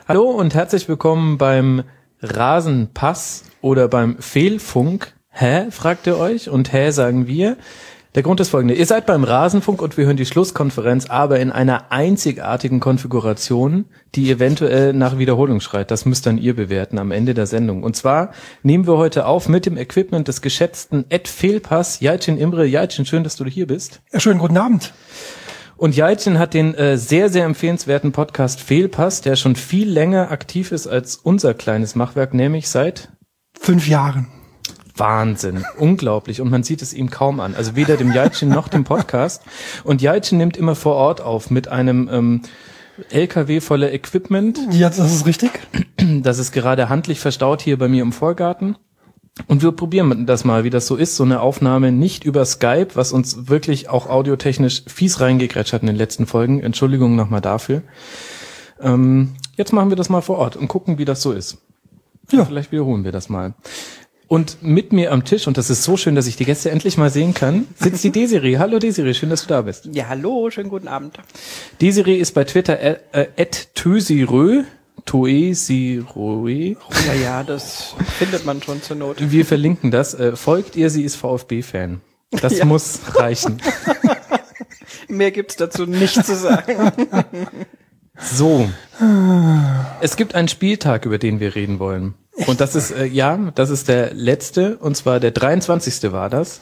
Hallo und herzlich willkommen beim Rasenpass oder beim Fehlfunk. Hä, fragt ihr euch? Und hä, sagen wir. Der Grund ist folgender. Ihr seid beim Rasenfunk und wir hören die Schlusskonferenz, aber in einer einzigartigen Konfiguration, die eventuell nach Wiederholung schreit. Das müsst dann ihr bewerten am Ende der Sendung. Und zwar nehmen wir heute auf mit dem Equipment des geschätzten Fehlpass, Yalcin Imre. Yalcin, schön, dass du hier bist. Ja, schönen guten Abend. Und Yalcin hat den sehr, sehr empfehlenswerten Podcast Fehlpass, der schon viel länger aktiv ist als unser kleines Machwerk, nämlich seit 5 Jahren. Wahnsinn, unglaublich. Und man sieht es ihm kaum an. Also weder dem Yalcin noch dem Podcast. Und Yalcin nimmt immer vor Ort auf mit einem LKW voller Equipment. Ja, das ist richtig. Das ist gerade handlich verstaut hier bei mir im Vorgarten. Und wir probieren das mal, wie das so ist, so eine Aufnahme nicht über Skype, was uns wirklich auch audiotechnisch fies reingegrätscht hat in den letzten Folgen. Entschuldigung nochmal dafür. Jetzt machen wir das mal vor Ort und gucken, wie das so ist. Ja. Vielleicht wiederholen wir das mal. Und mit mir am Tisch, und das ist so schön, dass ich die Gäste endlich mal sehen kann, sitzt die Desiree. Hallo Desiree, schön, dass du da bist. Ja, hallo, schönen guten Abend. Desiree ist bei Twitter @tösirö. Toesirö. Ja, das findet man schon zur Not. Wir verlinken das. Folgt ihr, sie ist VfB-Fan. Das ja. Muss reichen. Mehr gibt's dazu nicht zu sagen. So. Es gibt einen Spieltag, über den wir reden wollen. Und das ist, das ist der letzte, und zwar der 23. war das.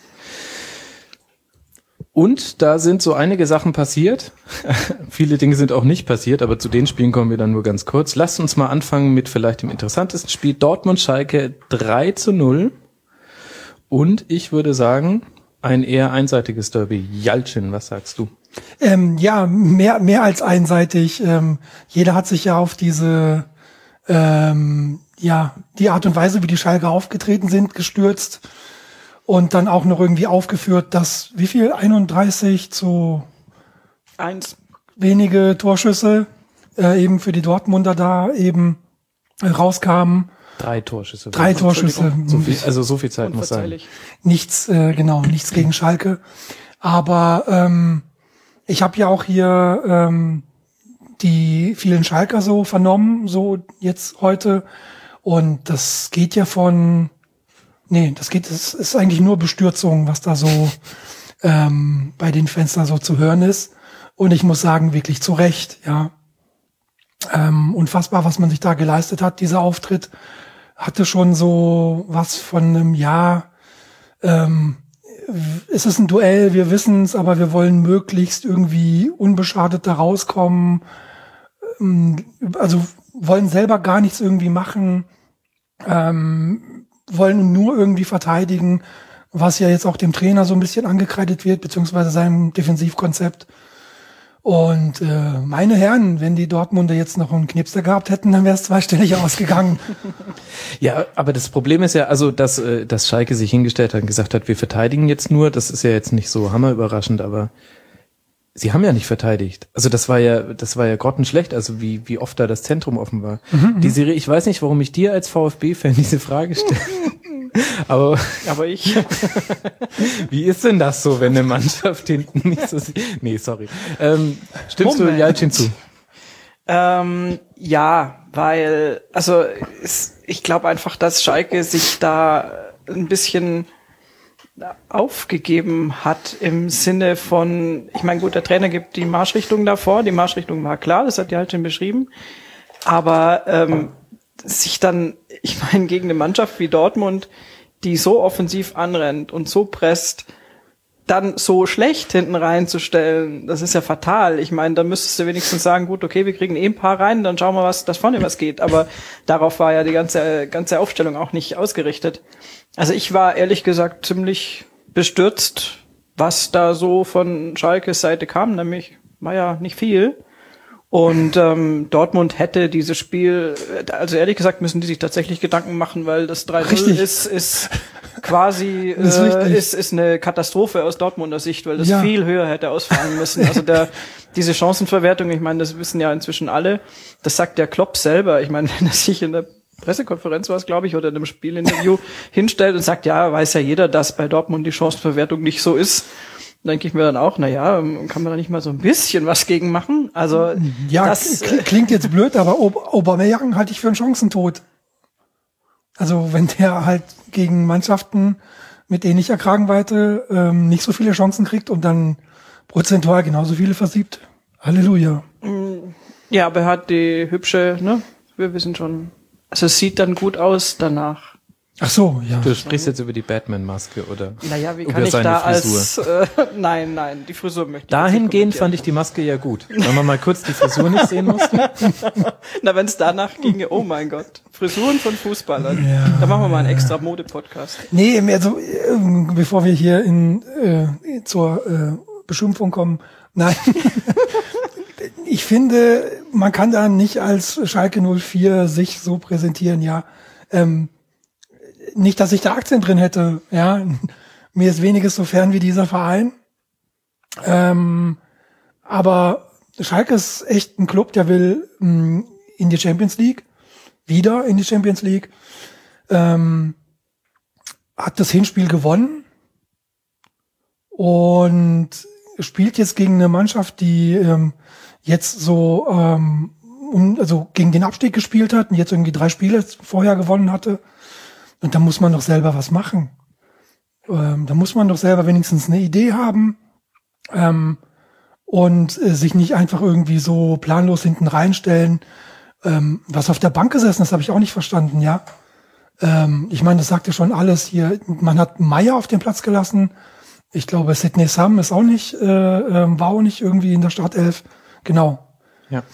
Und da sind so einige Sachen passiert. Viele Dinge sind auch nicht passiert, aber zu den Spielen kommen wir dann nur ganz kurz. Lasst uns mal anfangen mit vielleicht dem interessantesten Spiel. Dortmund-Schalke 3:0. Und ich würde sagen, ein eher einseitiges Derby. Yalcin, was sagst du? Ja, mehr als einseitig. Jeder hat sich ja auf diese, die Art und Weise, wie die Schalke aufgetreten sind, gestürzt. Und dann auch noch irgendwie aufgeführt, dass, 31:1 wenige Torschüsse eben für die Dortmunder da eben rauskamen. 3 Torschüsse. 3 Torschüsse. So viel Zeit muss sein. Nichts gegen Schalke. Aber ich habe ja auch hier die vielen Schalker so vernommen, so jetzt heute. Und das geht ja es ist eigentlich nur Bestürzung, was da so bei den Fans da so zu hören ist. Und ich muss sagen, wirklich zu Recht, ja. Unfassbar, was man sich da geleistet hat. Dieser Auftritt hatte schon so was von einem es ist ein Duell, wir wissen es, aber wir wollen möglichst irgendwie unbeschadet da rauskommen. Also wollen selber gar nichts irgendwie machen. Wollen nur irgendwie verteidigen, was ja jetzt auch dem Trainer so ein bisschen angekreidet wird, beziehungsweise seinem Defensivkonzept. Und meine Herren, wenn die Dortmunder jetzt noch einen Knipser gehabt hätten, dann wäre es zweistellig ausgegangen. Ja, aber das Problem ist ja, also dass Schalke sich hingestellt hat und gesagt hat, wir verteidigen jetzt nur, das ist ja jetzt nicht so hammerüberraschend, aber sie haben ja nicht verteidigt. Also das war ja grottenschlecht, also wie oft da das Zentrum offen war. Die Serie, ich weiß nicht, warum ich dir als VfB-Fan diese Frage stelle. Aber ich. Wie ist denn das so, wenn eine Mannschaft hinten nicht so sieht? Nee, sorry. Stimmst du Yalcin zu? Ja, weil, ich glaube einfach, dass Schalke sich da ein bisschen aufgegeben hat im Sinne von, ich meine, gut, der Trainer gibt die Marschrichtung davor, die Marschrichtung war klar, das hat Yalcin beschrieben, aber sich dann, ich meine, gegen eine Mannschaft wie Dortmund, die so offensiv anrennt und so presst, dann so schlecht hinten reinzustellen, das ist ja fatal. Ich meine, da müsstest du wenigstens sagen, gut, okay, wir kriegen ein paar rein, dann schauen wir, dass vorne was geht. Aber darauf war ja die ganze Aufstellung auch nicht ausgerichtet. Also ich war ehrlich gesagt ziemlich bestürzt, was da so von Schalkes Seite kam, nämlich war ja nicht viel. Und Dortmund hätte dieses Spiel, also ehrlich gesagt müssen die sich tatsächlich Gedanken machen, weil das 3:0 ist quasi ist eine Katastrophe aus Dortmunder Sicht, weil das viel höher hätte ausfallen müssen. Also diese Chancenverwertung, ich meine, das wissen ja inzwischen alle, das sagt der Klopp selber. Ich meine, wenn er sich in der Pressekonferenz war es, glaube ich, oder in einem Spielinterview hinstellt und sagt, ja, weiß ja jeder, dass bei Dortmund die Chancenverwertung nicht so ist. denke ich mir dann auch, kann man da nicht mal so ein bisschen was gegen machen? Also ja, das klingt jetzt blöd, aber Aubameyang halte ich für einen Chancentod. Also wenn der halt gegen Mannschaften mit ähnlicher Kragenweite nicht so viele Chancen kriegt und dann prozentual genauso viele versiebt. Halleluja. Ja, aber er hat die hübsche, ne? Wir wissen schon. Also es sieht dann gut aus danach. Ach so, ja. Du sprichst jetzt über die Batman-Maske, oder? Naja, wie über kann ich seine da Frisur. nein, die Frisur möchte ich Dahingehend fand ich die Maske ja gut. Wenn man mal kurz die Frisur nicht sehen musste. Na, wenn es danach ginge, oh mein Gott. Frisuren von Fußballern. Ja. Da machen wir mal einen extra Mode-Podcast. Nee, also, bevor wir hier zur Beschimpfung kommen. Nein. Ich finde, man kann da nicht als Schalke 04 sich so präsentieren, ja. Nicht, dass ich da Aktien drin hätte, ja. Mir ist weniges so fern wie dieser Verein. Aber Schalke ist echt ein Club, der will in die Champions League, wieder in die Champions League, hat das Hinspiel gewonnen und spielt jetzt gegen eine Mannschaft, die jetzt so also gegen den Abstieg gespielt hat und jetzt irgendwie 3 Spiele vorher gewonnen hatte. Und da muss man doch selber was machen. Da muss man doch selber wenigstens eine Idee haben und sich nicht einfach irgendwie so planlos hinten reinstellen. Was auf der Bank gesessen ist, habe ich auch nicht verstanden, ja. Ich meine, das sagt ja schon alles hier. Man hat Meier auf den Platz gelassen. Ich glaube, Sidney Sam ist auch nicht, war auch nicht irgendwie in der Startelf. Genau. Ja.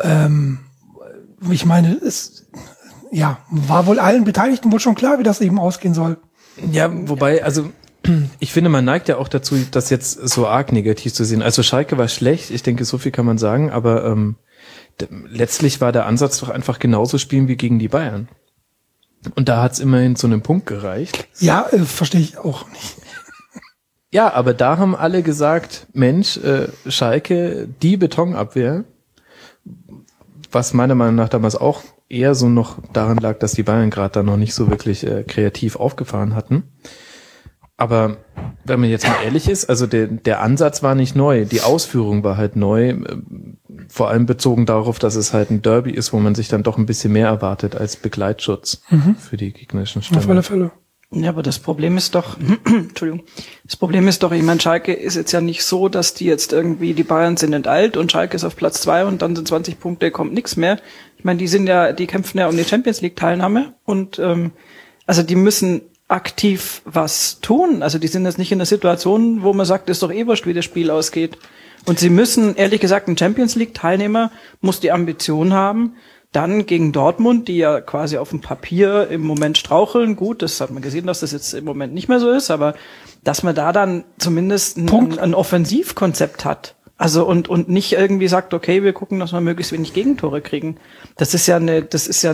Ich meine, war wohl allen Beteiligten wohl schon klar, wie das eben ausgehen soll. Ja, wobei, also ich finde, man neigt ja auch dazu, das jetzt so arg negativ zu sehen. Also Schalke war schlecht, ich denke, so viel kann man sagen, aber letztlich war der Ansatz doch einfach genauso spielen wie gegen die Bayern. Und da hat's immerhin zu einem Punkt gereicht. Ja, verstehe ich auch nicht. Ja, aber da haben alle gesagt, Mensch, Schalke, die Betonabwehr, was meiner Meinung nach damals auch eher so noch daran lag, dass die Bayern gerade da noch nicht so wirklich kreativ aufgefahren hatten. Aber wenn man jetzt mal ehrlich ist, also der Ansatz war nicht neu, die Ausführung war halt neu, vor allem bezogen darauf, dass es halt ein Derby ist, wo man sich dann doch ein bisschen mehr erwartet als Begleitschutz für die gegnerischen Stürmer. Auf alle Fälle. Ja, aber das Problem ist doch, Entschuldigung, das Problem ist doch, ich meine, Schalke ist jetzt ja nicht so, dass die jetzt irgendwie, die Bayern sind enteilt und Schalke ist auf Platz 2 und dann sind 20 Punkte, kommt nichts mehr. Ich meine, die kämpfen ja um die Champions League Teilnahme und also die müssen aktiv was tun. Also die sind jetzt nicht in der Situation, wo man sagt, ist doch eh wurscht, wie das Spiel ausgeht. Und sie müssen, ehrlich gesagt, ein Champions League Teilnehmer muss die Ambition haben, dann gegen Dortmund, die ja quasi auf dem Papier im Moment straucheln. Gut, das hat man gesehen, dass das jetzt im Moment nicht mehr so ist, aber dass man da dann zumindest ein Offensivkonzept hat. Also und nicht irgendwie sagt, okay, wir gucken, dass wir möglichst wenig Gegentore kriegen. Das ist eine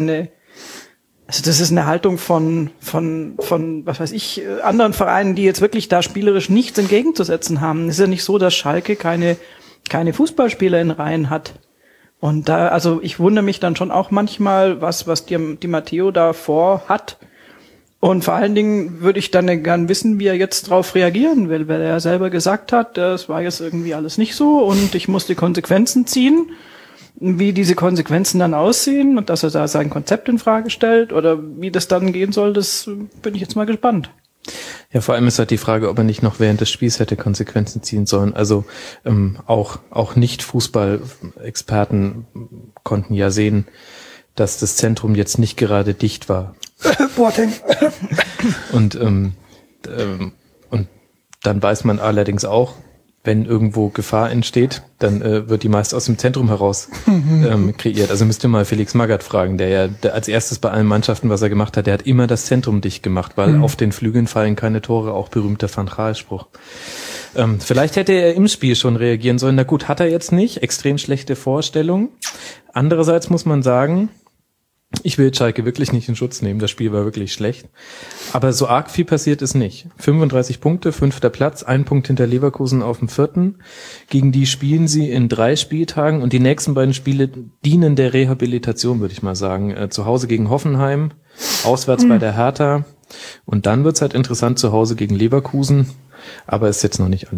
Haltung von was weiß ich, anderen Vereinen, die jetzt wirklich da spielerisch nichts entgegenzusetzen haben. Es ist ja nicht so, dass Schalke keine Fußballspieler in Reihen hat. Und da, also ich wundere mich dann schon auch manchmal, was Di Matteo da vorhat. Und vor allen Dingen würde ich dann gern wissen, wie er jetzt drauf reagieren will, weil er ja selber gesagt hat, das war jetzt irgendwie alles nicht so und ich muss die Konsequenzen ziehen. Wie diese Konsequenzen dann aussehen und dass er da sein Konzept in Frage stellt oder wie das dann gehen soll, das bin ich jetzt mal gespannt. Ja, vor allem ist halt die Frage, ob er nicht noch während des Spiels hätte Konsequenzen ziehen sollen. Also auch Nicht-Fußball-Experten konnten ja sehen, dass das Zentrum jetzt nicht gerade dicht war. Und dann weiß man allerdings auch, wenn irgendwo Gefahr entsteht, dann wird die meist aus dem Zentrum heraus kreiert. Also müsst ihr mal Felix Magath fragen, der als erstes bei allen Mannschaften, was er gemacht hat, der hat immer das Zentrum dicht gemacht, weil auf den Flügeln fallen keine Tore, auch berühmter Van Gaal-Spruch. Vielleicht hätte er im Spiel schon reagieren sollen. Na gut, hat er jetzt nicht. Extrem schlechte Vorstellung. Andererseits muss man sagen, ich will Schalke wirklich nicht in Schutz nehmen. Das Spiel war wirklich schlecht. Aber so arg viel passiert ist nicht. 35 Punkte, 5. Platz, 1 Punkt hinter Leverkusen auf dem 4. Gegen die spielen sie in 3 Spieltagen und die nächsten beiden Spiele dienen der Rehabilitation, würde ich mal sagen. Zu Hause gegen Hoffenheim, auswärts bei der Hertha und dann wird's halt interessant zu Hause gegen Leverkusen. Aber ist jetzt noch nicht alles.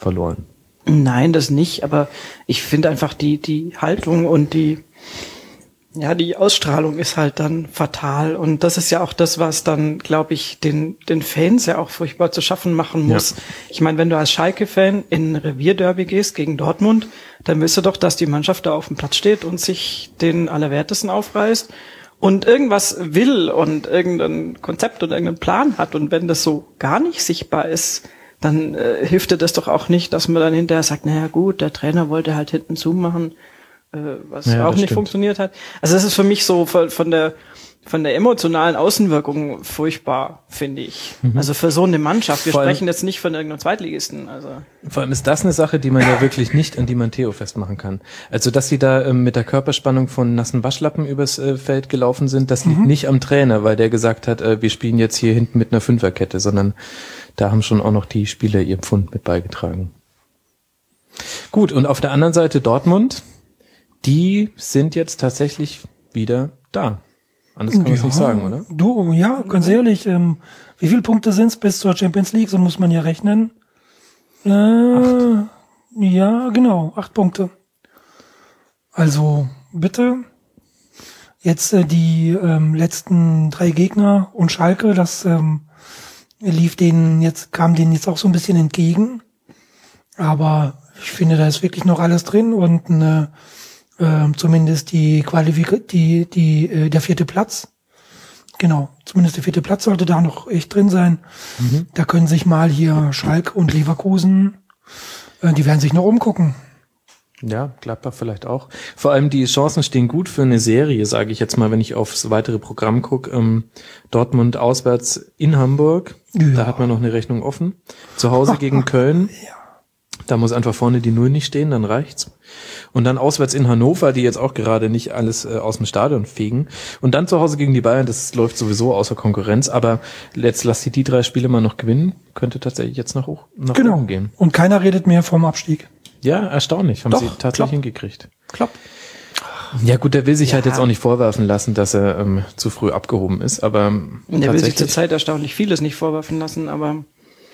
verloren. Nein, das nicht, aber ich finde einfach die Haltung und die Ausstrahlung ist halt dann fatal und das ist ja auch das, was dann, glaube ich, den Fans ja auch furchtbar zu schaffen machen muss. Ja. Ich meine, wenn du als Schalke-Fan in ein Revierderby gehst gegen Dortmund, dann willst du doch, dass die Mannschaft da auf dem Platz steht und sich den Allerwertesten aufreißt und irgendwas will und irgendein Konzept und irgendeinen Plan hat und wenn das so gar nicht sichtbar ist, dann hilft dir das doch auch nicht, dass man dann hinterher sagt, naja gut, der Trainer wollte halt hinten zumachen, was auch nicht funktioniert hat. Also das ist für mich so von der emotionalen Außenwirkung furchtbar, finde ich. Also für so eine Mannschaft. Wir sprechen jetzt nicht von irgendeinem Zweitligisten. Also vor allem ist das eine Sache, die man ja wirklich nicht an Di Matteo festmachen kann. Also dass sie da mit der Körperspannung von nassen Waschlappen übers Feld gelaufen sind, das liegt nicht am Trainer, weil der gesagt hat, wir spielen jetzt hier hinten mit einer Fünferkette, sondern da haben schon auch noch die Spieler ihr Pfund mit beigetragen. Gut, und auf der anderen Seite Dortmund. Die sind jetzt tatsächlich wieder da. Anders kann man es nicht sagen, oder? Ganz ehrlich, wie viele Punkte sind es bis zur Champions League? So muss man ja rechnen. 8. Ja, genau, 8 Punkte. Also, bitte. Jetzt die letzten 3 Gegner und Schalke, das kam denen jetzt auch so ein bisschen entgegen. Aber ich finde, da ist wirklich noch alles drin und zumindest der 4. Platz. Genau, zumindest der 4. Platz sollte da noch echt drin sein. Da können sich mal hier Schalke und Leverkusen, die werden sich noch umgucken. Ja, Gladbach vielleicht auch. Vor allem die Chancen stehen gut für eine Serie, sage ich jetzt mal, wenn ich aufs weitere Programm gucke. Dortmund auswärts in Hamburg, da hat man noch eine Rechnung offen. Zu Hause gegen Köln. Ja. Da muss einfach vorne die 0 nicht stehen, dann reicht's. Und dann auswärts in Hannover, die jetzt auch gerade nicht alles aus dem Stadion fegen. Und dann zu Hause gegen die Bayern, das läuft sowieso außer Konkurrenz. Aber jetzt lass sie die 3 Spiele mal noch gewinnen, könnte tatsächlich jetzt nach oben gehen. Und keiner redet mehr vom Abstieg. Ja, erstaunlich, haben sie tatsächlich hingekriegt. Klopp. Ja gut, der will sich halt jetzt auch nicht vorwerfen lassen, dass er zu früh abgehoben ist. Aber der will sich zurzeit erstaunlich vieles nicht vorwerfen lassen, aber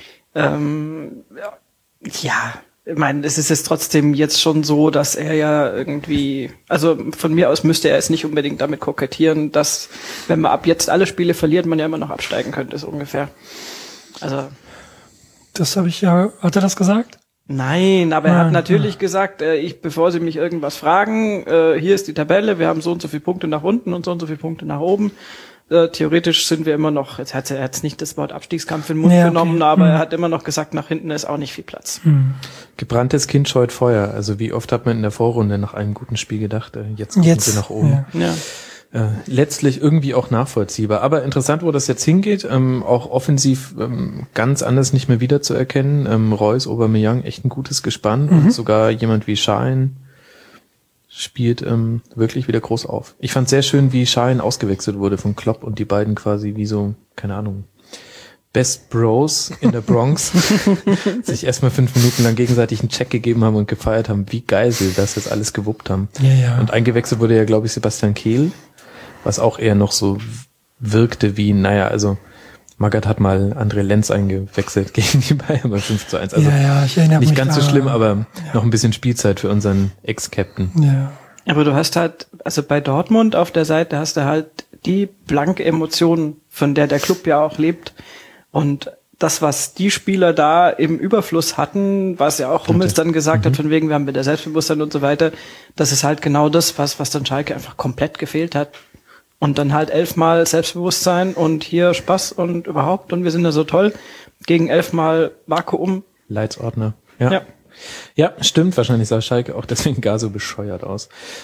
ich meine, es ist jetzt trotzdem jetzt schon so, dass er ja irgendwie, also von mir aus müsste er jetzt nicht unbedingt damit kokettieren, dass, wenn man ab jetzt alle Spiele verliert, man ja immer noch absteigen könnte, so ungefähr. Also. Das habe ich ja, hat er das gesagt? Nein, aber er hat natürlich gesagt, bevor Sie mich irgendwas fragen, hier ist die Tabelle, wir haben so und so viele Punkte nach unten und so viele Punkte nach oben. Theoretisch sind wir immer noch, jetzt hat er jetzt nicht das Wort Abstiegskampf in den Mund genommen, aber er hat immer noch gesagt, nach hinten ist auch nicht viel Platz. Gebranntes Kind scheut Feuer. Also wie oft hat man in der Vorrunde nach einem guten Spiel gedacht, jetzt gucken sie nach oben. Ja. Letztlich irgendwie auch nachvollziehbar. Aber interessant, wo das jetzt hingeht, auch offensiv ganz anders nicht mehr wiederzuerkennen. Reus, Aubameyang, echt ein gutes Gespann. Und sogar jemand wie Schein spielt wirklich wieder groß auf. Ich fand sehr schön, wie Schein ausgewechselt wurde von Klopp und die beiden quasi wie so, keine Ahnung, Best Bros in der Bronx sich erstmal 5 Minuten lang gegenseitig einen Check gegeben haben und gefeiert haben, wie geil sie das jetzt alles gewuppt haben. Ja. Und eingewechselt wurde ja, glaube ich, Sebastian Kehl, was auch eher noch so wirkte wie, also Magath hat mal André Lenz eingewechselt gegen die Bayern bei 5:1. Also ich erinnere mich nicht ganz so schlimm, aber noch ein bisschen Spielzeit für unseren Ex-Captain. Ja. Aber du hast halt, also bei Dortmund auf der Seite hast du halt die blanke Emotion, von der der Club ja auch lebt. Und das, was die Spieler da im Überfluss hatten, was ja auch Hummels dann gesagt hat, von wegen, wir haben wieder Selbstbewusstsein und so weiter, das ist halt genau das, was dann Schalke einfach komplett gefehlt hat. Und dann halt 11-mal Selbstbewusstsein und hier Spaß und überhaupt und wir sind ja so toll, gegen 11-mal Vakuum. Leitsordner. Ja, stimmt, wahrscheinlich sah Schalke auch deswegen gar so bescheuert aus.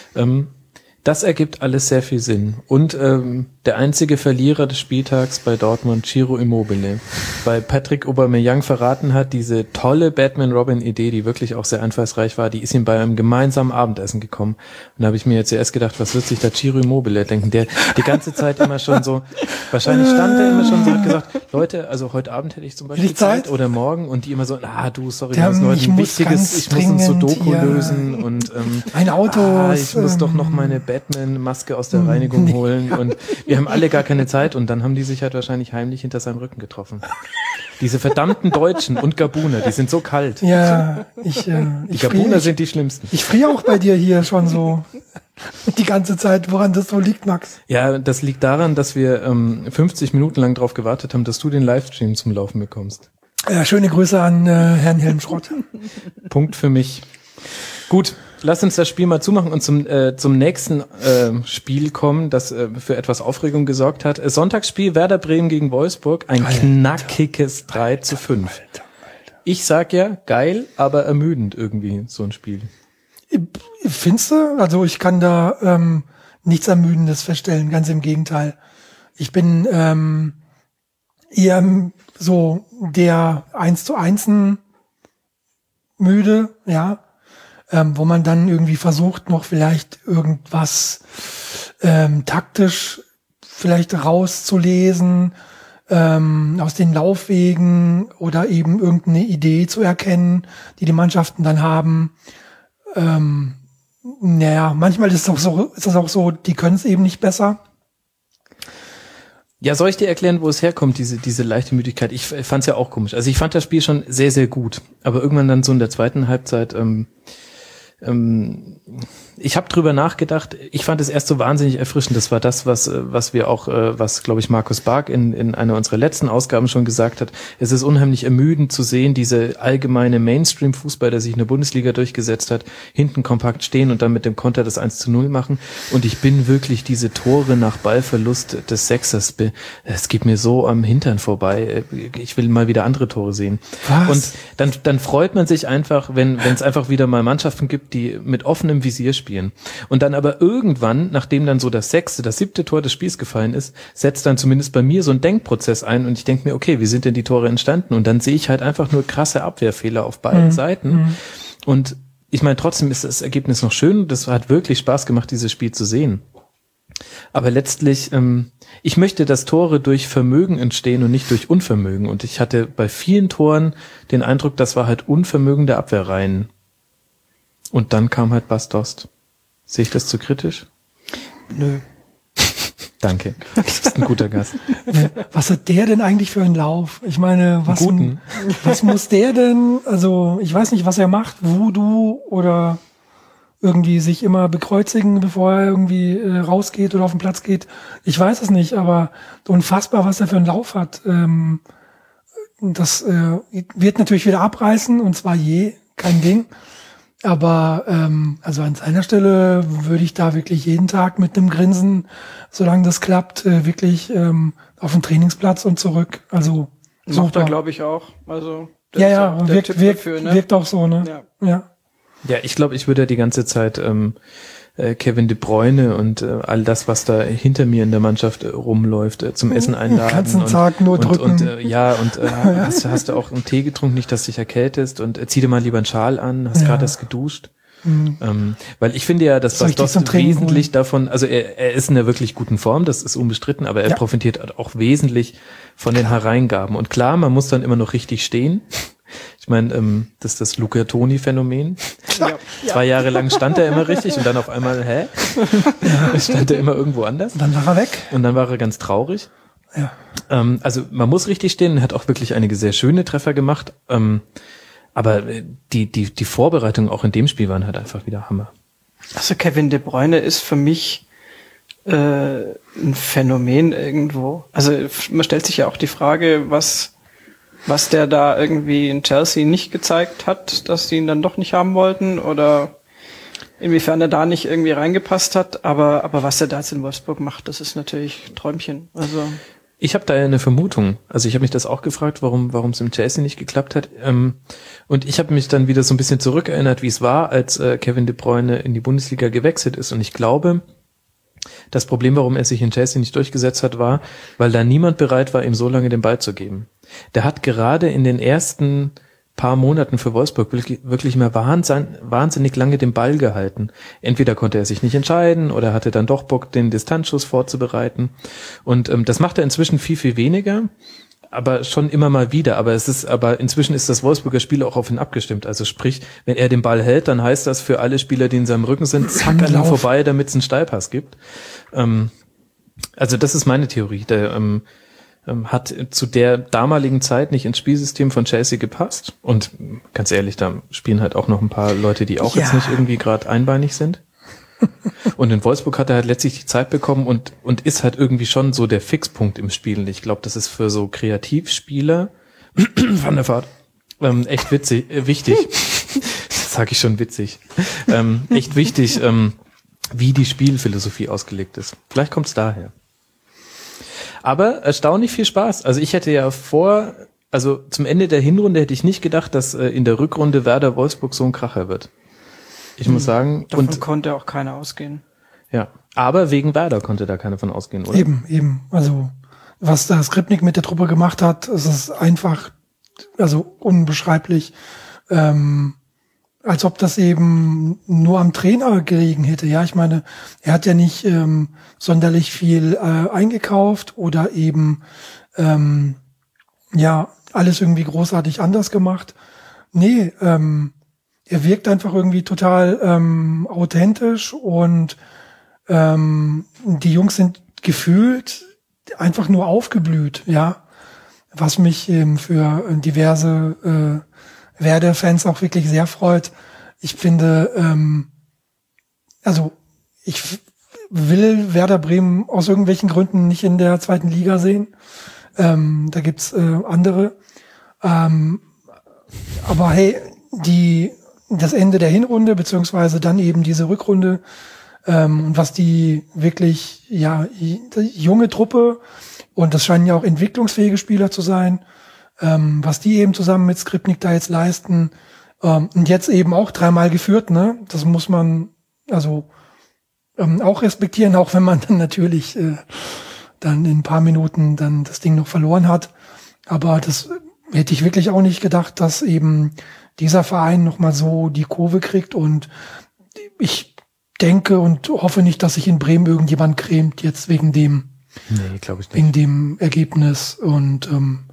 Das ergibt alles sehr viel Sinn. Und der einzige Verlierer des Spieltags bei Dortmund, Ciro Immobile, weil Patrick Aubameyang verraten hat, diese tolle Batman-Robin-Idee, die wirklich auch sehr einfallsreich war, die ist ihm bei einem gemeinsamen Abendessen gekommen. Und da habe ich mir jetzt erst gedacht, was wird sich da Ciro Immobile denken, der die ganze Zeit immer schon so, wahrscheinlich stand er immer schon so, hat gesagt, Leute, also heute Abend hätte ich zum Beispiel Zeit oder morgen, und die immer so, sorry, wir müssen heute ein wichtiges, ich muss ein Sudoku lösen und ein Auto. ich muss doch noch meine Batman-Maske aus der Reinigung holen und wir haben alle gar keine Zeit und dann haben die sich halt wahrscheinlich heimlich hinter seinem Rücken getroffen. Diese verdammten Deutschen und Gabuner, die sind so kalt. Ja, die Gabuner sind die schlimmsten. Ich friere auch bei dir hier schon so die ganze Zeit, woran das so liegt, Max. Ja, das liegt daran, dass wir 50 Minuten lang drauf gewartet haben, dass du den Livestream zum Laufen bekommst. Ja, schöne Grüße an Herrn Helmschrott. Punkt für mich. Gut, lass uns das Spiel mal zumachen und zum nächsten Spiel kommen, das für etwas Aufregung gesorgt hat. Sonntagsspiel Werder Bremen gegen Wolfsburg, ein knackiges 3:5. Alter. Ich sag ja, geil, aber ermüdend irgendwie, so ein Spiel. Findest du? Also ich kann da nichts Ermüdendes feststellen, ganz im Gegenteil. Ich bin eher so der 1:1 müde, ja, wo man dann irgendwie versucht, noch vielleicht irgendwas taktisch vielleicht rauszulesen, aus den Laufwegen oder eben irgendeine Idee zu erkennen, die Mannschaften dann haben. Manchmal ist es auch so, die können es eben nicht besser. Ja, soll ich dir erklären, wo es herkommt, diese leichte Müdigkeit? Ich fand es ja auch komisch. Also ich fand das Spiel schon sehr, sehr gut. Aber irgendwann dann so in der zweiten Halbzeit, ich habe drüber nachgedacht. Ich fand es erst so wahnsinnig erfrischend. Das war das, was wir auch, was glaube ich Markus Bark in einer unserer letzten Ausgaben schon gesagt hat. Es ist unheimlich ermüdend zu sehen, diese allgemeine Mainstream-Fußball, der sich in der Bundesliga durchgesetzt hat, hinten kompakt stehen und dann mit dem Konter das 1:0 machen. Und ich bin wirklich diese Tore nach Ballverlust des Sechsers, es geht mir so am Hintern vorbei. Ich will mal wieder andere Tore sehen. Was? Und dann freut man sich einfach, wenn es einfach wieder mal Mannschaften gibt, die mit offenem Visier spielen. Und dann aber irgendwann, nachdem dann so das 6., das 7. Tor des Spiels gefallen ist, setzt dann zumindest bei mir so ein Denkprozess ein und ich denke mir, okay, wie sind denn die Tore entstanden? Und dann sehe ich halt einfach nur krasse Abwehrfehler auf beiden Seiten. Und ich meine, trotzdem ist das Ergebnis noch schön und das hat wirklich Spaß gemacht, dieses Spiel zu sehen. Aber letztlich, ich möchte, dass Tore durch Vermögen entstehen und nicht durch Unvermögen. Und ich hatte bei vielen Toren den Eindruck, das war halt Unvermögen der Abwehrreihen. Und dann kam halt Bas Dost. Sehe ich das zu kritisch? Nö. Danke. Du bist ein guter Gast. Was hat der denn eigentlich für einen Lauf? Ich meine, was muss der denn, also ich weiß nicht, was er macht, Voodoo oder irgendwie sich immer bekreuzigen, bevor er irgendwie rausgeht oder auf den Platz geht. Ich weiß es nicht, aber unfassbar, was er für einen Lauf hat. Das wird natürlich wieder abreißen und zwar kein Ding. Aber also an seiner Stelle würde ich da wirklich jeden Tag mit einem Grinsen, solange das klappt, wirklich auf den Trainingsplatz und zurück. Also macht er, glaube ich, auch. Also wirkt auch so, ne? Ja, ich glaube, ich würde die ganze Zeit Kevin De Bruyne und all das, was da hinter mir in der Mannschaft rumläuft, zum Essen einladen. Den ganzen Tag nur drücken. Hast du auch einen Tee getrunken, nicht, dass du dich erkältest und zieh dir mal lieber einen Schal an, hast gerade erst geduscht. Weil ich finde ja, dass Bas Dost wesentlich davon, also er ist in einer wirklich guten Form, das ist unbestritten, aber er profitiert auch wesentlich von den Hereingaben. Und klar, man muss dann immer noch richtig stehen. Ich meine, das ist das Luca Toni-Phänomen. Ja. 2 Jahre lang stand er immer richtig und dann auf einmal, stand er immer irgendwo anders. Und dann war er weg. Und dann war er ganz traurig. Ja. Also man muss richtig stehen, er hat auch wirklich einige sehr schöne Treffer gemacht. Aber die Vorbereitungen auch in dem Spiel waren halt einfach wieder Hammer. Also Kevin De Bruyne ist für mich ein Phänomen irgendwo. Also man stellt sich ja auch die Frage, was der da irgendwie in Chelsea nicht gezeigt hat, dass die ihn dann doch nicht haben wollten oder inwiefern er da nicht irgendwie reingepasst hat. Aber was er da jetzt in Wolfsburg macht, das ist natürlich Träumchen. Also ich habe da eine Vermutung. Also ich habe mich das auch gefragt, warum es im Chelsea nicht geklappt hat. Und ich habe mich dann wieder so ein bisschen zurückerinnert, wie es war, als Kevin De Bruyne in die Bundesliga gewechselt ist. Und ich glaube, das Problem, warum er sich in Chelsea nicht durchgesetzt hat, war, weil da niemand bereit war, ihm so lange den Ball zu geben. Der hat gerade in den ersten paar Monaten für Wolfsburg wirklich mal wahnsinnig lange den Ball gehalten. Entweder konnte er sich nicht entscheiden oder hatte dann doch Bock, den Distanzschuss vorzubereiten. Und das macht er inzwischen viel, viel weniger, aber schon immer mal wieder. Aber inzwischen ist das Wolfsburger Spiel auch auf ihn abgestimmt. Also sprich, wenn er den Ball hält, dann heißt das für alle Spieler, die in seinem Rücken sind, zack an ihm vorbei, damit es einen Steilpass gibt. Also das ist meine Theorie. Der hat zu der damaligen Zeit nicht ins Spielsystem von Chelsea gepasst. Und ganz ehrlich, da spielen halt auch noch ein paar Leute, die auch jetzt nicht irgendwie gerade einbeinig sind. Und in Wolfsburg hat er halt letztlich die Zeit bekommen und ist halt irgendwie schon so der Fixpunkt im Spielen. Ich glaube, das ist für so Kreativspieler Van der Vaart echt wichtig. Das sage ich schon witzig. Echt wichtig, wie die Spielphilosophie ausgelegt ist. Vielleicht kommt's daher. Aber erstaunlich viel Spaß. Also ich hätte ja zum Ende der Hinrunde hätte ich nicht gedacht, dass in der Rückrunde Werder Wolfsburg so ein Kracher wird. Ich muss sagen. Davon konnte auch keiner ausgehen. Ja, aber wegen Werder konnte da keiner von ausgehen, oder? Eben. Also was da Skripnik mit der Truppe gemacht hat, es ist einfach, also unbeschreiblich, als ob das eben nur am Trainer gelegen hätte. Ja, ich meine, er hat ja nicht sonderlich viel eingekauft oder eben alles irgendwie großartig anders gemacht. Nee, er wirkt einfach irgendwie total authentisch und die Jungs sind gefühlt einfach nur aufgeblüht, ja, was mich für diverse Werder-Fans auch wirklich sehr freut. Ich finde, ich will Werder Bremen aus irgendwelchen Gründen nicht in der zweiten Liga sehen. Da gibt's andere. Aber hey, das Ende der Hinrunde, beziehungsweise dann eben diese Rückrunde, und was die wirklich, die junge Truppe, und das scheinen ja auch entwicklungsfähige Spieler zu sein, was die eben zusammen mit Skripnik da jetzt leisten, und jetzt eben auch 3-mal geführt, ne? Das muss man auch respektieren, auch wenn man dann natürlich dann in ein paar Minuten dann das Ding noch verloren hat. Aber das hätte ich wirklich auch nicht gedacht, dass eben dieser Verein nochmal so die Kurve kriegt, und ich denke und hoffe nicht, dass sich in Bremen irgendjemand grämt jetzt wegen dem, glaube ich nicht. Wegen dem Ergebnis, und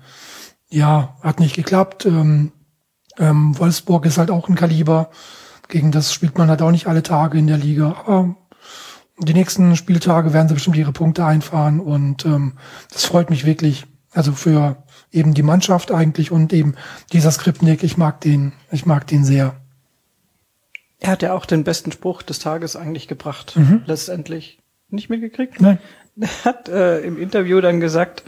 hat nicht geklappt. Wolfsburg ist halt auch ein Kaliber, gegen das spielt man halt auch nicht alle Tage in der Liga, aber die nächsten Spieltage werden sie bestimmt ihre Punkte einfahren, und das freut mich wirklich, also für eben die Mannschaft eigentlich, und eben dieser Skripnik, ich mag den sehr. Er hat ja auch den besten Spruch des Tages eigentlich gebracht, letztendlich. Nicht mitgekriegt? Nein. Er hat im Interview dann gesagt,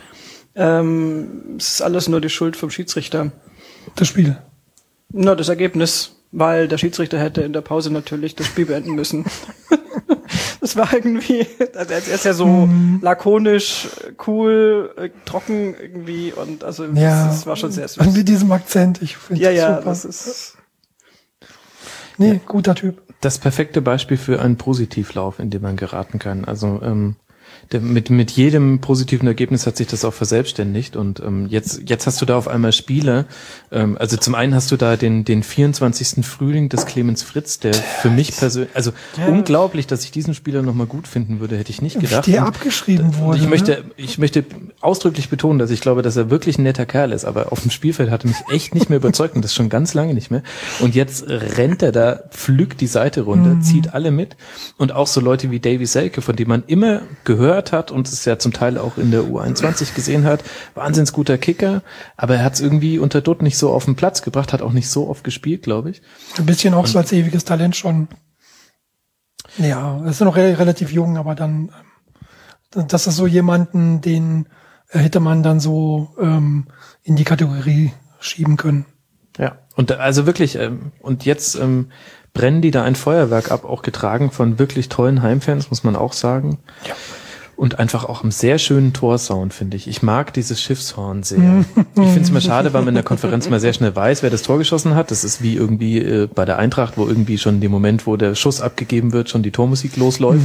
es ist alles nur die Schuld vom Schiedsrichter. Das Spiel. Nur das Ergebnis, weil der Schiedsrichter hätte in der Pause natürlich das Spiel beenden müssen. Das war irgendwie, also er ist ja so lakonisch, cool, trocken irgendwie, und also das war schon sehr süß. Und mit diesem Akzent, ich finde das super. Das ist... Nee, guter Typ. Das perfekte Beispiel für einen Positivlauf, in dem man geraten kann. Also mit jedem positiven Ergebnis hat sich das auch verselbstständigt, und jetzt hast du da auf einmal Spieler, also zum einen hast du da den 24. Frühling des Clemens Fritz, der für mich persönlich, also unglaublich, dass ich diesen Spieler nochmal gut finden würde, hätte ich nicht gedacht. Der abgeschrieben wurde. Ich möchte ausdrücklich betonen, dass ich glaube, dass er wirklich ein netter Kerl ist, aber auf dem Spielfeld hat er mich echt nicht mehr überzeugt, und das schon ganz lange nicht mehr. Und jetzt rennt er da, pflückt die Seite runter, zieht alle mit, und auch so Leute wie Davy Selke, von dem man immer gehört hat und es ja zum Teil auch in der U21 gesehen hat, wahnsinns guter Kicker, aber er hat es irgendwie unter Dutt nicht so auf den Platz gebracht, hat auch nicht so oft gespielt, glaube ich. Ein bisschen auch so als ewiges Talent schon. Ja, er ist noch relativ jung, aber dann, das ist so jemanden, den hätte man dann so in die Kategorie schieben können. Ja, und also wirklich, und jetzt brennen die da ein Feuerwerk ab, auch getragen von wirklich tollen Heimfans, muss man auch sagen. Ja. Und einfach auch einen sehr schönen Torsound, finde ich. Ich mag dieses Schiffshorn sehr. Ich finde es immer schade, weil man in der Konferenz mal sehr schnell weiß, wer das Tor geschossen hat. Das ist wie irgendwie bei der Eintracht, wo irgendwie schon in dem Moment, wo der Schuss abgegeben wird, schon die Tormusik losläuft.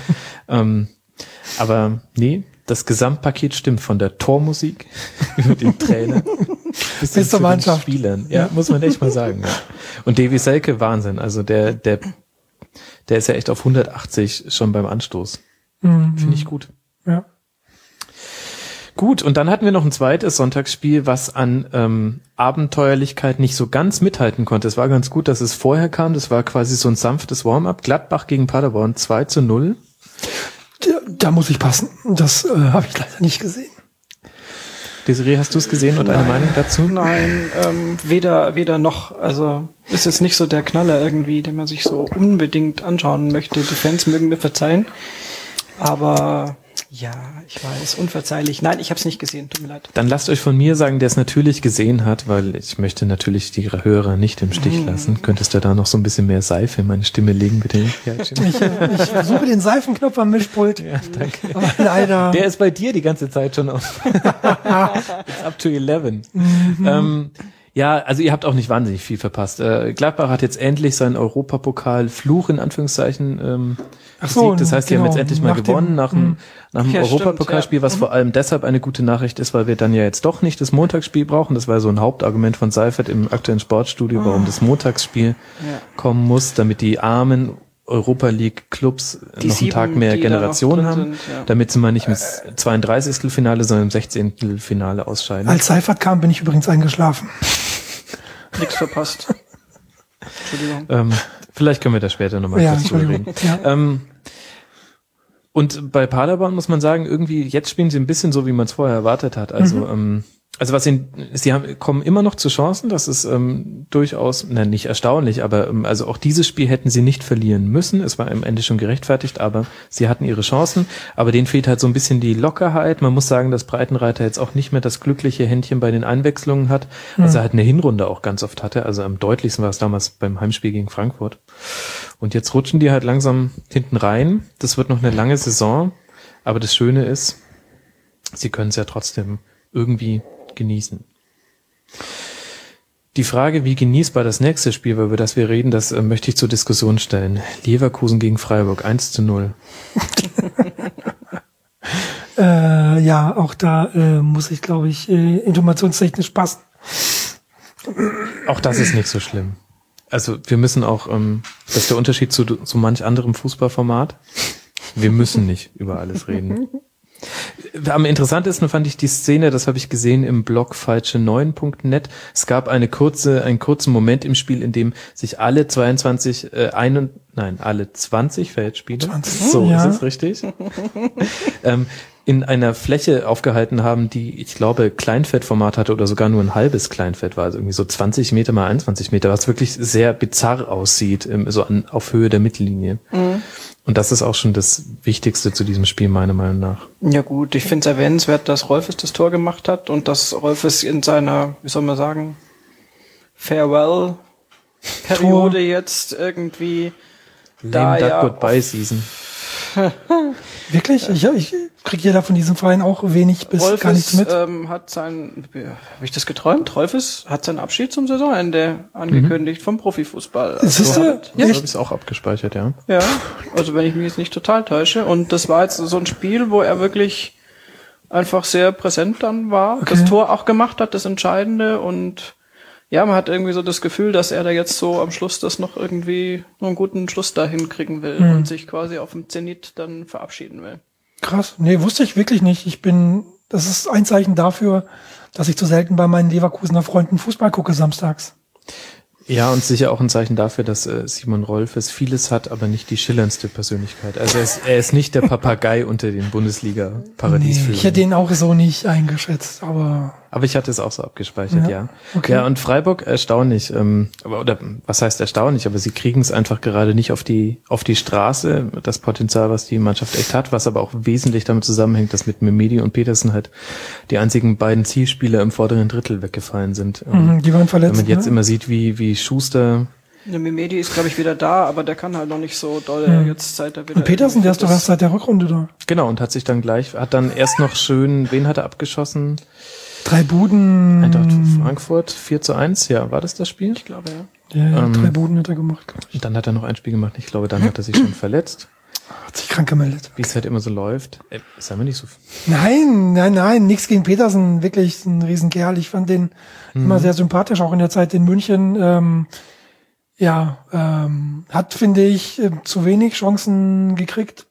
Aber nee, das Gesamtpaket stimmt, von der Tormusik mit dem Trainer bis zur Mannschaft. Spielern. Ja, muss man echt mal sagen. Ja. Und Davy Selke, Wahnsinn. Also der ist ja echt auf 180 schon beim Anstoß. Finde ich gut. Ja. Gut, und dann hatten wir noch ein zweites Sonntagsspiel, was an Abenteuerlichkeit nicht so ganz mithalten konnte. Es war ganz gut, dass es vorher kam. Das war quasi so ein sanftes Warm-up. Gladbach gegen Paderborn 2:0. Da muss ich passen. Das habe ich leider nicht gesehen. Desiree, hast du es gesehen und eine Meinung dazu? Nein, weder noch. Also ist jetzt nicht so der Knaller irgendwie, den man sich so unbedingt anschauen möchte. Die Fans mögen mir verzeihen. Aber ja, ich weiß, unverzeihlich. Nein, ich habe es nicht gesehen, tut mir leid. Dann lasst euch von mir sagen, der es natürlich gesehen hat, weil ich möchte natürlich die Hörer nicht im Stich lassen. Könntest du da noch so ein bisschen mehr Seife in meine Stimme legen, bitte? Ja, ich versuche den Seifenknopf am Mischpult. Ja, danke. Aber leider. Der ist bei dir die ganze Zeit schon auf. It's up to 11. Ja, also ihr habt auch nicht wahnsinnig viel verpasst. Gladbach hat jetzt endlich seinen Europapokal-Fluch in Anführungszeichen besiegt. Das heißt, die haben jetzt endlich mal gewonnen nach dem Europapokalspiel, was vor allem deshalb eine gute Nachricht ist, weil wir dann ja jetzt doch nicht das Montagsspiel brauchen. Das war so ein Hauptargument von Seifert im aktuellen Sportstudio, warum das Montagsspiel kommen muss, damit die armen Europa League Clubs die noch einen Tag mehr Generation haben, sind, ja. damit sie mal nicht mit 32. Finale, sondern im 16. Finale ausscheiden. Als Seifert kam, bin ich übrigens eingeschlafen. Nichts verpasst. Entschuldigung. Vielleicht können wir da später nochmal kurz drüber reden. Ja. Und bei Paderborn muss man sagen, irgendwie, jetzt spielen sie ein bisschen so, wie man es vorher erwartet hat. Also, kommen immer noch zu Chancen, das ist durchaus, nicht erstaunlich, aber also auch dieses Spiel hätten sie nicht verlieren müssen. Es war am Ende schon gerechtfertigt, aber sie hatten ihre Chancen. Aber denen fehlt halt so ein bisschen die Lockerheit. Man muss sagen, dass Breitenreiter jetzt auch nicht mehr das glückliche Händchen bei den Einwechslungen hat, was er halt eine Hinrunde auch ganz oft hatte. Also am deutlichsten war es damals beim Heimspiel gegen Frankfurt. Und jetzt rutschen die halt langsam hinten rein. Das wird noch eine lange Saison. Aber das Schöne ist, sie können es ja trotzdem irgendwie genießen. Die Frage, wie genießbar das nächste Spiel, über das wir reden, das möchte ich zur Diskussion stellen. Leverkusen gegen Freiburg, 1:0. Ja, auch da muss ich, glaube ich, informationstechnisch passen. Auch das ist nicht so schlimm. Also wir müssen auch, das ist der Unterschied zu manch anderem Fußballformat. Wir müssen nicht über alles reden. Am interessantesten fand ich die Szene, das habe ich gesehen im Blog falsche9.net. Es gab einen kurzen Moment im Spiel, in dem sich alle 20 Feldspieler, 20, so ja. ist es richtig, in einer Fläche aufgehalten haben, die, ich glaube, Kleinfeldformat hatte oder sogar nur ein halbes Kleinfeld war, also irgendwie so 20 Meter mal 21 Meter, was wirklich sehr bizarr aussieht, so auf Höhe der Mittellinie. Mhm. Und das ist auch schon das Wichtigste zu diesem Spiel, meiner Meinung nach. Ja gut, ich finde es erwähnenswert, dass Rolfes das Tor gemacht hat und dass Rolfes in seiner, wie soll man sagen, Farewell-Periode jetzt irgendwie Lame Duck Goodbye Season. Wirklich? Ich kriege ja da von diesem Verein auch wenig bis Rolfes, gar nichts mit. Hat habe ich das geträumt? Rolfes hat seinen Abschied zum Saisonende angekündigt vom Profifußball. Ist das Ja, ja? habe ich es auch abgespeichert, ja. Ja, also wenn ich mich jetzt nicht total täusche. Und das war jetzt so ein Spiel, wo er wirklich einfach sehr präsent dann war, Okay. das Tor auch gemacht hat, das Entscheidende. Und ja, man hat irgendwie so das Gefühl, dass er da jetzt so am Schluss das noch irgendwie noch einen guten Schluss dahin kriegen will und sich quasi auf dem Zenit dann verabschieden will. Krass. Nee, wusste ich wirklich nicht. Das ist ein Zeichen dafür, dass ich zu selten bei meinen Leverkusener Freunden Fußball gucke samstags. Ja, und sicher auch ein Zeichen dafür, dass Simon Rolfes vieles hat, aber nicht die schillerndste Persönlichkeit. Also er ist nicht der Papagei unter den Bundesliga-Paradiesvögeln. Ich hätte ihn auch so nicht eingeschätzt, aber ich hatte es auch so abgespeichert, ja. Okay. Ja, und Freiburg erstaunlich, oder was heißt erstaunlich, aber sie kriegen es einfach gerade nicht auf die Straße, das Potenzial, was die Mannschaft echt hat, was aber auch wesentlich damit zusammenhängt, dass mit Memedi und Petersen halt die einzigen beiden Zielspieler im vorderen Drittel weggefallen sind. die waren verletzt. Wenn man jetzt ne? immer sieht, wie Schuster. Der Mimedi ist, glaube ich, wieder da, aber der kann halt noch nicht so doll jetzt seit er wieder. Und Petersen, der ist doch erst seit der Rückrunde da. Genau, und hat dann erst noch schön, wen hat er abgeschossen? 3 Buden. Eintracht Frankfurt, 4:1, ja, war das Spiel? Ich glaube, ja. Ja, 3 Buden hat er gemacht, glaube ich. Und dann hat er noch ein Spiel gemacht, ich glaube, dann hat er sich schon verletzt. Hat sich krank gemeldet. Wie es halt immer so läuft. Ist aber nicht so. Nein, nichts gegen Petersen, wirklich ein Riesenkerl. Ich fand den immer sehr sympathisch, auch in der Zeit in München. Hat, finde ich, zu wenig Chancen gekriegt.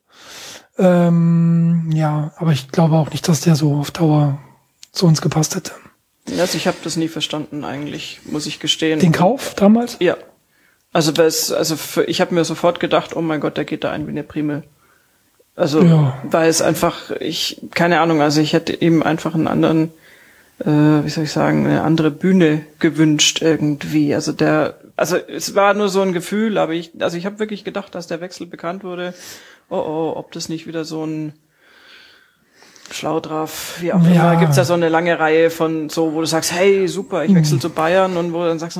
Aber ich glaube auch nicht, dass der so auf Dauer zu uns gepasst hätte. Also ich habe das nie verstanden eigentlich, muss ich gestehen. Den Kauf damals? Ja. Ich habe mir sofort gedacht, oh mein Gott, der geht da ein wie eine Primel. Also, weil es einfach, keine Ahnung, also ich hätte eben einfach einen anderen, wie soll ich sagen, eine andere Bühne gewünscht irgendwie. Also es war nur so ein Gefühl, aber ich habe wirklich gedacht, dass der Wechsel bekannt wurde. Oh, ob das nicht wieder so ein schlau drauf, wie auch immer, gibt's ja so eine lange Reihe von so, wo du sagst, hey, super, ich wechsle zu Bayern, und wo du dann sagst,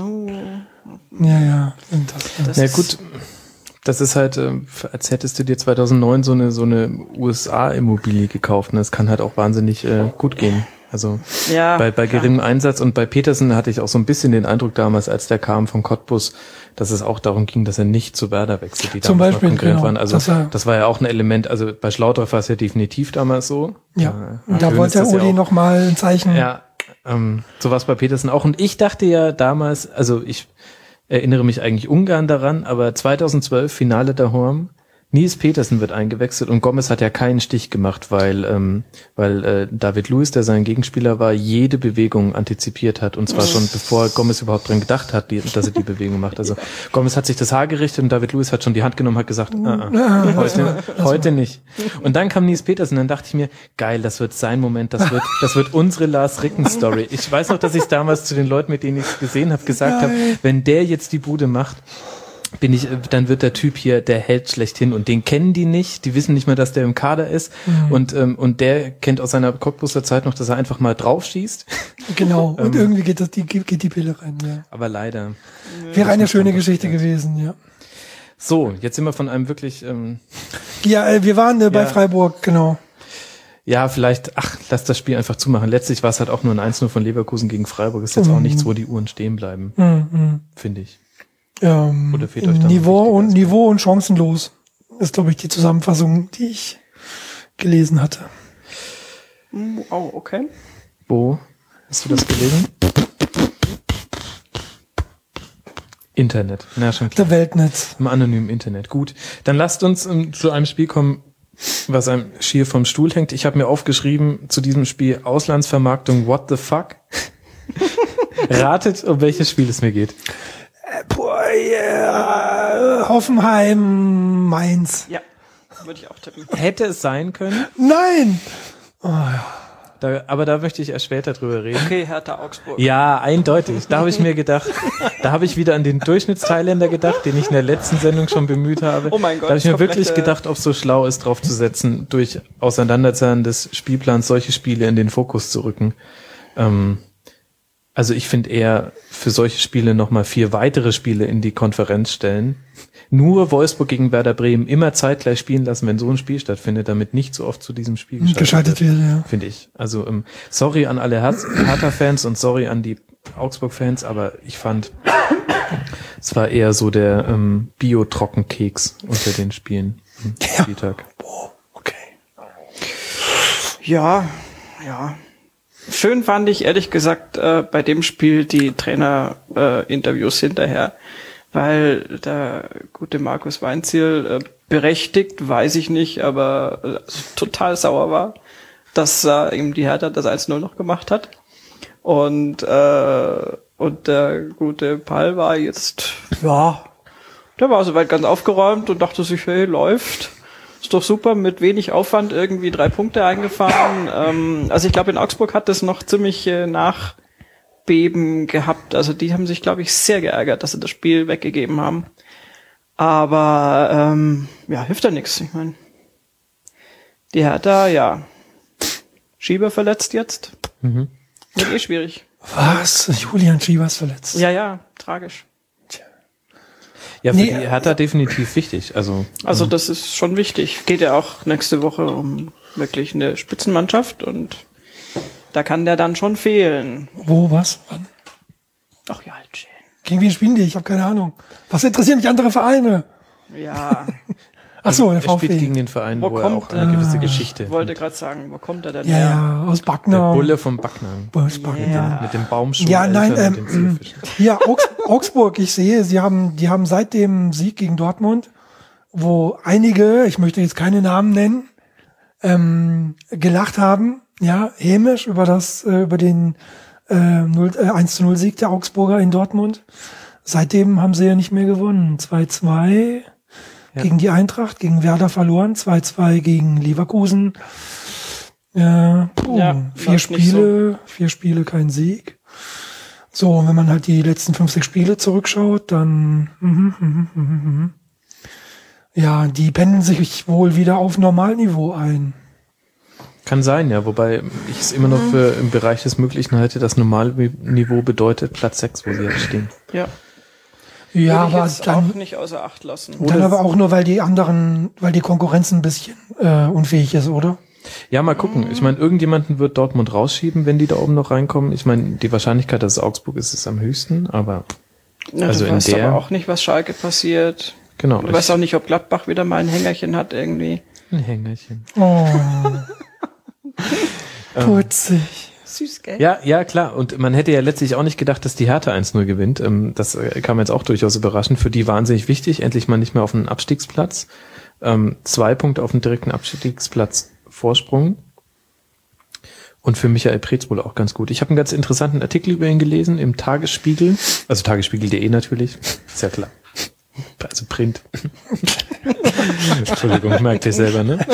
das gut, das ist halt, als hättest du dir 2009 so eine USA-Immobilie gekauft, ne? Das kann halt auch wahnsinnig gut gehen. Also bei geringem Einsatz, und bei Petersen hatte ich auch so ein bisschen den Eindruck damals, als der kam von Cottbus, dass es auch darum ging, dass er nicht zu Werder wechselt, die zum damals Beispiel, noch Konkurrent genau, waren. Also das war ja auch ein Element, also bei Schlaudorff war es ja definitiv damals so. Ja, und da wollte der Uli noch mal ein Zeichen. Ja, so war es bei Petersen auch. Und ich dachte ja damals, also ich erinnere mich eigentlich ungern daran, aber 2012 Finale der Horm, Nils Petersen wird eingewechselt und Gomez hat ja keinen Stich gemacht, weil David Luiz, der sein Gegenspieler war, jede Bewegung antizipiert hat, und zwar schon bevor Gomez überhaupt dran gedacht hat, dass er die Bewegung macht. Also Gomez hat sich das Haar gerichtet und David Luiz hat schon die Hand genommen, hat gesagt, heute nicht. Und dann kam Nils Petersen, dann dachte ich mir, geil, das wird sein Moment, das wird unsere Lars Ricken Story. Ich weiß noch, dass ich damals zu den Leuten, mit denen ich es gesehen habe, gesagt habe, wenn der jetzt die Bude macht, dann wird der Typ hier der Held schlechthin, und den kennen die nicht, die wissen nicht mehr, dass der im Kader ist, und der kennt aus seiner Cottbuser Zeit noch, dass er einfach mal drauf schießt. Genau, und irgendwie geht die Pille rein, ja. Aber leider. Wäre eine schöne Geschichte gewesen, ja. So, jetzt sind wir von einem wirklich... wir waren bei Freiburg, genau. Ja, vielleicht, lass das Spiel einfach zumachen. Letztlich war es halt auch nur ein 1-0 von Leverkusen gegen Freiburg. Ist jetzt auch nichts, wo die Uhren stehen bleiben, finde ich. Oder fehlt euch da Niveau und chancenlos ist, glaube ich, die Zusammenfassung, die ich gelesen hatte. Oh, okay. Wo hast du das gelesen? Internet. Na, schon klar. Der Weltnetz. Im anonymen Internet. Gut. Dann lasst uns zu einem Spiel kommen, was einem schier vom Stuhl hängt. Ich habe mir aufgeschrieben zu diesem Spiel: Auslandsvermarktung, what the fuck? Ratet, um welches Spiel es mir geht. Hoffenheim, Mainz. Ja, würde ich auch tippen. Hätte es sein können? Nein! Oh, ja. Aber da möchte ich erst später drüber reden. Okay, Hertha Augsburg. Ja, eindeutig. Da habe ich mir gedacht, da habe ich wieder an den Durchschnittsthailänder gedacht, den ich in der letzten Sendung schon bemüht habe. Oh mein Gott. Da habe ich mir wirklich gedacht, ob es so schlau ist, drauf zu setzen, durch Auseinanderzahlen des Spielplans solche Spiele in den Fokus zu rücken. Also ich finde eher für solche Spiele nochmal 4 weitere Spiele in die Konferenz stellen. Nur Wolfsburg gegen Werder Bremen immer zeitgleich spielen lassen, wenn so ein Spiel stattfindet, damit nicht so oft zu diesem Spiel geschaltet wird, ja. Finde ich. Also sorry an alle Hertha-Fans und sorry an die Augsburg-Fans, aber ich fand, es war eher so der Bio-Trockenkeks unter den Spielen am Spieltag. Okay. Ja. Schön fand ich, ehrlich gesagt, bei dem Spiel die Trainer-Interviews hinterher, weil der gute Markus Weinzierl berechtigt, weiß ich nicht, aber total sauer war, dass ihm die Hertha das 1-0 noch gemacht hat. Und der gute Pall war jetzt, der war soweit ganz aufgeräumt und dachte sich, hey, läuft. Ist doch super, mit wenig Aufwand irgendwie 3 Punkte eingefahren. Also ich glaube, in Augsburg hat das noch ziemlich Nachbeben gehabt. Also die haben sich, glaube ich, sehr geärgert, dass sie das Spiel weggegeben haben. Aber hilft ja nichts. Ich meine, die Hertha, Schieber verletzt jetzt. Wird schwierig. Was? Julian Schieber ist verletzt? Ja, tragisch. Ja, für die Hertha definitiv wichtig. Also das ist schon wichtig. Geht ja auch nächste Woche um wirklich eine Spitzenmannschaft und da kann der dann schon fehlen. Wo, was? Wann? Ach ja, halt schön. Gegen wen spielen die? Ich habe keine Ahnung. Was interessieren mich andere Vereine? Ja. Ach so, der VfB. Er spielt VfB. gegen den Verein, wo er auch eine gewisse Geschichte. Ich wollte gerade sagen, wo kommt er denn her? Ja, aus Backnang. Der Bulle vom Backnang. Mit dem Baumschuh. Ja, nein, hier Augsburg, ich sehe, die haben seit dem Sieg gegen Dortmund, wo einige, ich möchte jetzt keine Namen nennen, gelacht haben, hämisch über den 1-0 Sieg der Augsburger in Dortmund. Seitdem haben sie ja nicht mehr gewonnen. 2-2. gegen die Eintracht, gegen Werder verloren, 2-2 gegen Leverkusen. 4 Spiele, kein Sieg. So, und wenn man halt die letzten 5, 6 Spiele zurückschaut, dann ja, die pendeln sich wohl wieder auf Normalniveau ein. Kann sein, ja, wobei ich es immer noch für im Bereich des Möglichen halte, das Normalniveau bedeutet Platz 6, wo sie jetzt stehen. Ja. Ja, Würde ich aber jetzt dann auch nicht außer Acht lassen. dann aber auch nur, weil die Konkurrenz ein bisschen unfähig ist, oder? Ja, mal gucken. Ich meine, irgendjemanden wird Dortmund rausschieben, wenn die da oben noch reinkommen. Ich meine, die Wahrscheinlichkeit, dass es Augsburg ist, ist am höchsten, aber Ja, also du weißt aber auch nicht, was Schalke passiert. Genau. Du weißt auch nicht, ob Gladbach wieder mal ein Hängerchen hat irgendwie. Ein Hängerchen. Oh. Putzig. Süß, gell? Ja, klar. Und man hätte ja letztlich auch nicht gedacht, dass die Hertha 1-0 gewinnt. Das kam jetzt auch durchaus überraschend. Für die wahnsinnig wichtig. Endlich mal nicht mehr auf einen Abstiegsplatz. 2 Punkte auf den direkten Abstiegsplatz Vorsprung. Und für Michael Preetz wohl auch ganz gut. Ich habe einen ganz interessanten Artikel über ihn gelesen im Tagesspiegel. Also tagesspiegel.de natürlich. Ist ja klar. Also Print. Entschuldigung, merkt ihr selber, ne?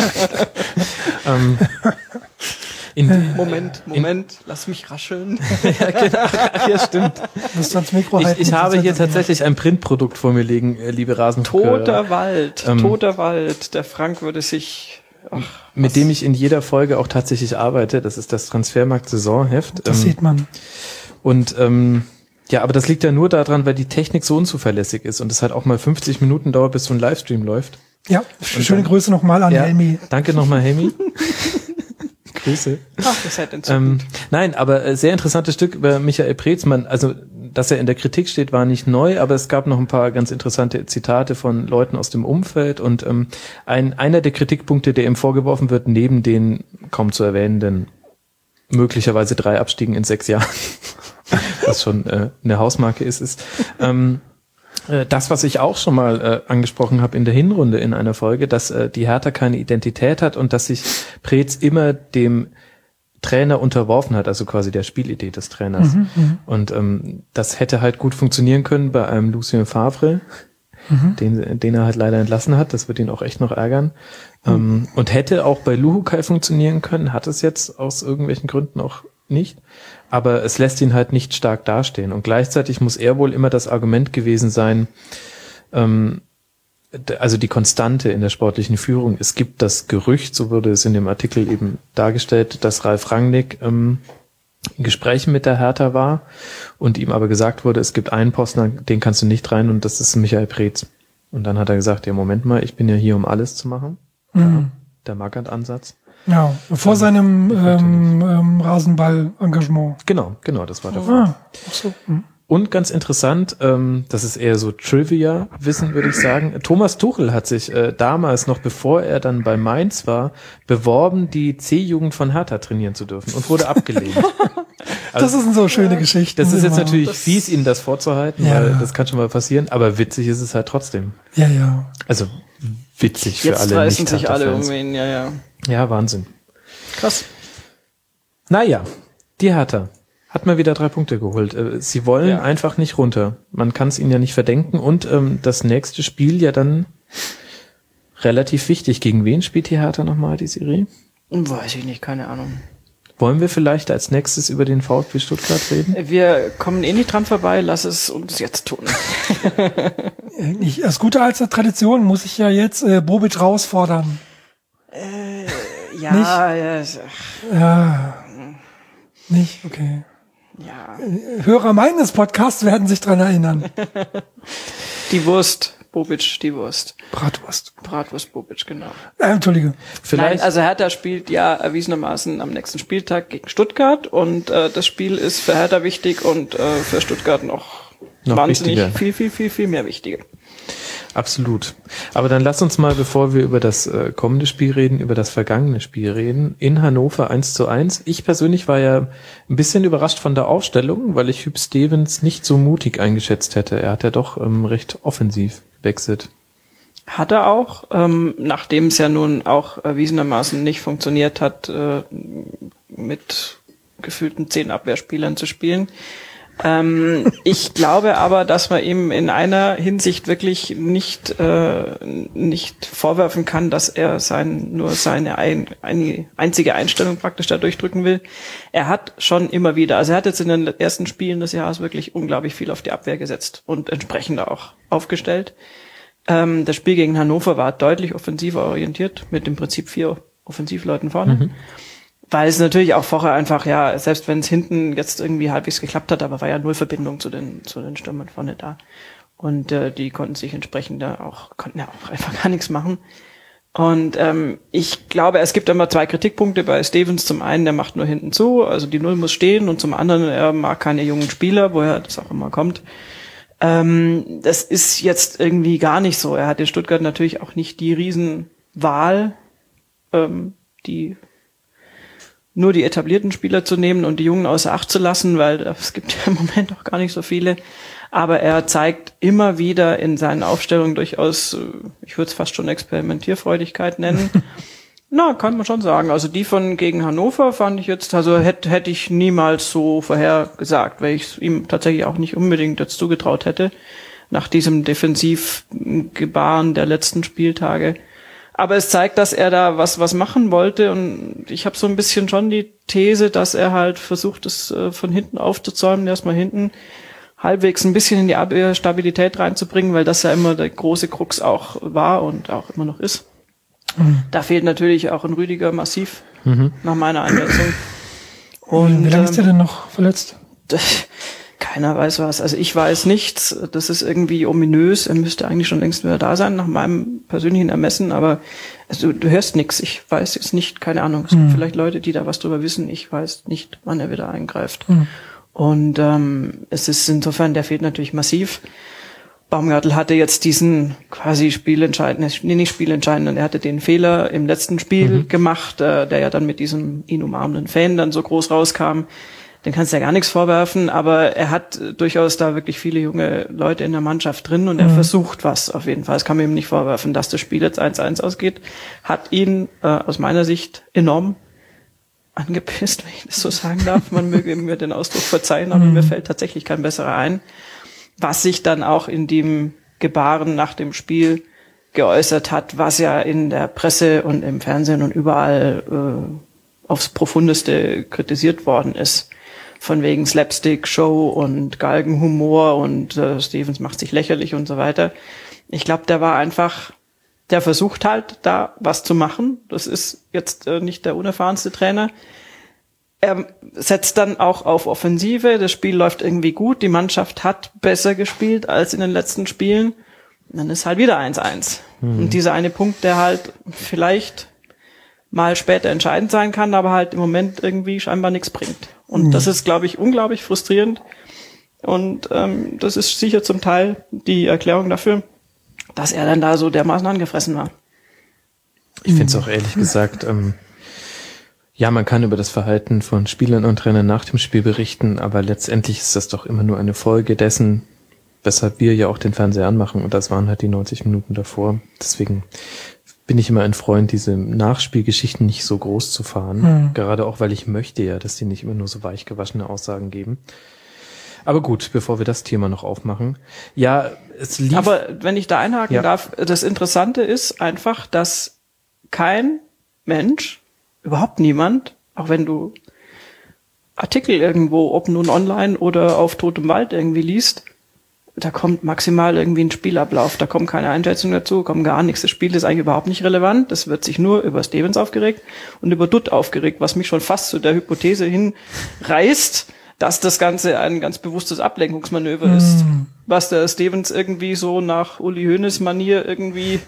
Moment, lass mich rascheln. Ja, genau. Ja, stimmt. Musst du ans Mikro halten. Ich habe hier tatsächlich ein Printprodukt vor mir liegen, liebe Rasenfußballer. Toter Wald. Der Frank würde sich... mit dem ich in jeder Folge auch tatsächlich arbeite. Das ist das Transfermarkt-Saisonheft. Das sieht man. Und ja, aber das liegt ja nur daran, weil die Technik so unzuverlässig ist und es halt auch mal 50 Minuten dauert, bis so ein Livestream läuft. Ja, schöne Grüße nochmal an Helmi. Danke nochmal, Helmi. Grüße. Ach, das seid entzückend. Nein, aber sehr interessantes Stück über Michael Preetz. Also, dass er in der Kritik steht, war nicht neu, aber es gab noch ein paar ganz interessante Zitate von Leuten aus dem Umfeld und einer der Kritikpunkte, der ihm vorgeworfen wird, neben den kaum zu erwähnenden möglicherweise 3 Abstiegen in 6 Jahren, was schon eine Hausmarke ist das, was ich auch schon mal angesprochen habe in der Hinrunde in einer Folge, dass die Hertha keine Identität hat und dass sich Preetz immer dem Trainer unterworfen hat, also quasi der Spielidee des Trainers. Und das hätte halt gut funktionieren können bei einem Lucien Favre, den er halt leider entlassen hat. Das wird ihn auch echt noch ärgern. Und hätte auch bei Luhukai funktionieren können, hat es jetzt aus irgendwelchen Gründen auch nicht. Aber es lässt ihn halt nicht stark dastehen. Und gleichzeitig muss er wohl immer das Argument gewesen sein, also die Konstante in der sportlichen Führung. Es gibt das Gerücht, so wurde es in dem Artikel eben dargestellt, dass Ralf Rangnick in Gesprächen mit der Hertha war und ihm aber gesagt wurde, es gibt einen Posten, den kannst du nicht rein und das ist Michael Preetz. Und dann hat er gesagt, ja Moment mal, ich bin ja hier, um alles zu machen. Ja, der Magath-Ansatz. Ja, vor seinem Rasenball-Engagement. Genau, das war der Fall. Ach so. Und ganz interessant, das ist eher so Trivia-Wissen, würde ich sagen. Thomas Tuchel hat sich damals, noch bevor er dann bei Mainz war, beworben, die C-Jugend von Hertha trainieren zu dürfen und wurde abgelehnt. Das ist eine so schöne Geschichte. Das ist jetzt natürlich fies, Ihnen das vorzuhalten, weil das kann schon mal passieren, aber witzig ist es halt trotzdem. Ja. Also witzig für jetzt alle reißen sich alle Nicht-Hertha-Fans. um ihn, ja. Ja, Wahnsinn. Krass. Naja, die Hertha hat mal wieder 3 Punkte geholt. Sie wollen einfach nicht runter. Man kann es ihnen ja nicht verdenken. Und das nächste Spiel ja dann relativ wichtig. Gegen wen spielt die Hertha nochmal, die Serie? Weiß ich nicht, keine Ahnung. Wollen wir vielleicht als nächstes über den VfB Stuttgart reden? Wir kommen eh nicht dran vorbei, lass es uns jetzt tun. Als gute alte Tradition muss ich ja jetzt Bobic herausfordern. Ja. Nicht? Okay. Ja. Hörer meines Podcasts werden sich dran erinnern. Die Wurst, Bobic, die Wurst. Bratwurst, Bobic, genau. Entschuldige. Vielleicht. Nein, also Hertha spielt ja erwiesenermaßen am nächsten Spieltag gegen Stuttgart und das Spiel ist für Hertha wichtig und für Stuttgart noch wahnsinnig wichtiger. viel mehr wichtiger. Absolut. Aber dann lass uns mal, bevor wir über das kommende Spiel reden, über das vergangene Spiel reden. In Hannover 1:1. Ich persönlich war ja ein bisschen überrascht von der Aufstellung, weil ich Hüb Stevens nicht so mutig eingeschätzt hätte. Er hat ja doch recht offensiv gewechselt. Hat er auch, nachdem es ja nun auch erwiesenermaßen nicht funktioniert hat, mit gefühlten 10 Abwehrspielern zu spielen. Ich glaube aber, dass man ihm in einer Hinsicht wirklich nicht vorwerfen kann, dass er nur seine einzige Einstellung praktisch da durchdrücken will. Er hat schon immer wieder, also er hat jetzt in den ersten Spielen des Jahres wirklich unglaublich viel auf die Abwehr gesetzt und entsprechend auch aufgestellt. Das Spiel gegen Hannover war deutlich offensiver orientiert, mit im Prinzip 4 Offensivleuten vorne. Mhm. Weil es natürlich auch vorher einfach, ja, selbst wenn es hinten jetzt irgendwie halbwegs geklappt hat, aber war ja null Verbindung zu den Stürmern vorne da. Und die konnten sich entsprechend konnten ja auch einfach gar nichts machen. Und ich glaube, es gibt immer 2 Kritikpunkte bei Stevens. Zum einen, der macht nur hinten zu, also die Null muss stehen, und zum anderen, er mag keine jungen Spieler, woher das auch immer kommt. Das ist jetzt irgendwie gar nicht so. Er hat in Stuttgart natürlich auch nicht die Riesenwahl, nur die etablierten Spieler zu nehmen und die Jungen außer Acht zu lassen, weil es gibt ja im Moment auch gar nicht so viele. Aber er zeigt immer wieder in seinen Aufstellungen durchaus, ich würde es fast schon Experimentierfreudigkeit nennen. Na, kann man schon sagen. Also die von gegen Hannover fand ich jetzt, also hätte ich niemals so vorhergesagt, weil ich es ihm tatsächlich auch nicht unbedingt jetzt zugetraut hätte, nach diesem Defensivgebaren der letzten Spieltage. Aber es zeigt, dass er da was machen wollte, und ich habe so ein bisschen schon die These, dass er halt versucht, es von hinten aufzuzäumen, erstmal hinten halbwegs ein bisschen in die Abwehrstabilität reinzubringen, weil das ja immer der große Krux auch war und auch immer noch ist. Mhm. Da fehlt natürlich auch ein Rüdiger massiv, nach meiner Einschätzung. Und wie lange ist er denn noch verletzt? Keiner weiß was. Also ich weiß nichts. Das ist irgendwie ominös. Er müsste eigentlich schon längst wieder da sein, nach meinem persönlichen Ermessen. Aber also, du hörst nichts. Ich weiß jetzt nicht, keine Ahnung. Es gibt vielleicht Leute, die da was drüber wissen. Ich weiß nicht, wann er wieder eingreift. Und es ist insofern, der fehlt natürlich massiv. Baumgartel hatte jetzt diesen quasi nicht spielentscheidenden, er hatte den Fehler im letzten Spiel gemacht, der ja dann mit diesem ihn umarmenden Fan dann so groß rauskam. Den kannst du ja gar nichts vorwerfen, aber er hat durchaus da wirklich viele junge Leute in der Mannschaft drin, und er versucht was auf jeden Fall. Das kann man ihm nicht vorwerfen, dass das Spiel jetzt 1-1 ausgeht. Hat ihn aus meiner Sicht enorm angepisst, wenn ich das so sagen darf. Man möge mir den Ausdruck verzeihen, aber mir fällt tatsächlich kein besserer ein. Was sich dann auch in dem Gebaren nach dem Spiel geäußert hat, was ja in der Presse und im Fernsehen und überall aufs Profundeste kritisiert worden ist. Von wegen Slapstick, Show und Galgenhumor und Stevens macht sich lächerlich und so weiter. Ich glaube, der versucht halt da was zu machen. Das ist jetzt nicht der unerfahrenste Trainer. Er setzt dann auch auf Offensive. Das Spiel läuft irgendwie gut. Die Mannschaft hat besser gespielt als in den letzten Spielen. Und dann ist halt wieder 1-1. Und dieser eine Punkt, der halt vielleicht mal später entscheidend sein kann, aber halt im Moment irgendwie scheinbar nichts bringt. Und das ist, glaube ich, unglaublich frustrierend. Und das ist sicher zum Teil die Erklärung dafür, dass er dann da so dermaßen angefressen war. Ich finde es auch ehrlich gesagt, ja, man kann über das Verhalten von Spielern und Trainern nach dem Spiel berichten, aber letztendlich ist das doch immer nur eine Folge dessen, weshalb wir ja auch den Fernseher anmachen, und das waren halt die 90 Minuten davor. Deswegen bin ich immer ein Freund, diese Nachspielgeschichten nicht so groß zu fahren. Gerade auch, weil ich möchte ja, dass die nicht immer nur so weichgewaschene Aussagen geben. Aber gut, bevor wir das Thema noch aufmachen. Ja, es lief. Aber wenn ich da einhaken darf, das Interessante ist einfach, dass kein Mensch, überhaupt niemand, auch wenn du Artikel irgendwo, ob nun online oder auf totem Wald irgendwie liest, da kommt maximal irgendwie ein Spielablauf, da kommt keine Einschätzung dazu, kommt gar nichts. Das Spiel ist eigentlich überhaupt nicht relevant, das wird sich nur über Stevens aufgeregt und über Dutt aufgeregt, was mich schon fast zu der Hypothese hinreißt, dass das Ganze ein ganz bewusstes Ablenkungsmanöver ist, was der Stevens irgendwie so nach Uli Hoeneß Manier irgendwie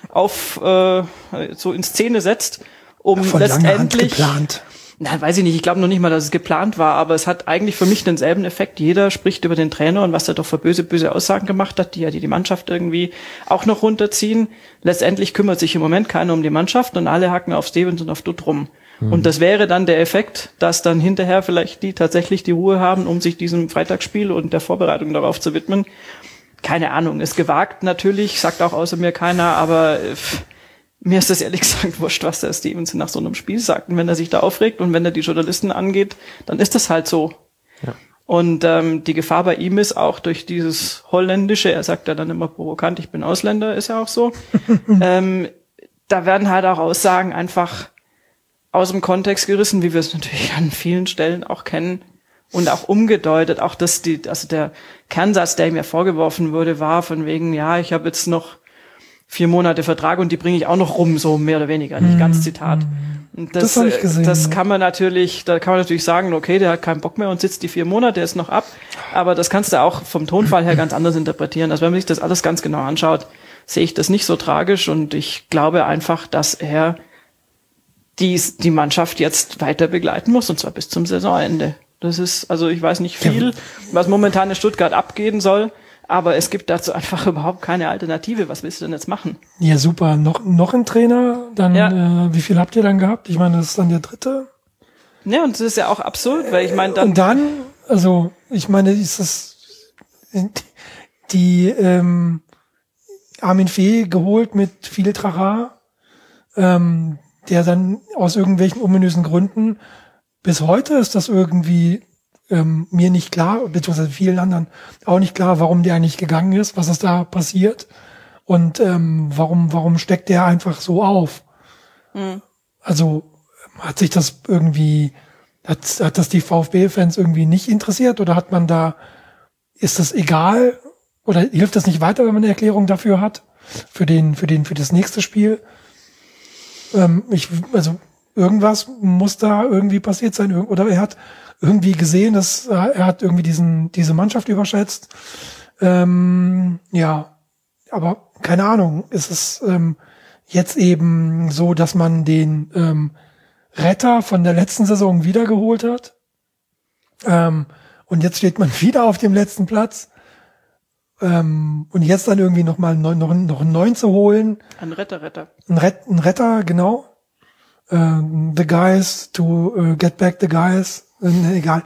so in Szene setzt, um letztendlich geplant. Nein, weiß ich nicht. Ich glaube noch nicht mal, dass es geplant war, aber es hat eigentlich für mich denselben Effekt. Jeder spricht über den Trainer und was er doch für böse Aussagen gemacht hat, die Mannschaft irgendwie auch noch runterziehen. Letztendlich kümmert sich im Moment keiner um die Mannschaft und alle hacken auf Stevens und auf Dutt rum. Und das wäre dann der Effekt, dass dann hinterher vielleicht die tatsächlich die Ruhe haben, um sich diesem Freitagsspiel und der Vorbereitung darauf zu widmen. Keine Ahnung, ist gewagt natürlich, sagt auch außer mir keiner, aber mir ist das ehrlich gesagt wurscht, was der Stevens nach so einem Spiel sagt. Und wenn er sich da aufregt und wenn er die Journalisten angeht, dann ist das halt so. Ja. Und die Gefahr bei ihm ist auch durch dieses Holländische, er sagt ja dann immer provokant, ich bin Ausländer, ist ja auch so, da werden halt auch Aussagen einfach aus dem Kontext gerissen, wie wir es natürlich an vielen Stellen auch kennen und auch umgedeutet. Auch dass der Kernsatz, der ihm ja vorgeworfen wurde, war von wegen, ja, ich habe jetzt noch 4 Monate Vertrag und die bringe ich auch noch rum, so mehr oder weniger, nicht ganz Zitat. Und das habe ich gesehen. Da kann man natürlich sagen, okay, der hat keinen Bock mehr und sitzt die 4 Monate jetzt noch ab. Aber das kannst du auch vom Tonfall her ganz anders interpretieren. Also wenn man sich das alles ganz genau anschaut, sehe ich das nicht so tragisch und ich glaube einfach, dass er die Mannschaft jetzt weiter begleiten muss und zwar bis zum Saisonende. Das ist, also ich weiß nicht viel, was momentan in Stuttgart abgehen soll. Aber es gibt dazu einfach überhaupt keine Alternative. Was willst du denn jetzt machen? Ja, super. Noch ein Trainer? Dann, wie viel habt ihr dann gehabt? Ich meine, das ist dann der 3. Ja, und das ist ja auch absurd, weil ich meine dann... Und dann, also, ich meine, ist das die Armin Fee geholt mit viel Trara, der dann aus irgendwelchen ominösen Gründen, bis heute ist das irgendwie mir nicht klar, beziehungsweise vielen anderen auch nicht klar, warum der eigentlich gegangen ist, was ist da passiert und warum steckt der einfach so auf? Mhm. Also hat sich das irgendwie, hat das die VfB-Fans irgendwie nicht interessiert oder hat man da, ist das egal oder hilft das nicht weiter, wenn man eine Erklärung dafür hat, für das nächste Spiel? Also irgendwas muss da irgendwie passiert sein, oder er hat irgendwie gesehen, dass er hat irgendwie diese Mannschaft überschätzt. Ja, aber keine Ahnung, ist es jetzt eben so, dass man den Retter von der letzten Saison wiedergeholt hat. Und jetzt steht man wieder auf dem letzten Platz. Und jetzt dann irgendwie noch einen neuen zu holen. Ein Retter. Ein Retter, genau. The guys to get back the guys. Egal.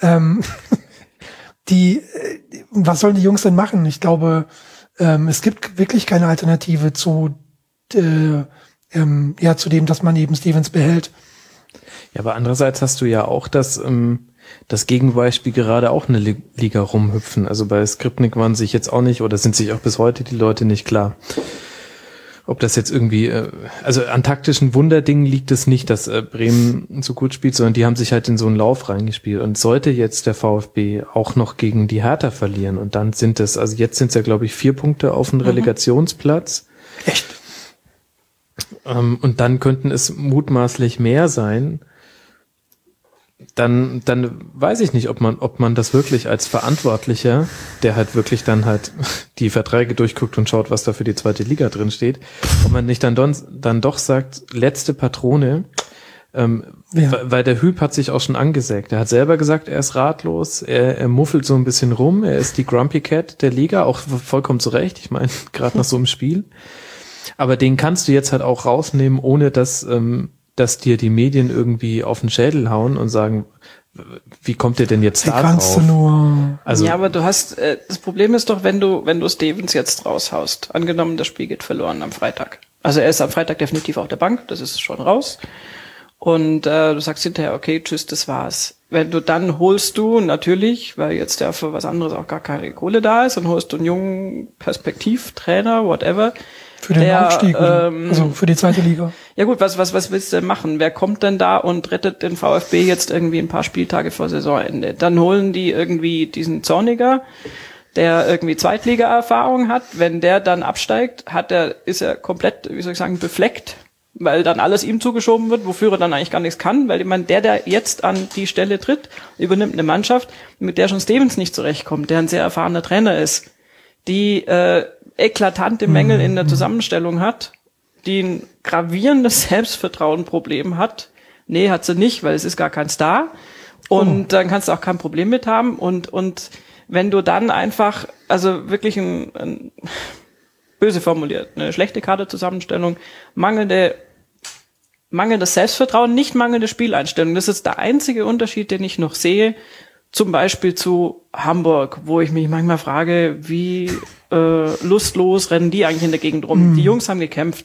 Was sollen die Jungs denn machen? Ich glaube, es gibt wirklich keine Alternative zu dem, dass man eben Stevens behält. Ja, aber andererseits hast du ja auch das Gegenbeispiel gerade auch eine Liga rumhüpfen. Also bei Skripnik waren sich jetzt auch nicht oder sind sich auch bis heute die Leute nicht klar. Ob das jetzt irgendwie, also an taktischen Wunderdingen liegt es nicht, dass Bremen so gut spielt, sondern die haben sich halt in so einen Lauf reingespielt. Und sollte jetzt der VfB auch noch gegen die Hertha verlieren und dann sind es, also jetzt sind es ja glaube ich 4 Punkte auf dem Relegationsplatz. Echt? Und dann könnten es mutmaßlich mehr sein. Dann weiß ich nicht, ob man das wirklich als Verantwortlicher, der halt wirklich dann halt die Verträge durchguckt und schaut, was da für die 2. Liga drin steht, ob man nicht dann doch sagt, letzte Patrone, weil der Hüb hat sich auch schon angesägt. Er hat selber gesagt, er ist ratlos, er muffelt so ein bisschen rum, er ist die Grumpy Cat der Liga, auch vollkommen zu Recht, ich meine, gerade nach so einem Spiel. Aber den kannst du jetzt halt auch rausnehmen, ohne dass dir die Medien irgendwie auf den Schädel hauen und sagen, wie kommt ihr denn jetzt da drauf? Also, ja, aber du hast, das Problem ist doch, wenn du Stevens jetzt raushaust, angenommen, das Spiel geht verloren am Freitag. Also er ist am Freitag definitiv auf der Bank, das ist schon raus. Und du sagst hinterher, okay, tschüss, das war's. Wenn du dann holst du natürlich, weil jetzt ja für was anderes auch gar keine Kohle da ist, und holst du einen jungen Perspektivtrainer, whatever, für den Aufstieg, also für die 2. Liga. Ja gut, was willst du denn machen? Wer kommt denn da und rettet den VfB jetzt irgendwie ein paar Spieltage vor Saisonende? Dann holen die irgendwie diesen Zorniger, der irgendwie Zweitliga-Erfahrung hat. Wenn der dann absteigt, ist er komplett, wie soll ich sagen, befleckt, weil dann alles ihm zugeschoben wird, wofür er dann eigentlich gar nichts kann, weil ich meine, der jetzt an die Stelle tritt, übernimmt eine Mannschaft, mit der schon Stevens nicht zurechtkommt, der ein sehr erfahrener Trainer ist, die eklatante Mängel in der Zusammenstellung hat, die ein gravierendes Selbstvertrauenproblem hat. Nee, hat sie nicht, weil es ist gar kein Star. Und dann kannst du auch kein Problem mit haben. Und wenn du dann einfach, also wirklich böse formuliert, eine schlechte Kaderzusammenstellung, mangelndes Selbstvertrauen, nicht mangelnde Spieleinstellung. Das ist der einzige Unterschied, den ich noch sehe, zum Beispiel zu Hamburg, wo ich mich manchmal frage, wie lustlos rennen die eigentlich in der Gegend rum. Die Jungs haben gekämpft.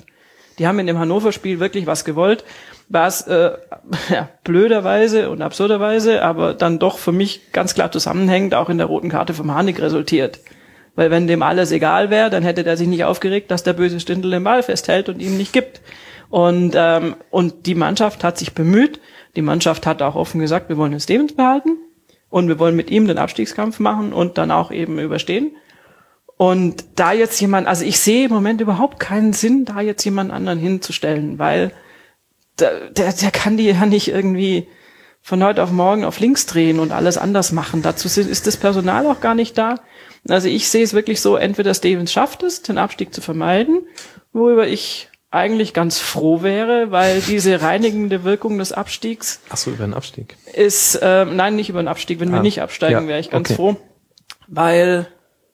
Die haben in dem Hannover-Spiel wirklich was gewollt, was blöderweise und absurderweise, aber dann doch für mich ganz klar zusammenhängend auch in der roten Karte vom Harnik resultiert. Weil wenn dem alles egal wäre, dann hätte der sich nicht aufgeregt, dass der böse Stindl den Ball festhält und ihm nicht gibt. Und die Mannschaft hat sich bemüht. Die Mannschaft hat auch offen gesagt, wir wollen den Stevens behalten und wir wollen mit ihm den Abstiegskampf machen und dann auch eben überstehen. Und da jetzt jemand, also ich sehe im Moment überhaupt keinen Sinn, da jetzt jemand anderen hinzustellen, weil der kann die ja nicht irgendwie von heute auf morgen auf links drehen und alles anders machen. Dazu ist das Personal auch gar nicht da. Also ich sehe es wirklich so, entweder Stevens schafft es, den Abstieg zu vermeiden, worüber ich eigentlich ganz froh wäre, weil diese reinigende Wirkung des Abstiegs... Ach so, über den Abstieg. Ist, nein, nicht über den Abstieg. Wenn wir nicht absteigen, wäre ich ganz froh, weil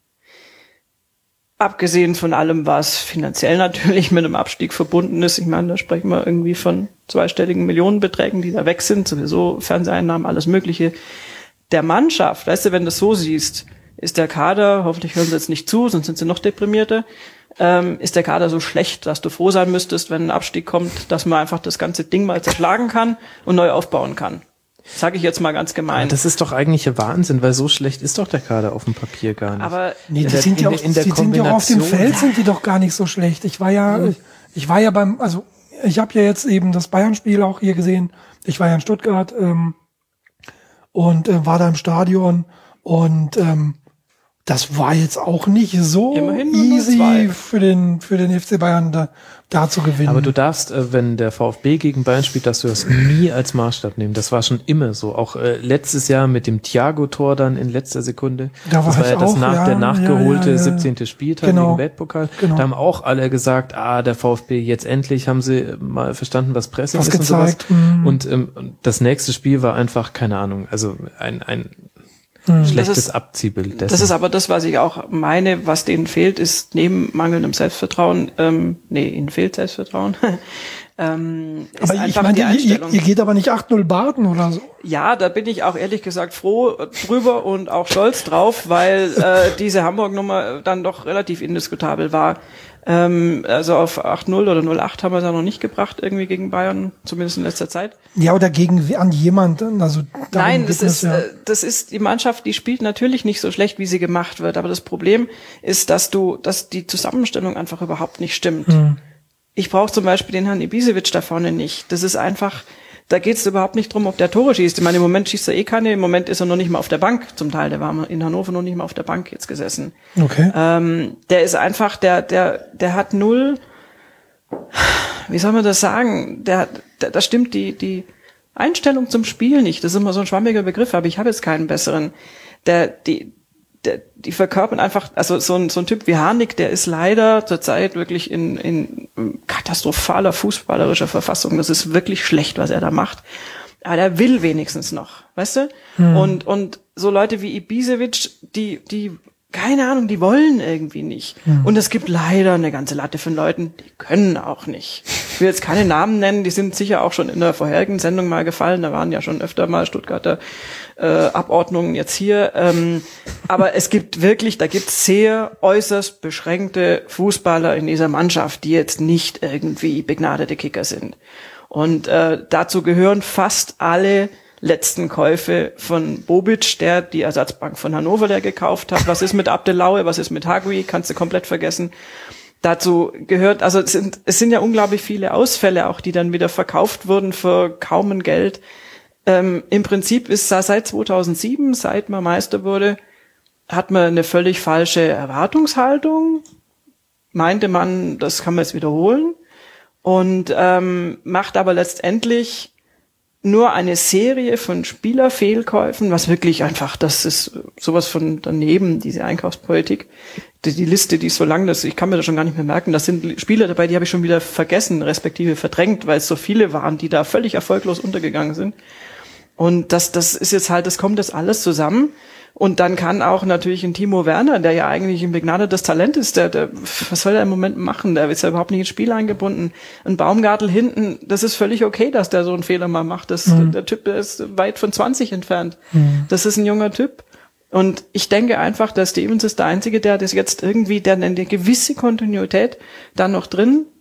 abgesehen von allem, was finanziell natürlich mit einem Abstieg verbunden ist, ich meine, da sprechen wir irgendwie von zweistelligen Millionenbeträgen, die da weg sind, sowieso Fernseheinnahmen, alles Mögliche. Der Mannschaft, weißt du, wenn du das so siehst, ist der Kader, hoffentlich hören sie jetzt nicht zu, sonst sind sie noch deprimierter, ist der Kader so schlecht, dass du froh sein müsstest, wenn ein Abstieg kommt, dass man einfach das ganze Ding mal zerschlagen kann und neu aufbauen kann. Sage ich jetzt mal ganz gemein. Aber das ist doch eigentlich ein Wahnsinn, weil so schlecht ist doch der Kader auf dem Papier gar nicht. Aber nee, die sind ja auch auf dem Feld sind die doch gar nicht so schlecht. Ich war ja beim, also ich habe ja jetzt eben das Bayern-Spiel auch hier gesehen. Ich war ja in Stuttgart und war da im Stadion und das war jetzt auch nicht so easy für den FC Bayern da zu gewinnen. Aber du darfst, wenn der VfB gegen Bayern spielt, darfst du das nie als Maßstab nehmen. Das war schon immer so. Auch letztes Jahr mit dem Thiago-Tor dann in letzter Sekunde. Das war ja das der nachgeholte 17. Spieltag gegen Weltpokal. Genau. Da haben auch alle gesagt, der VfB, jetzt endlich haben sie mal verstanden, was Pressing ist gezeigt. Und sowas. Und das nächste Spiel war einfach, keine Ahnung, also ein schlechtes Abziehbild dessen. Das ist aber das, was ich auch meine, was denen fehlt, ist neben mangelndem Selbstvertrauen, ihnen fehlt Selbstvertrauen. Aber ich meine, ihr geht aber nicht 8-0 baden oder so. Ja, da bin ich auch ehrlich gesagt froh drüber und auch stolz drauf, weil diese Hamburg-Nummer dann doch relativ indiskutabel war. Also auf 8-0 oder 0-8 haben wir es ja noch nicht gebracht, irgendwie gegen Bayern, zumindest in letzter Zeit. Ja, oder an jemanden, also nein, das ist die Mannschaft, die spielt natürlich nicht so schlecht, wie sie gemacht wird, aber das Problem ist, dass die Zusammenstellung einfach überhaupt nicht stimmt. Ich brauche zum Beispiel den Herrn Ibisevic da vorne nicht. Das ist einfach, da geht es überhaupt nicht drum, ob der Tore schießt. Ich meine, im Moment schießt er eh keine, im Moment ist er noch nicht mal auf der Bank zum Teil. Der war in Hannover noch nicht mal auf der Bank jetzt gesessen. Okay. Der ist einfach, der hat null, wie soll man das sagen, da stimmt die Einstellung zum Spiel nicht. Das ist immer so ein schwammiger Begriff, aber ich habe jetzt keinen besseren. Die verkörpern einfach, also so ein Typ wie Harnik, der ist leider zurzeit wirklich in katastrophaler fußballerischer Verfassung. Das ist wirklich schlecht, was er da macht. Aber der will wenigstens noch, weißt du? Und so Leute wie Ibisevic, die keine Ahnung, die wollen irgendwie nicht. Und es gibt leider eine ganze Latte von Leuten, die können auch nicht. Ich will jetzt keine Namen nennen, die sind sicher auch schon in der vorherigen Sendung mal gefallen. Da waren ja schon öfter mal Stuttgarter Abordnungen jetzt hier. Aber es gibt wirklich, da gibt es sehr äußerst beschränkte Fußballer in dieser Mannschaft, die jetzt nicht irgendwie begnadete Kicker sind. Und dazu gehören fast alle letzten Käufe von Bobic, der die Ersatzbank von Hannover gekauft hat. Was ist mit Abdelaue, was ist mit Hagui? Kannst du komplett vergessen. Dazu gehört, also es sind ja unglaublich viele Ausfälle auch, die dann wieder verkauft wurden für kaum ein Geld. Im Prinzip ist seit 2007, seit man Meister wurde, hat man eine völlig falsche Erwartungshaltung. Meinte man, das kann man jetzt wiederholen. Und macht aber letztendlich nur eine Serie von Spielerfehlkäufen, was wirklich einfach, das ist sowas von daneben, diese Einkaufspolitik. Die Liste, die ist so lang, dass ich kann mir das schon gar nicht mehr merken. Das sind Spieler dabei, die habe ich schon wieder vergessen, respektive verdrängt, weil es so viele waren, die da völlig erfolglos untergegangen sind. Und das ist jetzt halt, das kommt das alles zusammen. Und dann kann auch natürlich ein Timo Werner, der ja eigentlich ein begnadetes Talent ist, der was soll er im Moment machen? Der ist ja überhaupt nicht ins Spiel eingebunden. Ein Baumgartel hinten, das ist völlig okay, dass der so einen Fehler mal macht. Der Typ, der ist weit von 20 entfernt. Das ist ein junger Typ. Und ich denke einfach, der Stevens ist der Einzige, der das jetzt irgendwie, der eine gewisse Kontinuität da noch drin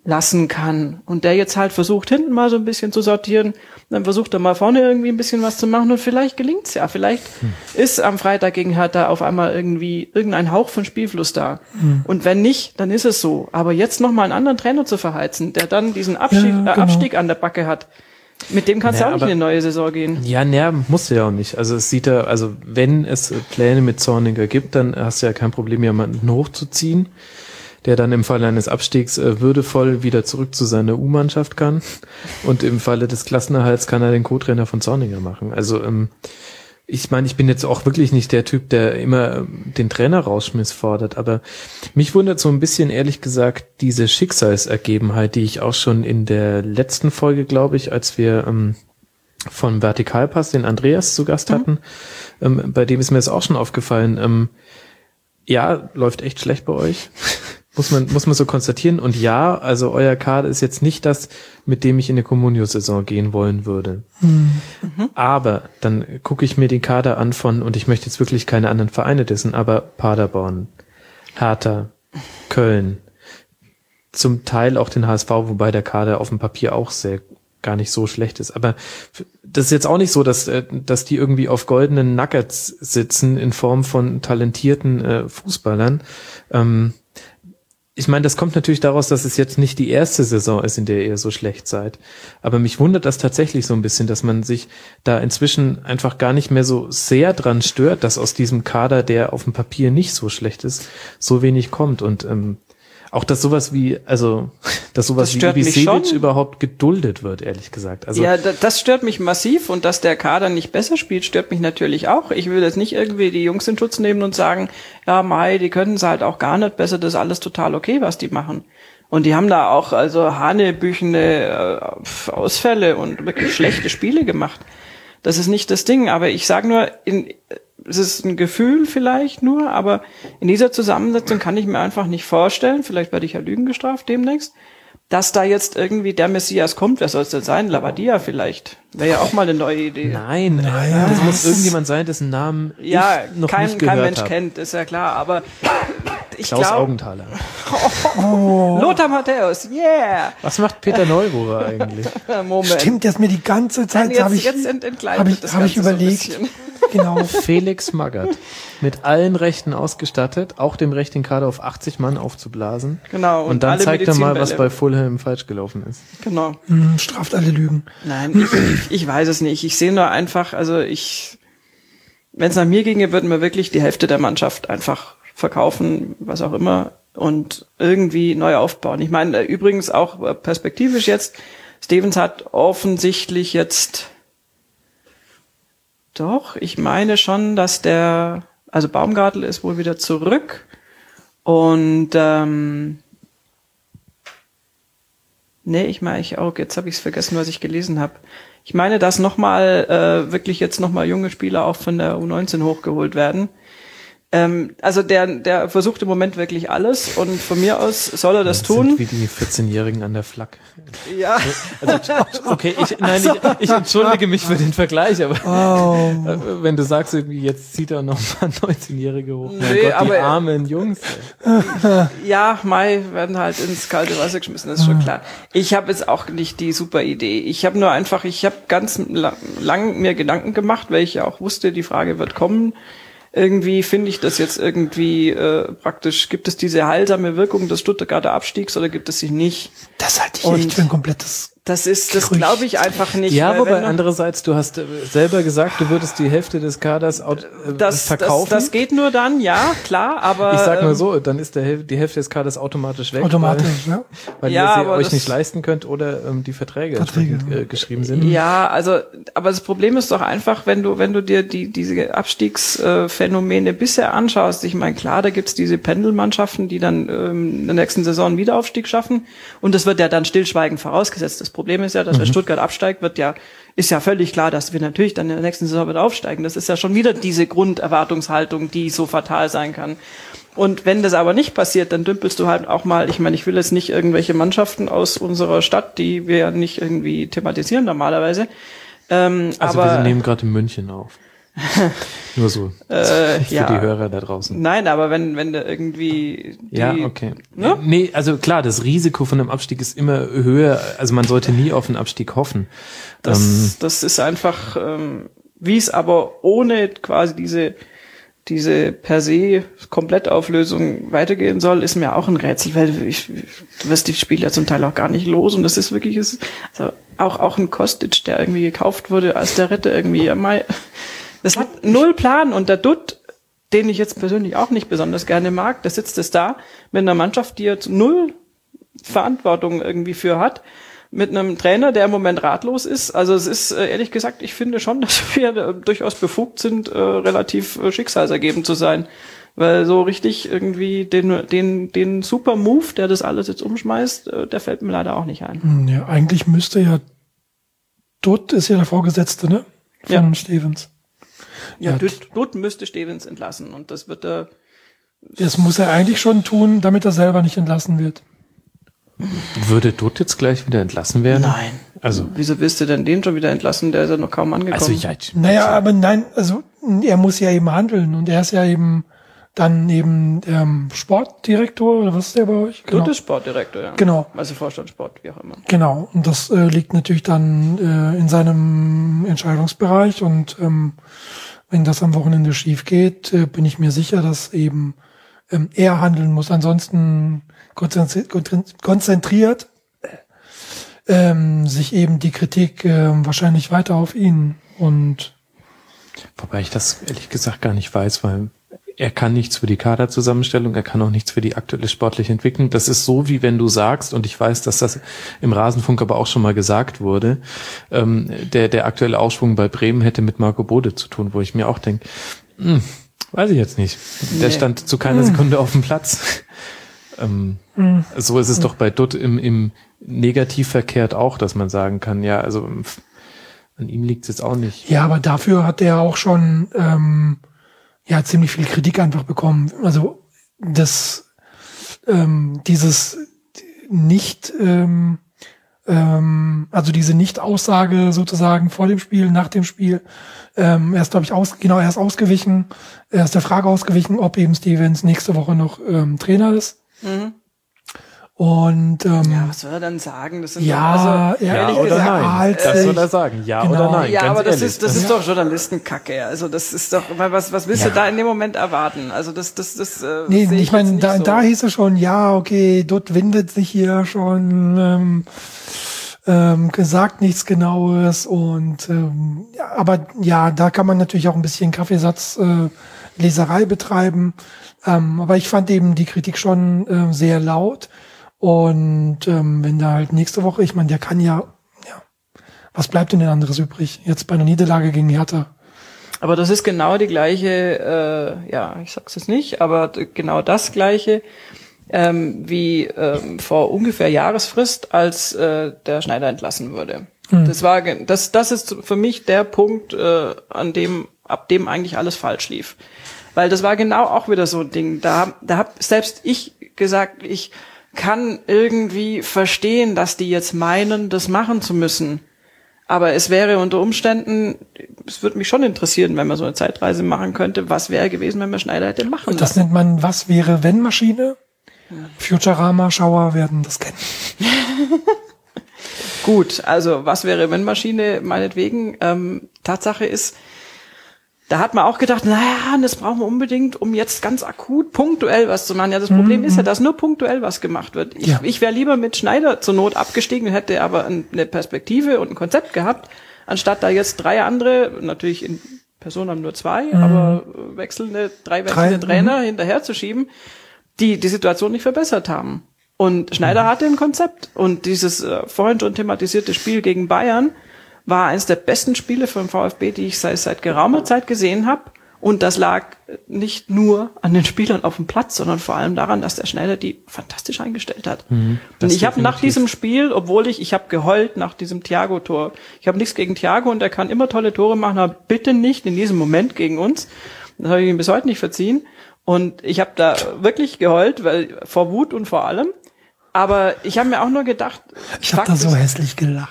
lassen kann. Und der jetzt halt versucht, hinten mal so ein bisschen zu sortieren, dann versucht er mal vorne irgendwie ein bisschen was zu machen und vielleicht gelingt's ja. Vielleicht ist am Freitag gegen Hertha auf einmal irgendwie irgendein Hauch von Spielfluss da. Und wenn nicht, dann ist es so. Aber jetzt nochmal einen anderen Trainer zu verheizen, der dann diesen Abstieg an der Backe hat, mit dem kannst du auch nicht in eine neue Saison gehen. Ja, musst du ja auch nicht. Also es sieht ja, also wenn es Pläne mit Zorniger gibt, dann hast du ja kein Problem, jemanden hochzuziehen, der dann im Falle eines Abstiegs würdevoll wieder zurück zu seiner U-Mannschaft kann. Und im Falle des Klassenerhalts kann er den Co-Trainer von Zorniger machen. Also ich meine, ich bin jetzt auch wirklich nicht der Typ, der immer den Trainer-Rausschmiss fordert, aber mich wundert so ein bisschen, ehrlich gesagt, diese Schicksalsergebenheit, die ich auch schon in der letzten Folge, glaube ich, als wir von Vertikalpass den Andreas zu Gast hatten, bei dem ist mir das auch schon aufgefallen, ja, läuft echt schlecht bei euch. Muss man so konstatieren. Und ja, also euer Kader ist jetzt nicht das, mit dem ich in eine Comunio-Saison gehen wollen würde. Aber dann gucke ich mir den Kader an und ich möchte jetzt wirklich keine anderen Vereine dessen, aber Paderborn, Hertha, Köln, zum Teil auch den HSV, wobei der Kader auf dem Papier auch gar nicht so schlecht ist. Aber das ist jetzt auch nicht so, dass die irgendwie auf goldenen Nuggets sitzen in Form von talentierten Fußballern. Ich meine, das kommt natürlich daraus, dass es jetzt nicht die erste Saison ist, in der ihr so schlecht seid. Aber mich wundert das tatsächlich so ein bisschen, dass man sich da inzwischen einfach gar nicht mehr so sehr dran stört, dass aus diesem Kader, der auf dem Papier nicht so schlecht ist, so wenig kommt. Und auch, dass sowas wie Ibisevic überhaupt geduldet wird, ehrlich gesagt. Also ja, das stört mich massiv, und dass der Kader nicht besser spielt, stört mich natürlich auch. Ich will jetzt nicht irgendwie die Jungs in Schutz nehmen und sagen, ja, die können es halt auch gar nicht besser, das ist alles total okay, was die machen. Und die haben da auch also hanebüchene Ausfälle und wirklich schlechte Spiele gemacht. Das ist nicht das Ding, aber ich sage nur, es ist ein Gefühl vielleicht nur, aber in dieser Zusammensetzung kann ich mir einfach nicht vorstellen, vielleicht werde ich ja Lügen gestraft demnächst, dass da jetzt irgendwie der Messias kommt. Wer soll es denn sein? Labadia vielleicht. Wäre ja auch mal eine neue Idee. Nein, das muss irgendjemand sein, dessen Namen ich noch nicht gehört habe. Kein Mensch kennt, ist ja klar, aber ich Klaus Augenthaler. Lothar Matthäus, yeah! Was macht Peter Neururer eigentlich? Moment. Stimmt, das mir die ganze Zeit habe ich überlegt. So genau. Felix Magath. Mit allen Rechten ausgestattet, auch dem Recht, den Kader auf 80 Mann aufzublasen. Genau. Und dann zeigt er mal, was bei Fulham falsch gelaufen ist. Genau. Straft alle Lügen. Nein, ich weiß es nicht. Ich sehe nur einfach, wenn es nach mir ginge, würden wir wirklich die Hälfte der Mannschaft einfach verkaufen, was auch immer, und irgendwie neu aufbauen. Ich meine, übrigens auch perspektivisch jetzt, Stevens hat offensichtlich jetzt ich meine schon, dass Baumgartel ist wohl wieder zurück, und jetzt habe ich es vergessen, was ich gelesen habe. Ich meine, dass wirklich jetzt nochmal junge Spieler auch von der U19 hochgeholt werden. Also der versucht im Moment wirklich alles, und von mir aus soll er das tun. Sind wie die 14-Jährigen an der Flak. Ja. Also, okay, ich entschuldige mich für den Vergleich, aber wenn du sagst, irgendwie jetzt zieht er noch mal 19-Jährige hoch. Nee, Gott, aber die armen Jungs. Ja, werden halt ins kalte Wasser geschmissen, das ist schon klar. Ich habe jetzt auch nicht die super Idee. Ich habe ganz lang mir Gedanken gemacht, weil ich ja auch wusste, die Frage wird kommen. Irgendwie finde ich das jetzt irgendwie praktisch, gibt es diese heilsame Wirkung des Stuttgarter Abstiegs oder gibt es sie nicht? Das halte ich echt für ein komplettes Das glaube ich einfach nicht. Ja, wobei andererseits, du hast selber gesagt, du würdest die Hälfte des Kaders verkaufen. Das geht nur dann, ja, klar, aber... Ich sag mal so, dann ist die Hälfte des Kaders automatisch weg. Weil ihr sie euch nicht leisten könnt oder die Verträge geschrieben sind. Ja, aber das Problem ist doch einfach, wenn du dir diese Abstiegsphänomene bisher anschaust, ich meine, klar, da gibt's diese Pendelmannschaften, die dann in der nächsten Saison einen Wiederaufstieg schaffen, und das wird ja dann stillschweigend vorausgesetzt. Das Problem ist ja, dass wenn Stuttgart absteigt, ist ja völlig klar, dass wir natürlich dann in der nächsten Saison wieder aufsteigen. Das ist ja schon wieder diese Grunderwartungshaltung, die so fatal sein kann. Und wenn das aber nicht passiert, dann dümpelst du halt auch mal, ich meine, ich will jetzt nicht irgendwelche Mannschaften aus unserer Stadt, die wir ja nicht irgendwie thematisieren normalerweise. Wir nehmen gerade in München auf. Nur so. Für die Hörer da draußen. Nein, aber wenn du irgendwie okay. Ne? Nee, also klar, das Risiko von einem Abstieg ist immer höher. Also man sollte nie auf einen Abstieg hoffen. Das ist einfach, wie es aber ohne quasi diese per se Komplettauflösung weitergehen soll, ist mir auch ein Rätsel, weil du wirst die Spiele ja zum Teil auch gar nicht los und das ist wirklich, also auch ein Kostic, der irgendwie gekauft wurde als der Retter irgendwie einmal. Das hat null Plan und der Dutt, den ich jetzt persönlich auch nicht besonders gerne mag, der sitzt es da mit einer Mannschaft, die jetzt null Verantwortung irgendwie für hat, mit einem Trainer, der im Moment ratlos ist. Also es ist, ehrlich gesagt, ich finde schon, dass wir durchaus befugt sind, relativ schicksalsergebend zu sein. Weil so richtig irgendwie den super Move, der das alles jetzt umschmeißt, der fällt mir leider auch nicht ein. Ja, eigentlich müsste ja Dutt ist ja der Vorgesetzte, ne? Von Stevens. Ja, Dutt müsste Stevens entlassen und das wird er. Das muss er eigentlich schon tun, damit er selber nicht entlassen wird. Würde Dutt jetzt gleich wieder entlassen werden? Nein. Also. Wieso willst du denn den schon wieder entlassen? Der ist ja noch kaum angekommen. Aber nein, also er muss ja eben handeln und er ist ja eben dann eben Sportdirektor oder was ist der bei euch? Genau. Dutt ist Sportdirektor, ja. Genau. Also Vorstandssport, wie auch immer. Genau. Und das liegt natürlich dann in seinem Entscheidungsbereich und wenn das am Wochenende schief geht, bin ich mir sicher, dass eben er handeln muss. Ansonsten konzentriert sich eben die Kritik wahrscheinlich weiter auf ihn. Und wobei ich das ehrlich gesagt gar nicht weiß, weil er kann nichts für die Kaderzusammenstellung, er kann auch nichts für die aktuelle sportliche Entwicklung. Das ist so, wie wenn du sagst, und ich weiß, dass das im Rasenfunk aber auch schon mal gesagt wurde, der aktuelle Aufschwung bei Bremen hätte mit Marco Bode zu tun, wo ich mir auch denke, weiß ich jetzt nicht. Der stand zu keiner Sekunde auf dem Platz. So ist es doch bei Dutt im Negativ verkehrt auch, dass man sagen kann, ja, also an ihm liegt es jetzt auch nicht. Ja, aber dafür hat er auch schon ziemlich viel Kritik einfach bekommen. Also dieses nicht, also diese Nicht-Aussage sozusagen vor dem Spiel, nach dem Spiel. Er ist, glaube ich, er ist ausgewichen. Er ist der Frage ausgewichen, ob eben Stevens nächste Woche noch Trainer ist. Mhm. Und was soll er dann sagen? Das sind ja oder nein. Das soll er sagen, ja genau. oder nein. Ja, ganz aber das ehrlich. ist doch Journalistenkacke. Also das ist doch, was willst du da in dem Moment erwarten? Also das nee, ich meine, da hieß es schon, ja, okay, dort windet sich hier schon gesagt nichts Genaues und aber ja, da kann man natürlich auch ein bisschen Kaffeesatzleserei betreiben. Aber ich fand eben die Kritik schon sehr laut. Und wenn da halt nächste Woche, ich meine, der kann was bleibt denn anderes übrig? Jetzt bei einer Niederlage gegen Hertha. Aber das ist genau die gleiche, ich sag's jetzt nicht, aber genau das gleiche wie vor ungefähr Jahresfrist, als der Schneider entlassen wurde. Das ist für mich der Punkt, ab dem eigentlich alles falsch lief. Weil das war genau auch wieder so ein Ding. Da hab selbst ich gesagt, ich kann irgendwie verstehen, dass die jetzt meinen, das machen zu müssen. Aber es wäre unter Umständen, es würde mich schon interessieren, wenn man so eine Zeitreise machen könnte, was wäre gewesen, wenn man Schneider hätte machen Und das lassen. nennt man Was wäre wenn Maschine? Ja. Futurama-Schauer werden das kennen. Gut, also was wäre wenn Maschine meinetwegen. Tatsache ist, da hat man auch gedacht, das brauchen wir unbedingt, um jetzt ganz akut punktuell was zu machen. Ja, das Problem ist ja, dass nur punktuell was gemacht wird. Ich wäre lieber mit Schneider zur Not abgestiegen, hätte aber eine Perspektive und ein Konzept gehabt, anstatt da jetzt 3 andere, natürlich in Person haben nur 2, aber drei wechselnde Trainer hinterherzuschieben, die Situation nicht verbessert haben. Und Schneider hatte ein Konzept. Und dieses vorhin schon thematisierte Spiel gegen Bayern war eines der besten Spiele vom VfB, die ich seit geraumer Zeit gesehen habe. Und das lag nicht nur an den Spielern auf dem Platz, sondern vor allem daran, dass der Schneider die fantastisch eingestellt hat. Und ich habe nach diesem Spiel, obwohl ich habe geheult nach diesem Thiago-Tor. Ich habe nichts gegen Thiago und er kann immer tolle Tore machen, aber bitte nicht in diesem Moment gegen uns. Das habe ich ihm bis heute nicht verziehen. Und ich habe da wirklich geheult, weil vor Wut und vor allem. Aber ich habe mir auch nur gedacht, ich habe da so hässlich gelacht.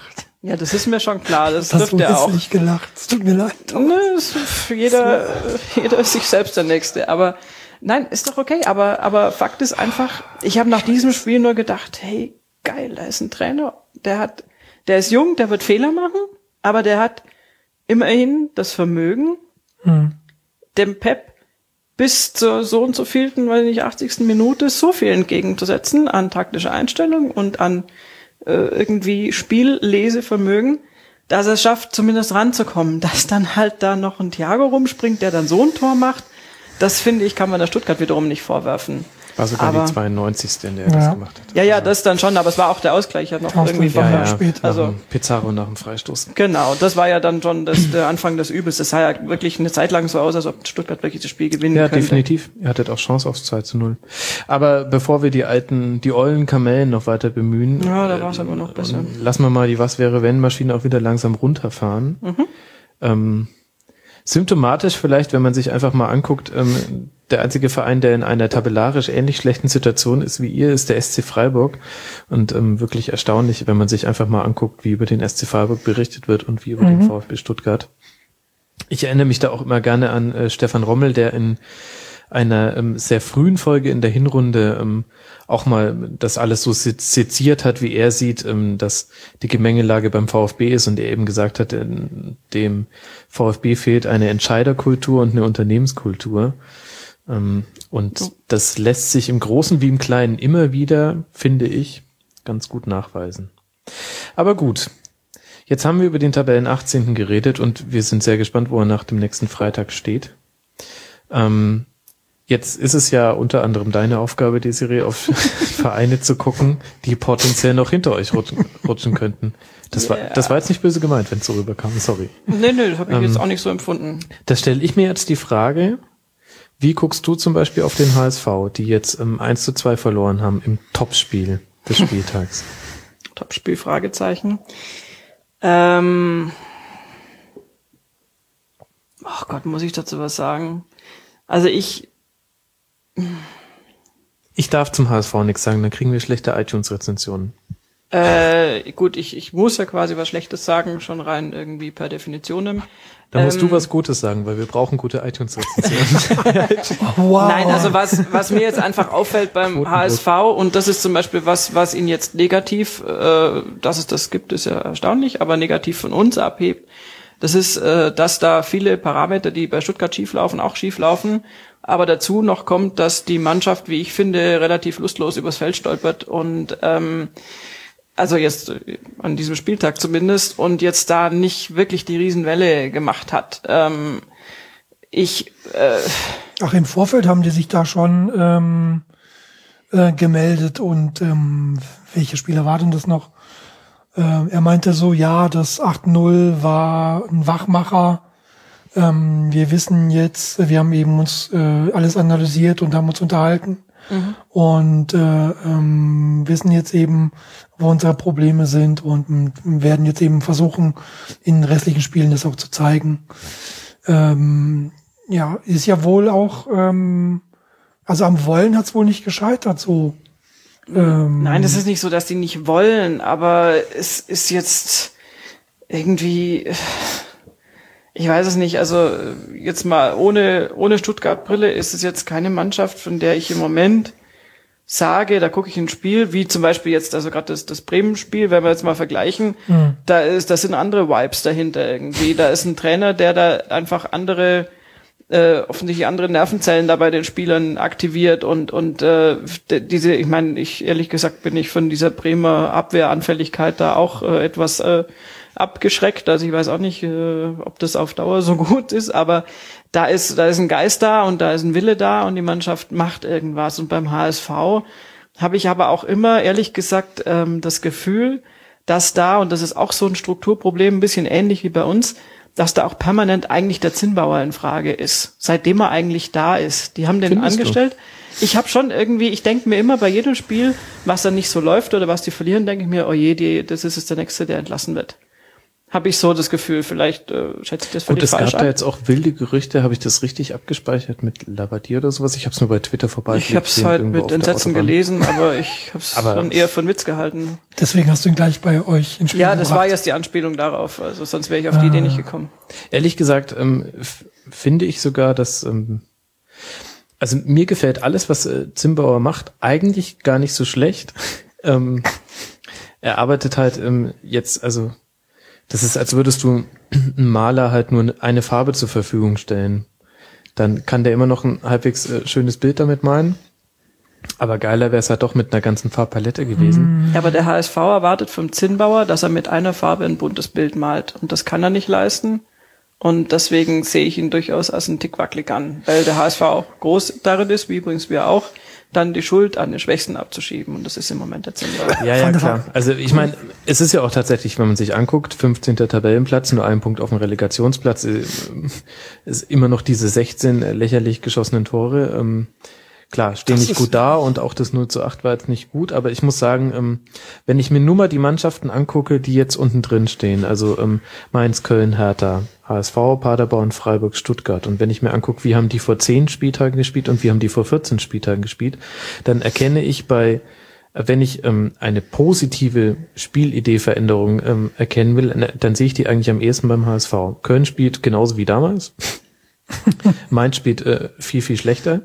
Ja, das ist mir schon klar. Das hast dürfte er auch. Nicht gelacht. Es tut mir leid. Jeder ist sich selbst der Nächste. Aber nein, ist doch okay. Aber Fakt ist einfach, ich habe nach diesem Spiel nur gedacht, hey, geil, da ist ein Trainer, der ist jung, der wird Fehler machen, aber der hat immerhin das Vermögen, dem Pep bis zur so und so vielten, weiß nicht, 80. Minute so viel entgegenzusetzen an taktischer Einstellung und an irgendwie Spiellesevermögen, dass er es schafft, zumindest ranzukommen. Dass dann halt da noch ein Thiago rumspringt, der dann so ein Tor macht, das finde ich, kann man der Stuttgart wiederum nicht vorwerfen. War sogar die 92. in der er das gemacht hat. Ja, das dann schon, aber es war auch der Ausgleich ja noch irgendwie spät. Also Pizarro nach dem Freistoß. Genau, das war ja dann schon der Anfang des Übels. Das sah ja wirklich eine Zeit lang so aus, als ob Stuttgart wirklich das Spiel gewinnen könnte. Ja, definitiv. Ihr hattet auch Chance aufs 2:0. Aber bevor wir die ollen Kamellen noch weiter bemühen. Ja, da war es aber noch besser. Lassen wir mal die Was-wäre-wenn-Maschine auch wieder langsam runterfahren. Symptomatisch vielleicht, wenn man sich einfach mal anguckt, der einzige Verein, der in einer tabellarisch ähnlich schlechten Situation ist wie ihr, ist der SC Freiburg. Und wirklich erstaunlich, wenn man sich einfach mal anguckt, wie über den SC Freiburg berichtet wird und wie über den VfB Stuttgart. Ich erinnere mich da auch immer gerne an Stefan Rommel, der in einer sehr frühen Folge in der Hinrunde auch mal das alles so seziert hat, wie er sieht, dass die Gemengelage beim VfB ist und er eben gesagt hat, dem VfB fehlt eine Entscheiderkultur und eine Unternehmenskultur. Und das lässt sich im Großen wie im Kleinen immer wieder, finde ich, ganz gut nachweisen. Aber gut, jetzt haben wir über den Tabellen 18. geredet und wir sind sehr gespannt, wo er nach dem nächsten Freitag steht. Jetzt ist es ja unter anderem deine Aufgabe, Desiree, auf Vereine zu gucken, die potenziell noch hinter euch rutschen könnten. Das war jetzt nicht böse gemeint, wenn es so rüberkam, sorry. Nee, das habe ich jetzt auch nicht so empfunden. Da stelle ich mir jetzt die Frage, wie guckst du zum Beispiel auf den HSV, die jetzt 1:2 verloren haben im Topspiel des Spieltags? Topspiel, Fragezeichen. Oh Gott, muss ich dazu was sagen? Also ich darf zum HSV nichts sagen, dann kriegen wir schlechte iTunes-Rezensionen. Gut, ich muss ja quasi was Schlechtes sagen, schon rein irgendwie per Definition. Da musst du was Gutes sagen, weil wir brauchen gute iTunes-Rezensionen. Wow. Nein, also was mir jetzt einfach auffällt beim HSV, und das ist zum Beispiel was ihn jetzt negativ, dass es das gibt, ist ja erstaunlich, aber negativ von uns abhebt, das ist, dass da viele Parameter, die bei Stuttgart schieflaufen, auch schieflaufen. Aber dazu noch kommt, dass die Mannschaft, wie ich finde, relativ lustlos übers Feld stolpert und also jetzt an diesem Spieltag zumindest und jetzt da nicht wirklich die Riesenwelle gemacht hat. Im Vorfeld haben die sich da schon gemeldet und welche Spieler war denn das noch? Er meinte so, ja, das 8:0 war ein Wachmacher. Wir wissen jetzt, wir haben eben uns alles analysiert und haben uns unterhalten und wissen jetzt eben, wo unsere Probleme sind und werden jetzt eben versuchen, in den restlichen Spielen das auch zu zeigen. Ist ja wohl auch, also am Wollen hat es wohl nicht gescheitert, so. Nein, das ist nicht so, dass die nicht wollen, aber es ist jetzt irgendwie, ich weiß es nicht, also jetzt mal ohne Stuttgart-Brille ist es jetzt keine Mannschaft, von der ich im Moment sage, da gucke ich ein Spiel, wie zum Beispiel jetzt, also gerade das Bremen-Spiel, wenn wir jetzt mal vergleichen, das sind andere Vibes dahinter irgendwie. Da ist ein Trainer, der da einfach offensichtlich andere Nervenzellen da bei den Spielern aktiviert und ehrlich gesagt bin ich von dieser Bremer Abwehranfälligkeit da auch etwas abgeschreckt. Also ich weiß auch nicht, ob das auf Dauer so gut ist, aber da ist ein Geist da und da ist ein Wille da und die Mannschaft macht irgendwas. Und beim HSV habe ich aber auch immer, ehrlich gesagt, das Gefühl, dass da, und das ist auch so ein Strukturproblem, ein bisschen ähnlich wie bei uns, dass da auch permanent eigentlich der Zinnbauer in Frage ist, seitdem er eigentlich da ist. Die haben den angestellt. Ich habe schon irgendwie, ich denke mir immer bei jedem Spiel, was dann nicht so läuft oder was die verlieren, denke ich mir, oh je, das ist jetzt der Nächste, der entlassen wird. Habe ich so das Gefühl, vielleicht schätze ich das völlig falsch an. falsch. Und es gab da jetzt auch wilde Gerüchte, habe ich das richtig abgespeichert mit Labadier oder sowas? Ich habe es nur bei Twitter vorbeigeklickt. Ich habe es halt mit Entsetzen gelesen, aber ich habe es dann eher für einen Witz gehalten. Deswegen hast du ihn gleich bei euch ins Spiel Ja, das gebracht. war jetzt die Anspielung darauf, also sonst wäre ich auf die Idee nicht gekommen. Ehrlich gesagt finde ich sogar, dass also mir gefällt alles, was Zimbauer macht, eigentlich gar nicht so schlecht. Er arbeitet halt jetzt, also das ist, als würdest du einem Maler halt nur eine Farbe zur Verfügung stellen. Dann kann der immer noch ein halbwegs schönes Bild damit malen. Aber geiler wäre es halt doch mit einer ganzen Farbpalette gewesen. Ja, aber der HSV erwartet vom Zinnbauer, dass er mit einer Farbe ein buntes Bild malt. Und das kann er nicht leisten. Und deswegen sehe ich ihn durchaus als einen Tick wackelig an. Weil der HSV auch groß darin ist, wie übrigens wir auch, dann die Schuld an den Schwächsten abzuschieben. Und das ist im Moment der Zinnbauer. Ja, klar. Also ich meine, es ist ja auch tatsächlich, wenn man sich anguckt, 15. Tabellenplatz, nur ein Punkt auf dem Relegationsplatz, ist immer noch diese 16 lächerlich geschossenen Tore. Klar, stehen nicht gut da und auch das 0:8 war jetzt nicht gut, aber ich muss sagen, wenn ich mir nur mal die Mannschaften angucke, die jetzt unten drin stehen, also Mainz, Köln, Hertha, HSV, Paderborn, Freiburg, Stuttgart, und wenn ich mir angucke, wie haben die vor 10 Spieltagen gespielt und wie haben die vor 14 Spieltagen gespielt, dann erkenne ich wenn ich eine positive Spielidee-Veränderung erkennen will, dann sehe ich die eigentlich am ehesten beim HSV. Köln spielt genauso wie damals, Mainz spielt viel, viel schlechter.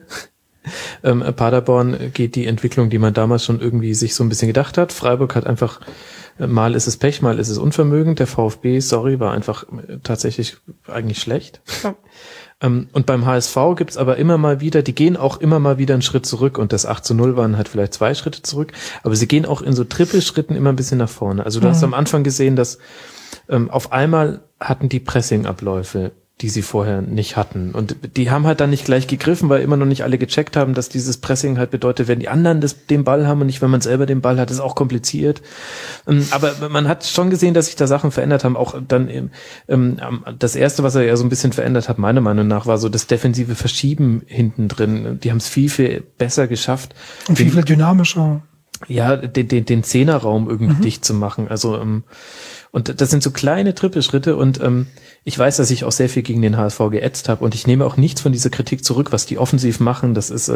Paderborn geht die Entwicklung, die man damals schon irgendwie sich so ein bisschen gedacht hat. Freiburg hat einfach, mal ist es Pech, mal ist es Unvermögen. Der VfB, war einfach tatsächlich eigentlich schlecht. Ja. Und beim HSV gibt's aber immer mal wieder, die gehen auch immer mal wieder einen Schritt zurück, und das 8:0 waren halt vielleicht 2 Schritte zurück, aber sie gehen auch in so Trippelschritten immer ein bisschen nach vorne. Also du hast am Anfang gesehen, dass auf einmal hatten die Pressingabläufe, die sie vorher nicht hatten. Und die haben halt dann nicht gleich gegriffen, weil immer noch nicht alle gecheckt haben, dass dieses Pressing halt bedeutet, wenn die anderen den Ball haben und nicht, wenn man selber den Ball hat, ist auch kompliziert. Aber man hat schon gesehen, dass sich da Sachen verändert haben. Auch dann das Erste, was er ja so ein bisschen verändert hat, meiner Meinung nach, war so das defensive Verschieben hinten drin. Die haben es viel, viel besser geschafft. Und viel, viel dynamischer. Ja, den Zehnerraum irgendwie dicht zu machen. Also und das sind so kleine Trippelschritte, und ich weiß, dass ich auch sehr viel gegen den HSV geätzt habe, und ich nehme auch nichts von dieser Kritik zurück, was die offensiv machen. Das ist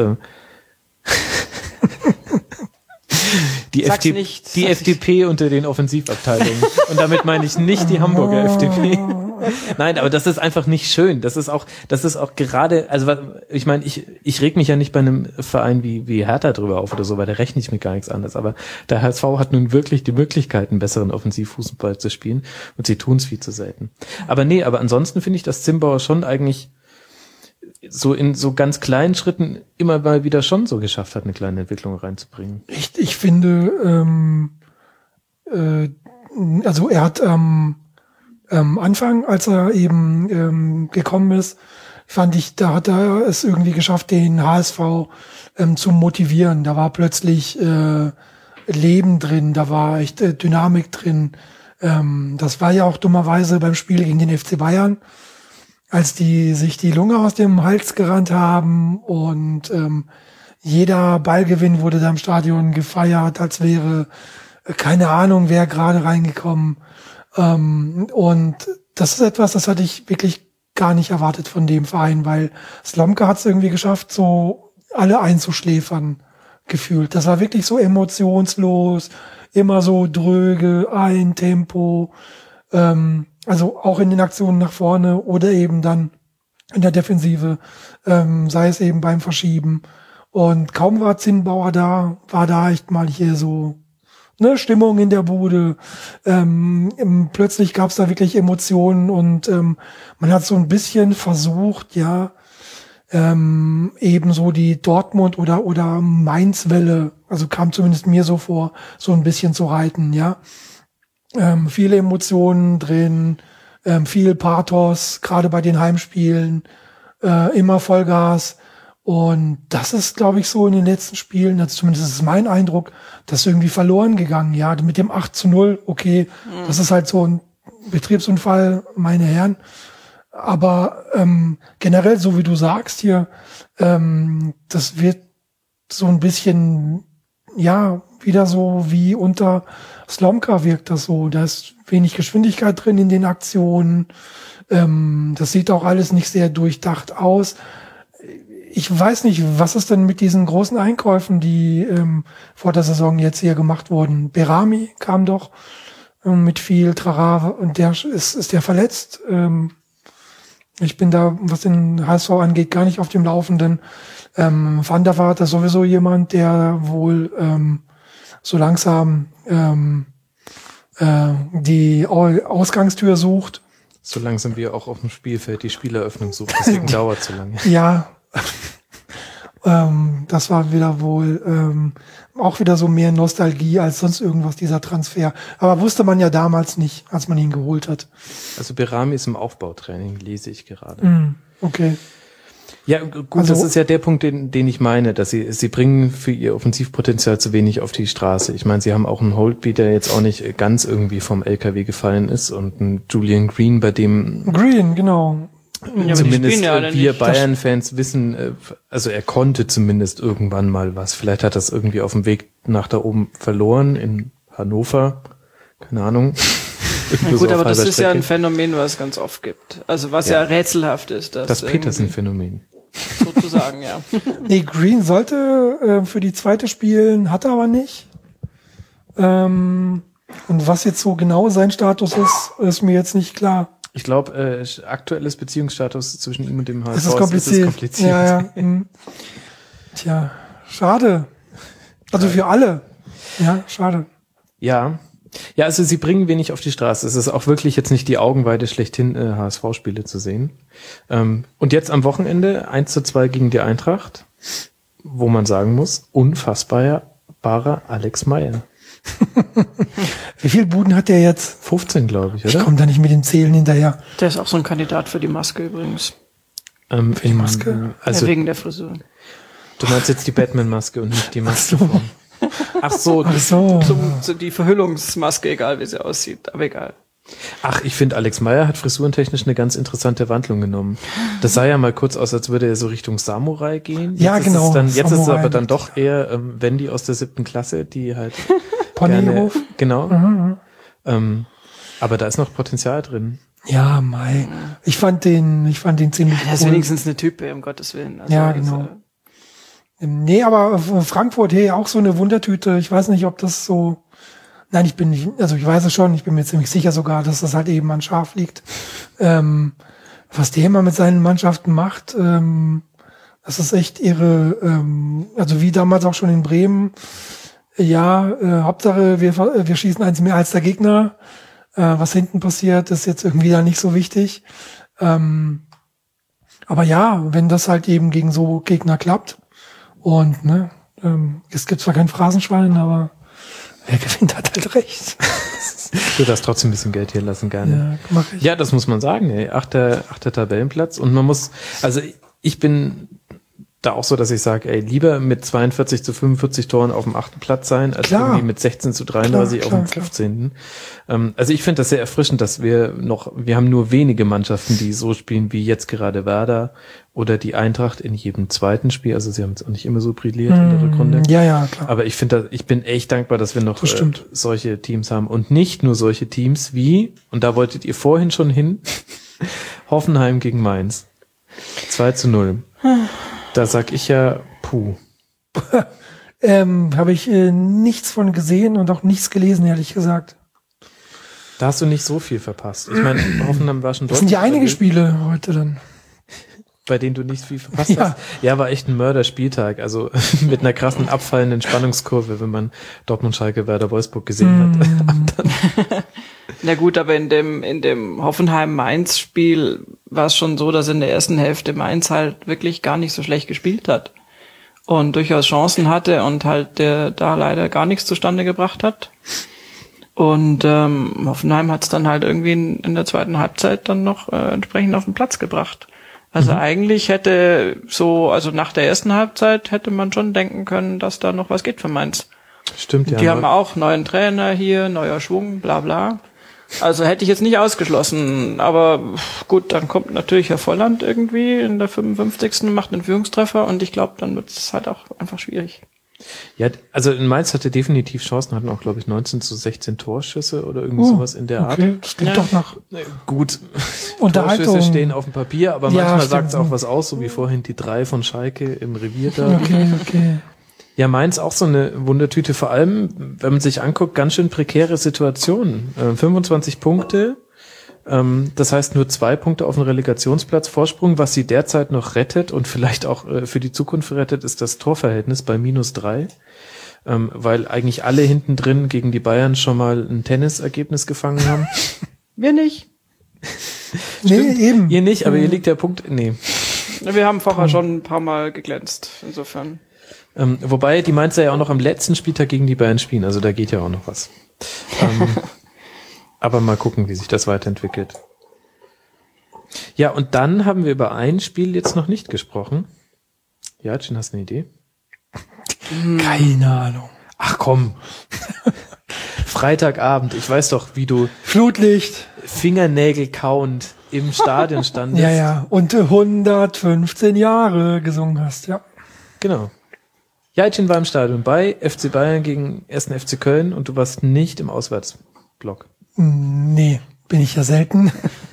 die FDP unter den Offensivabteilungen. Und damit meine ich nicht die Hamburger FDP. Nein, aber das ist einfach nicht schön. Das ist auch gerade, also ich meine, ich reg mich ja nicht bei einem Verein wie Hertha drüber auf oder so, weil da rechne ich mit gar nichts anderes. Aber der HSV hat nun wirklich die Möglichkeit, einen besseren Offensivfußball zu spielen, und sie tun es viel zu selten. Aber ansonsten finde ich, dass Zimbauer schon eigentlich so in so ganz kleinen Schritten immer mal wieder schon so geschafft hat, eine kleine Entwicklung reinzubringen. Ich finde, also er hat Anfang, als er eben gekommen ist, fand ich, da hat er es irgendwie geschafft, den HSV zu motivieren. Da war plötzlich Leben drin, da war echt Dynamik drin. Das war ja auch dummerweise beim Spiel gegen den FC Bayern, als die sich die Lunge aus dem Hals gerannt haben, und jeder Ballgewinn wurde da im Stadion gefeiert, als wäre keine Ahnung, wer gerade reingekommen. Und das ist etwas, das hatte ich wirklich gar nicht erwartet von dem Verein, weil Slomka hat es irgendwie geschafft, so alle einzuschläfern gefühlt. Das war wirklich so emotionslos, immer so dröge, ein Tempo, also auch in den Aktionen nach vorne oder eben dann in der Defensive, sei es eben beim Verschieben. Und kaum war Zinnbauer da, war da echt mal hier so Stimmung in der Bude. Plötzlich gab es da wirklich Emotionen, und man hat so ein bisschen versucht, eben so die Dortmund oder Mainz-Welle, also kam zumindest mir so vor, so ein bisschen zu reiten, ja. Viele Emotionen drin, viel Pathos, gerade bei den Heimspielen, immer Vollgas. Und das ist, glaube ich, so in den letzten Spielen, also zumindest ist mein Eindruck, das ist irgendwie verloren gegangen. Ja, mit dem 8:0, okay, das ist halt so ein Betriebsunfall, meine Herren. Aber generell, so wie du sagst hier, das wird so ein bisschen ja, wieder so wie unter Slomka wirkt das so. Da ist wenig Geschwindigkeit drin in den Aktionen. Das sieht auch alles nicht sehr durchdacht aus. Ich weiß nicht, was ist denn mit diesen großen Einkäufen, die vor der Saison jetzt hier gemacht wurden? Berami kam doch mit viel Trara und der ist der verletzt. Ich bin da, was den HSV angeht, gar nicht auf dem Laufenden. Van der Vaart ist sowieso jemand, der wohl so langsam die Ausgangstür sucht. So langsam wie er auch auf dem Spielfeld die Spieleröffnung sucht, deswegen dauert es so lange. Ja, das war wieder wohl auch wieder so mehr Nostalgie als sonst irgendwas, dieser Transfer. Aber wusste man ja damals nicht, als man ihn geholt hat. Also Berami ist im Aufbautraining, lese ich gerade. Okay. Ja, gut, Also, das ist ja der Punkt, den ich meine, dass sie bringen für ihr Offensivpotenzial zu wenig auf die Straße. Ich meine, sie haben auch einen Holtby, der jetzt auch nicht ganz irgendwie vom LKW gefallen ist, und einen Julian Green, bei dem Green, genau. Ja, zumindest ja wir nicht. Bayern-Fans wissen, also er konnte zumindest irgendwann mal was. Vielleicht hat das irgendwie auf dem Weg nach da oben verloren in Hannover. Keine Ahnung. Na So gut, auf aber das halber ist ja Strecke. ein Phänomen, was es ganz oft gibt. Also was ja rätselhaft ist. Das Petersen-Phänomen. Sozusagen, ja. Nee, Green sollte für die zweite spielen, hat er aber nicht. Und was jetzt so genau sein Status ist mir jetzt nicht klar. Ich glaube, aktuelles Beziehungsstatus zwischen ihm und dem HSV Es ist kompliziert. Ja. Tja, schade. Also für alle. Ja, schade. Ja. Ja, also sie bringen wenig auf die Straße. Es ist auch wirklich jetzt nicht die Augenweide schlechthin, HSV-Spiele zu sehen. Und jetzt am Wochenende 1:2 gegen die Eintracht, wo man sagen muss, unfassbarer Alex Meyer. Wie viele Buden hat der jetzt? 15, glaube ich, Ich oder? komme da nicht mit dem Zählen hinterher. Der ist auch so ein Kandidat für die Maske übrigens. Für die Maske? Also, Ja, wegen der Frisur. du meinst jetzt die Batman-Maske und nicht die Maske von... Ach so, Ach so. Die Verhüllungsmaske, egal wie sie aussieht, aber egal. Ach, ich finde, Alex Meyer hat frisurentechnisch eine ganz interessante Wandlung genommen. Das sah ja mal kurz aus, als würde er so Richtung Samurai gehen. Ja, jetzt genau, Jetzt ist es Samurai. aber dann doch eher Wendy aus der 7. Klasse, die halt Ponyhof. gerne, genau. Aber da ist noch Potenzial drin. Ja, Mai. Ich fand den ziemlich Der ist cool. wenigstens eine Type, um Gottes Willen. Also, Ja, genau. Nee, aber Frankfurt, hey, auch so eine Wundertüte. Ich weiß nicht, ob das so... Nein, ich weiß es schon, ich bin mir ziemlich sicher sogar, dass das halt eben an Schaf liegt. Was der immer mit seinen Mannschaften macht, das ist echt irre. Also wie damals auch schon in Bremen. Ja, Hauptsache, wir schießen eins mehr als der Gegner. Was hinten passiert, ist jetzt irgendwie da nicht so wichtig. Aber ja, wenn das halt eben gegen so Gegner klappt, und es gibt zwar kein Phrasenschwein, aber wer gewinnt, hat halt recht. Du darfst trotzdem ein bisschen Geld hier lassen, gerne. Ja, mach ich. Ja, das muss man sagen, ey. Achter Tabellenplatz. Und man muss, also ich bin da auch so, dass ich sage, ey, lieber mit 42:45 Toren auf dem 8. Platz sein, als Klar. irgendwie mit 16:33 auf dem Klar. 15. Also ich finde das sehr erfrischend, dass wir haben nur wenige Mannschaften, die so spielen wie jetzt gerade Werder oder die Eintracht in jedem zweiten Spiel. Also sie haben jetzt auch nicht immer so brilliert in der Rückrunde. Ja, klar. Aber ich bin echt dankbar, dass wir noch Das stimmt. solche Teams haben und nicht nur solche Teams wie, und da wolltet ihr vorhin schon hin, Hoffenheim gegen Mainz. 2:0. Da sag ich ja, puh. Habe ich nichts von gesehen und auch nichts gelesen, ehrlich gesagt. Da hast du nicht so viel verpasst. Ich meine, Hoffenheim war schon Das sind ja deutlich einige überlegen, Spiele heute dann. bei denen du nicht viel verpasst Ja. hast. Ja, war echt ein Mörderspieltag. Also mit einer krassen abfallenden Spannungskurve, wenn man Dortmund, Schalke, Werder, Wolfsburg gesehen hat. Na gut, aber in dem Hoffenheim-Mainz-Spiel war es schon so, dass in der ersten Hälfte Mainz halt wirklich gar nicht so schlecht gespielt hat und durchaus Chancen hatte und halt da leider gar nichts zustande gebracht hat. Und Hoffenheim hat es dann halt irgendwie in der zweiten Halbzeit dann noch entsprechend auf den Platz gebracht. Also eigentlich also nach der ersten Halbzeit hätte man schon denken können, dass da noch was geht für Mainz. Stimmt, ja. Die haben auch neuen Trainer hier, neuer Schwung, bla bla. Also hätte ich jetzt nicht ausgeschlossen. Aber gut, dann kommt natürlich Herr Volland irgendwie in der 55. macht einen Führungstreffer und ich glaube, dann wird es halt auch einfach schwierig. Ja, also in Mainz hatte definitiv Chancen, hatten auch, glaube ich, 19-16 Torschüsse oder irgendwie sowas in der Art. Okay, das klingt doch nach Gut, Unterhaltung. Torschüsse stehen auf dem Papier, aber Ja, manchmal stimmt. sagt es auch was aus, so wie vorhin die 3 von Schalke im Revier da. Okay. Ja, Mainz auch so eine Wundertüte, vor allem, wenn man sich anguckt, ganz schön prekäre Situation. 25 Punkte, das heißt nur 2 Punkte auf den Relegationsplatz Vorsprung. Was sie derzeit noch rettet und vielleicht auch für die Zukunft rettet, ist das Torverhältnis bei -3. Weil eigentlich alle hinten drin gegen die Bayern schon mal ein Tennisergebnis gefangen haben. Wir nicht. Nee, eben. Ihr nicht, aber ihr liegt der Punkt, nee. Wir haben vorher schon ein paar Mal geglänzt, insofern. Wobei die Mainzer ja auch noch am letzten Spieltag gegen die Bayern spielen, also da geht ja auch noch was. Aber mal gucken, wie sich das weiterentwickelt. Ja, und dann haben wir über ein Spiel jetzt noch nicht gesprochen. Ja, Jin, hast du eine Idee? Keine Ahnung. Ach komm. Freitagabend, ich weiß doch, wie du Flutlicht. Fingernägel kauend im Stadion standest. Ja. Und 115 Jahre gesungen hast, ja. Genau. Jaitin war im Stadion bei FC Bayern gegen 1. FC Köln und du warst nicht im Auswärtsblock. Nee, bin ich ja selten.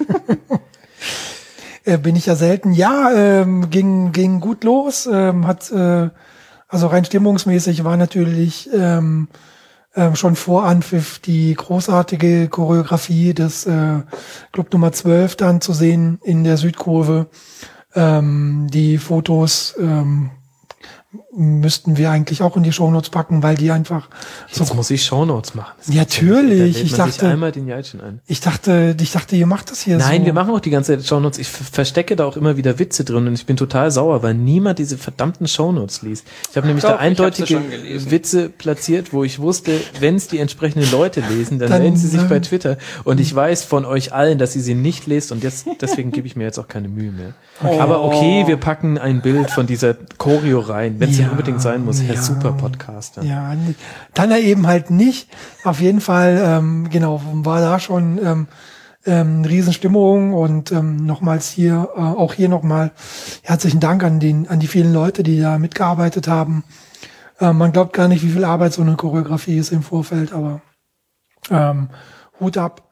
Ja, ging gut los. Also rein stimmungsmäßig war natürlich schon vor Anpfiff die großartige Choreografie des Club Nummer 12 dann zu sehen in der Südkurve. Die Fotos müssten wir eigentlich auch in die Shownotes packen, weil die einfach Jetzt muss ich Shownotes machen. Das Natürlich, ich dachte einmal den Jaitin ein. Ich dachte, ihr macht das hier so. Nein, wir machen auch die ganze Zeit Shownotes. Ich verstecke da auch immer wieder Witze drin und ich bin total sauer, weil niemand diese verdammten Shownotes liest. Ich habe nämlich da eindeutige Witze platziert, wo ich wusste, wenn es die entsprechenden Leute lesen, dann melden sie sich bei Twitter. Und ich weiß von euch allen, dass ihr sie nicht lest und deswegen gebe ich mir jetzt auch keine Mühe mehr. Aber okay, wir packen ein Bild von dieser Choreo rein, wenn es denn unbedingt sein muss. Herr Super-Podcaster. Ja, dann er eben halt nicht. Auf jeden Fall, war da schon Riesenstimmung und nochmals hier, auch hier nochmal herzlichen Dank an die vielen Leute, die da mitgearbeitet haben. Man glaubt gar nicht, wie viel Arbeit so eine Choreografie ist im Vorfeld, aber Hut ab.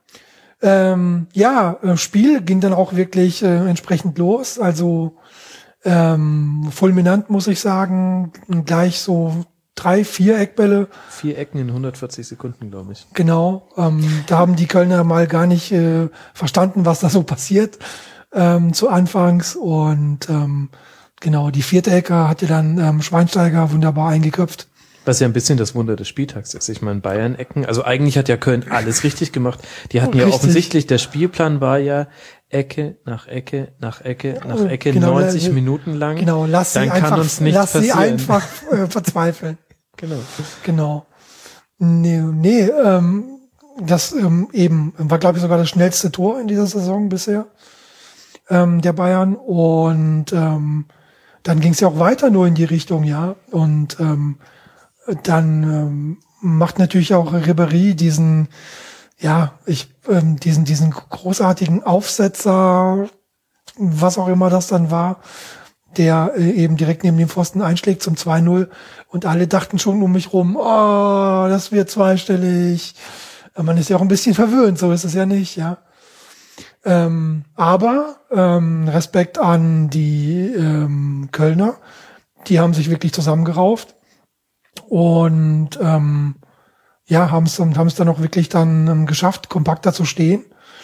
Spiel ging dann auch wirklich entsprechend los, also fulminant, muss ich sagen, gleich so 3-4 Eckbälle. 4 Ecken in 140 Sekunden, glaube ich. Genau, da haben die Kölner mal gar nicht verstanden, was da so passiert zu Anfangs und die 4. Ecke hatte dann Schweinsteiger wunderbar eingeköpft. Was ja ein bisschen das Wunder des Spieltags ist. Ich meine, Bayern-Ecken, also eigentlich hat ja Köln alles richtig gemacht. Die hatten ja offensichtlich, der Spielplan war ja Ecke nach Ecke nach Ecke nach Ecke, 90 Minuten lang. Genau, lass sie einfach verzweifeln. Genau. Das eben war, glaube ich, sogar das schnellste Tor in dieser Saison bisher der Bayern. Und dann ging es ja auch weiter nur in die Richtung, ja. Und dann macht natürlich auch Ribéry diesen großartigen Aufsetzer, was auch immer das dann war, der eben direkt neben dem Pfosten einschlägt zum 2-0 und alle dachten schon um mich rum, oh, das wird zweistellig. Man ist ja auch ein bisschen verwöhnt, so ist es ja nicht, ja. Aber Respekt an die Kölner, die haben sich wirklich zusammengerauft und haben es dann auch wirklich dann geschafft, kompakter zu stehen.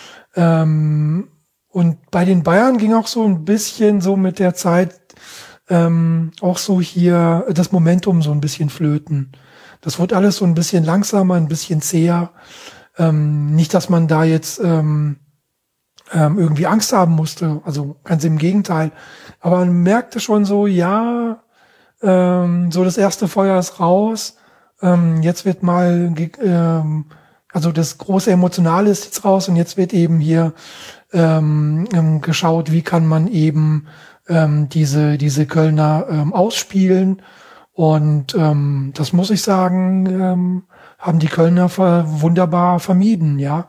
Und bei den Bayern ging auch so ein bisschen so mit der Zeit auch so hier das Momentum so ein bisschen flöten. Das wurde alles so ein bisschen langsamer, ein bisschen zäher. Nicht, dass man da jetzt irgendwie Angst haben musste, also ganz im Gegenteil. Aber man merkte schon so, so das erste Feuer ist raus. Jetzt wird mal, also das große Emotionale ist jetzt raus und jetzt wird eben hier geschaut, wie kann man eben diese Kölner ausspielen. Und das muss ich sagen, haben die Kölner wunderbar vermieden, ja.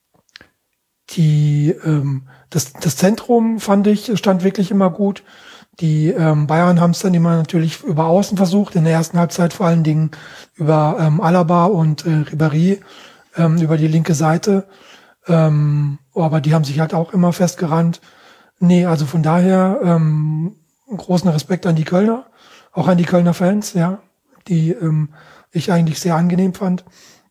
Das Zentrum, fand ich, stand wirklich immer gut. Die Bayern haben es dann immer natürlich über Außen versucht, in der ersten Halbzeit vor allen Dingen über Alaba und Ribéry über die linke Seite. Aber die haben sich halt auch immer festgerannt. Nee, also von daher großen Respekt an die Kölner, auch an die Kölner Fans, ja, die ich eigentlich sehr angenehm fand.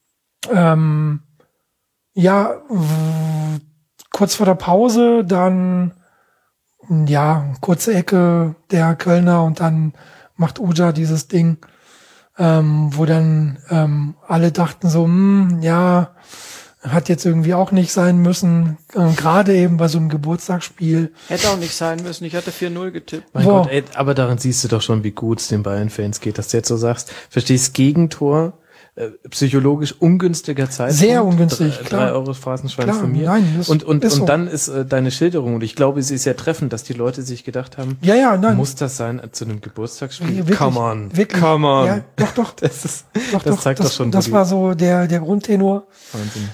Kurz vor der Pause dann kurze Ecke der Kölner und dann macht Uja dieses Ding, wo dann alle dachten so, hat jetzt irgendwie auch nicht sein müssen, gerade eben bei so einem Geburtstagsspiel. Hätte auch nicht sein müssen, ich hatte 4-0 getippt. Mein Gott, ey, aber daran siehst du doch schon, wie gut es den Bayern-Fans geht, dass du jetzt so sagst, verstehst, Gegentor, psychologisch ungünstiger Zeitpunkt. Sehr ungünstig, 3 Euro Phrasenschwein klar, von mir. Nein, und so. dann ist deine Schilderung, und ich glaube, sie ist ja treffend, dass die Leute sich gedacht haben, nein. muss das sein zu einem Geburtstagsspiel? Wirklich, Come on. Ja, doch. Das zeigt das, doch schon. Das war so der Grundtenor. Wahnsinn.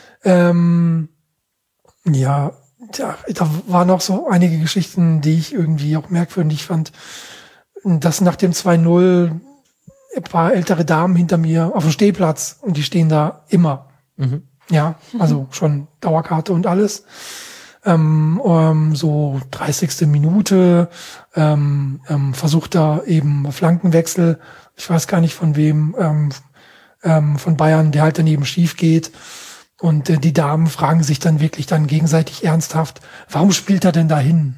Da waren noch so einige Geschichten, die ich irgendwie auch merkwürdig fand, dass nach dem 2-0 ein paar ältere Damen hinter mir auf dem Stehplatz und die stehen da immer. Mhm. Ja, also schon Dauerkarte und alles. So 30. Minute versucht da eben Flankenwechsel. Ich weiß gar nicht von wem, von Bayern, der halt daneben schief geht. Und die Damen fragen sich dann wirklich dann gegenseitig ernsthaft, warum spielt er denn da hin?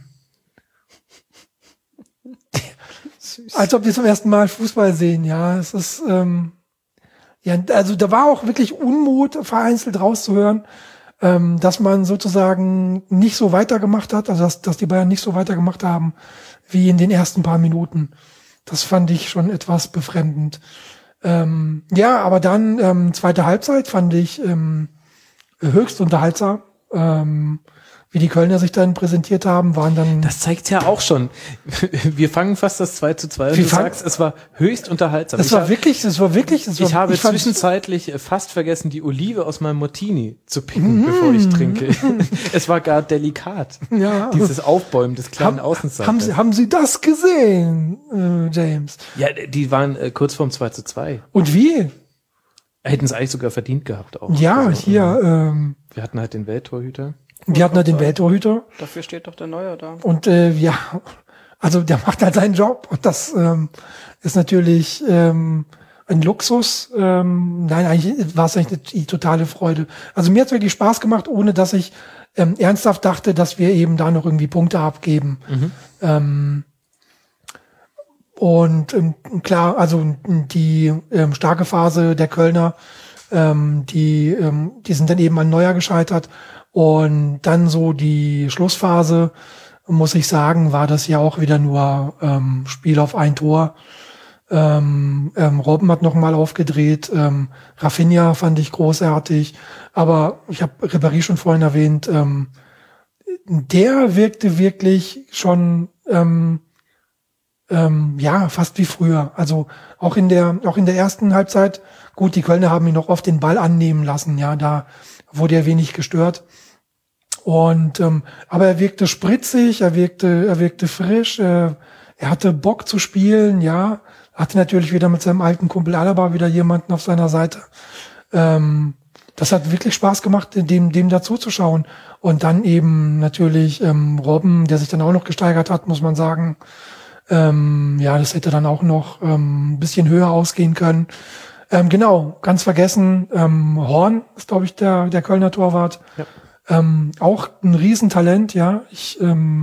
Als ob die zum ersten Mal Fußball sehen, ja. Es ist, also da war auch wirklich Unmut vereinzelt rauszuhören, dass man sozusagen nicht so weitergemacht hat, also dass die Bayern nicht so weitergemacht haben wie in den ersten paar Minuten. Das fand ich schon etwas befremdend. Aber dann zweite Halbzeit fand ich höchst unterhaltsam. Wie die Kölner sich dann präsentiert haben, waren dann... Das zeigt ja auch schon. Wir fangen fast das 2:2 und du sagst, es war höchst unterhaltsam. Ich habe zwischenzeitlich fast vergessen, die Olive aus meinem Martini zu picken, bevor ich trinke. Es war gar delikat. Ja. Dieses Aufbäumen des kleinen Außenseiters. Haben Sie das gesehen, James? Ja, die waren kurz vorm 2:2. Und wie? Hätten es eigentlich sogar verdient gehabt auch. Ja, also, hier... wir hatten halt den Welttorhüter. Wir hatten halt den Welttorhüter. Dafür steht doch der Neuer da. Und also der macht halt seinen Job und das ist natürlich ein Luxus. Nein, eigentlich war es eigentlich die totale Freude. Also mir hat es wirklich Spaß gemacht, ohne dass ich ernsthaft dachte, dass wir eben da noch irgendwie Punkte abgeben. Klar, also die starke Phase der Kölner, die sind dann eben an Neuer gescheitert. Und dann so die Schlussphase, muss ich sagen, war das ja auch wieder nur Spiel auf ein Tor. Robben hat nochmal aufgedreht. Rafinha fand ich großartig. Aber ich habe Ribéry schon vorhin erwähnt. Der wirkte wirklich schon fast wie früher. Also auch in der ersten Halbzeit. Gut, die Kölner haben ihn noch oft den Ball annehmen lassen. Ja, da wurde er wenig gestört. Und aber er wirkte spritzig, er wirkte frisch, er hatte Bock zu spielen, ja, hatte natürlich wieder mit seinem alten Kumpel Alaba wieder jemanden auf seiner Seite. Das hat wirklich Spaß gemacht, dem dazu zu schauen. Und dann eben natürlich Robben, der sich dann auch noch gesteigert hat, muss man sagen. Das hätte dann auch noch ein bisschen höher ausgehen können. Genau, ganz vergessen, Horn ist, glaube ich, der Kölner Torwart. Ja. Auch ein Riesentalent, ja. Ich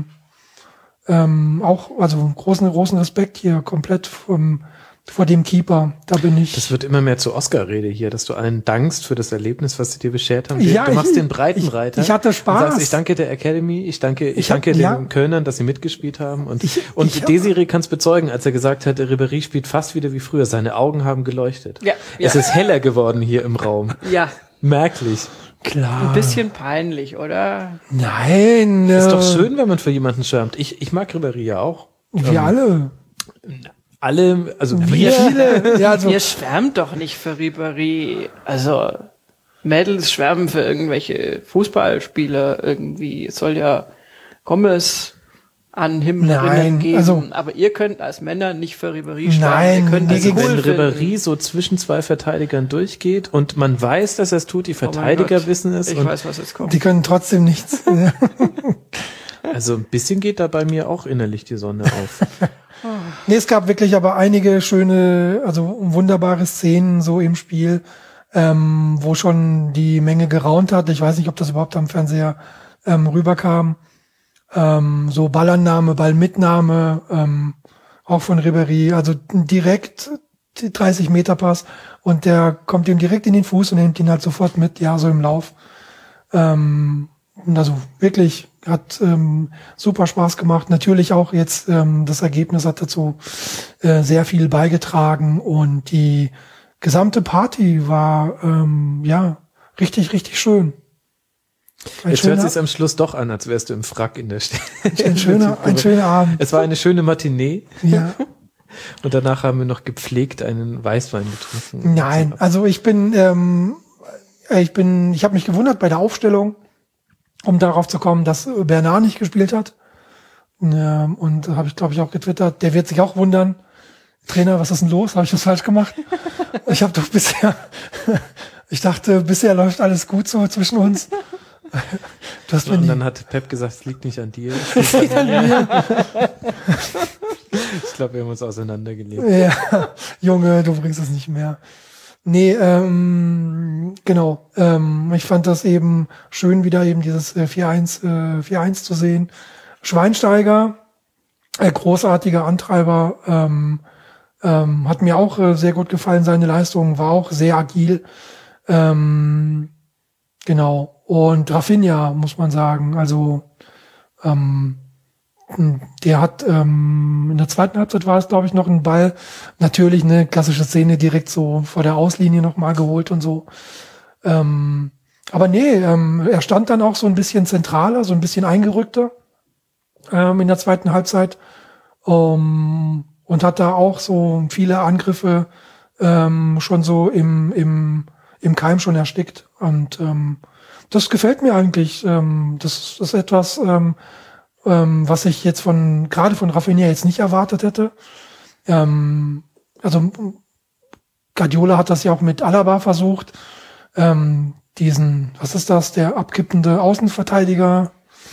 auch, also großen Respekt hier komplett vor dem Keeper. Da bin ich. Das wird immer mehr zur Oscar-Rede hier, dass du allen dankst für das Erlebnis, was sie dir beschert haben. Ja, du machst den Breitenreiter. Ich hatte Spaß. Und sagst, ich danke der Academy, ich danke den Kölnern, dass sie mitgespielt haben. Und Desiree kann es bezeugen, als er gesagt hat, Ribéry spielt fast wieder wie früher. Seine Augen haben geleuchtet. Ja. Es ist heller geworden hier im Raum. Ja. Merklich. Klar. Ein bisschen peinlich, oder? Nein. Ist doch schön, wenn man für jemanden schwärmt. Ich mag Ribéry ja auch. Wir alle. Alle, also viele. Ja, also ihr schwärmt doch nicht für Ribéry. Also Mädels schwärmen für irgendwelche Fußballspieler irgendwie. Es soll ja Gomez an Himmlerinnen Nein, geben. also- aber ihr könnt als Männer nicht für Ribéry schreiben. Nein, ihr könnt nee, das gegen- Wenn cool Ribéry finden. so zwischen zwei Verteidigern durchgeht und man weiß, dass er es tut, die Verteidiger Gott. wissen es. Ich Und weiß, was jetzt kommt. Die können trotzdem nichts. also ein bisschen geht da bei mir auch innerlich die Sonne auf. Nee, es gab wirklich aber einige schöne, also wunderbare Szenen so im Spiel, wo schon die Menge geraunt hat. Ich weiß nicht, ob das überhaupt am Fernseher rüberkam. So Ballannahme, Ballmitnahme, auch von Ribéry, also direkt 30 Meter Pass und der kommt ihm direkt in den Fuß und nimmt ihn halt sofort mit, ja, so im Lauf. Also wirklich hat super Spaß gemacht. Natürlich auch jetzt das Ergebnis hat dazu sehr viel beigetragen und die gesamte Party war ja richtig, richtig schön. Jetzt hört es sich am Schluss doch an, als wärst du im Frack in der Stelle. ein schöner Abend. Es war eine schöne Matinee. Ja. Und danach haben wir noch gepflegt einen Weißwein getrunken. Nein, also ich habe mich gewundert bei der Aufstellung, um darauf zu kommen, dass Bernard nicht gespielt hat. Und habe ich, glaube ich, auch getwittert, der wird sich auch wundern. Trainer, was ist denn los? Habe ich was falsch gemacht? Ich dachte, bisher läuft alles gut so zwischen uns. Du hast mir Und nie- dann hat Pep gesagt, es liegt nicht an dir. Ich glaube, wir haben uns auseinandergelebt. Ja, Junge, du bringst es nicht mehr. Nee, genau. Ich fand das eben schön, wieder eben dieses 4-1 zu sehen. Schweinsteiger, großartiger Antreiber, hat mir auch sehr gut gefallen. Seine Leistung war auch sehr agil. Genau. Und Rafinha, muss man sagen, also der hat in der zweiten Halbzeit war es, glaube ich, noch ein Ball. Natürlich eine klassische Szene direkt so vor der Auslinie nochmal geholt und so. Aber nee, er stand dann auch so ein bisschen zentraler, so ein bisschen eingerückter in der zweiten Halbzeit und hat da auch so viele Angriffe schon so im Keim schon erstickt. Und das gefällt mir eigentlich. Das ist etwas, was ich jetzt gerade von Rafinha jetzt nicht erwartet hätte. Also Guardiola hat das ja auch mit Alaba versucht. Was ist das, der abkippende Außenverteidiger,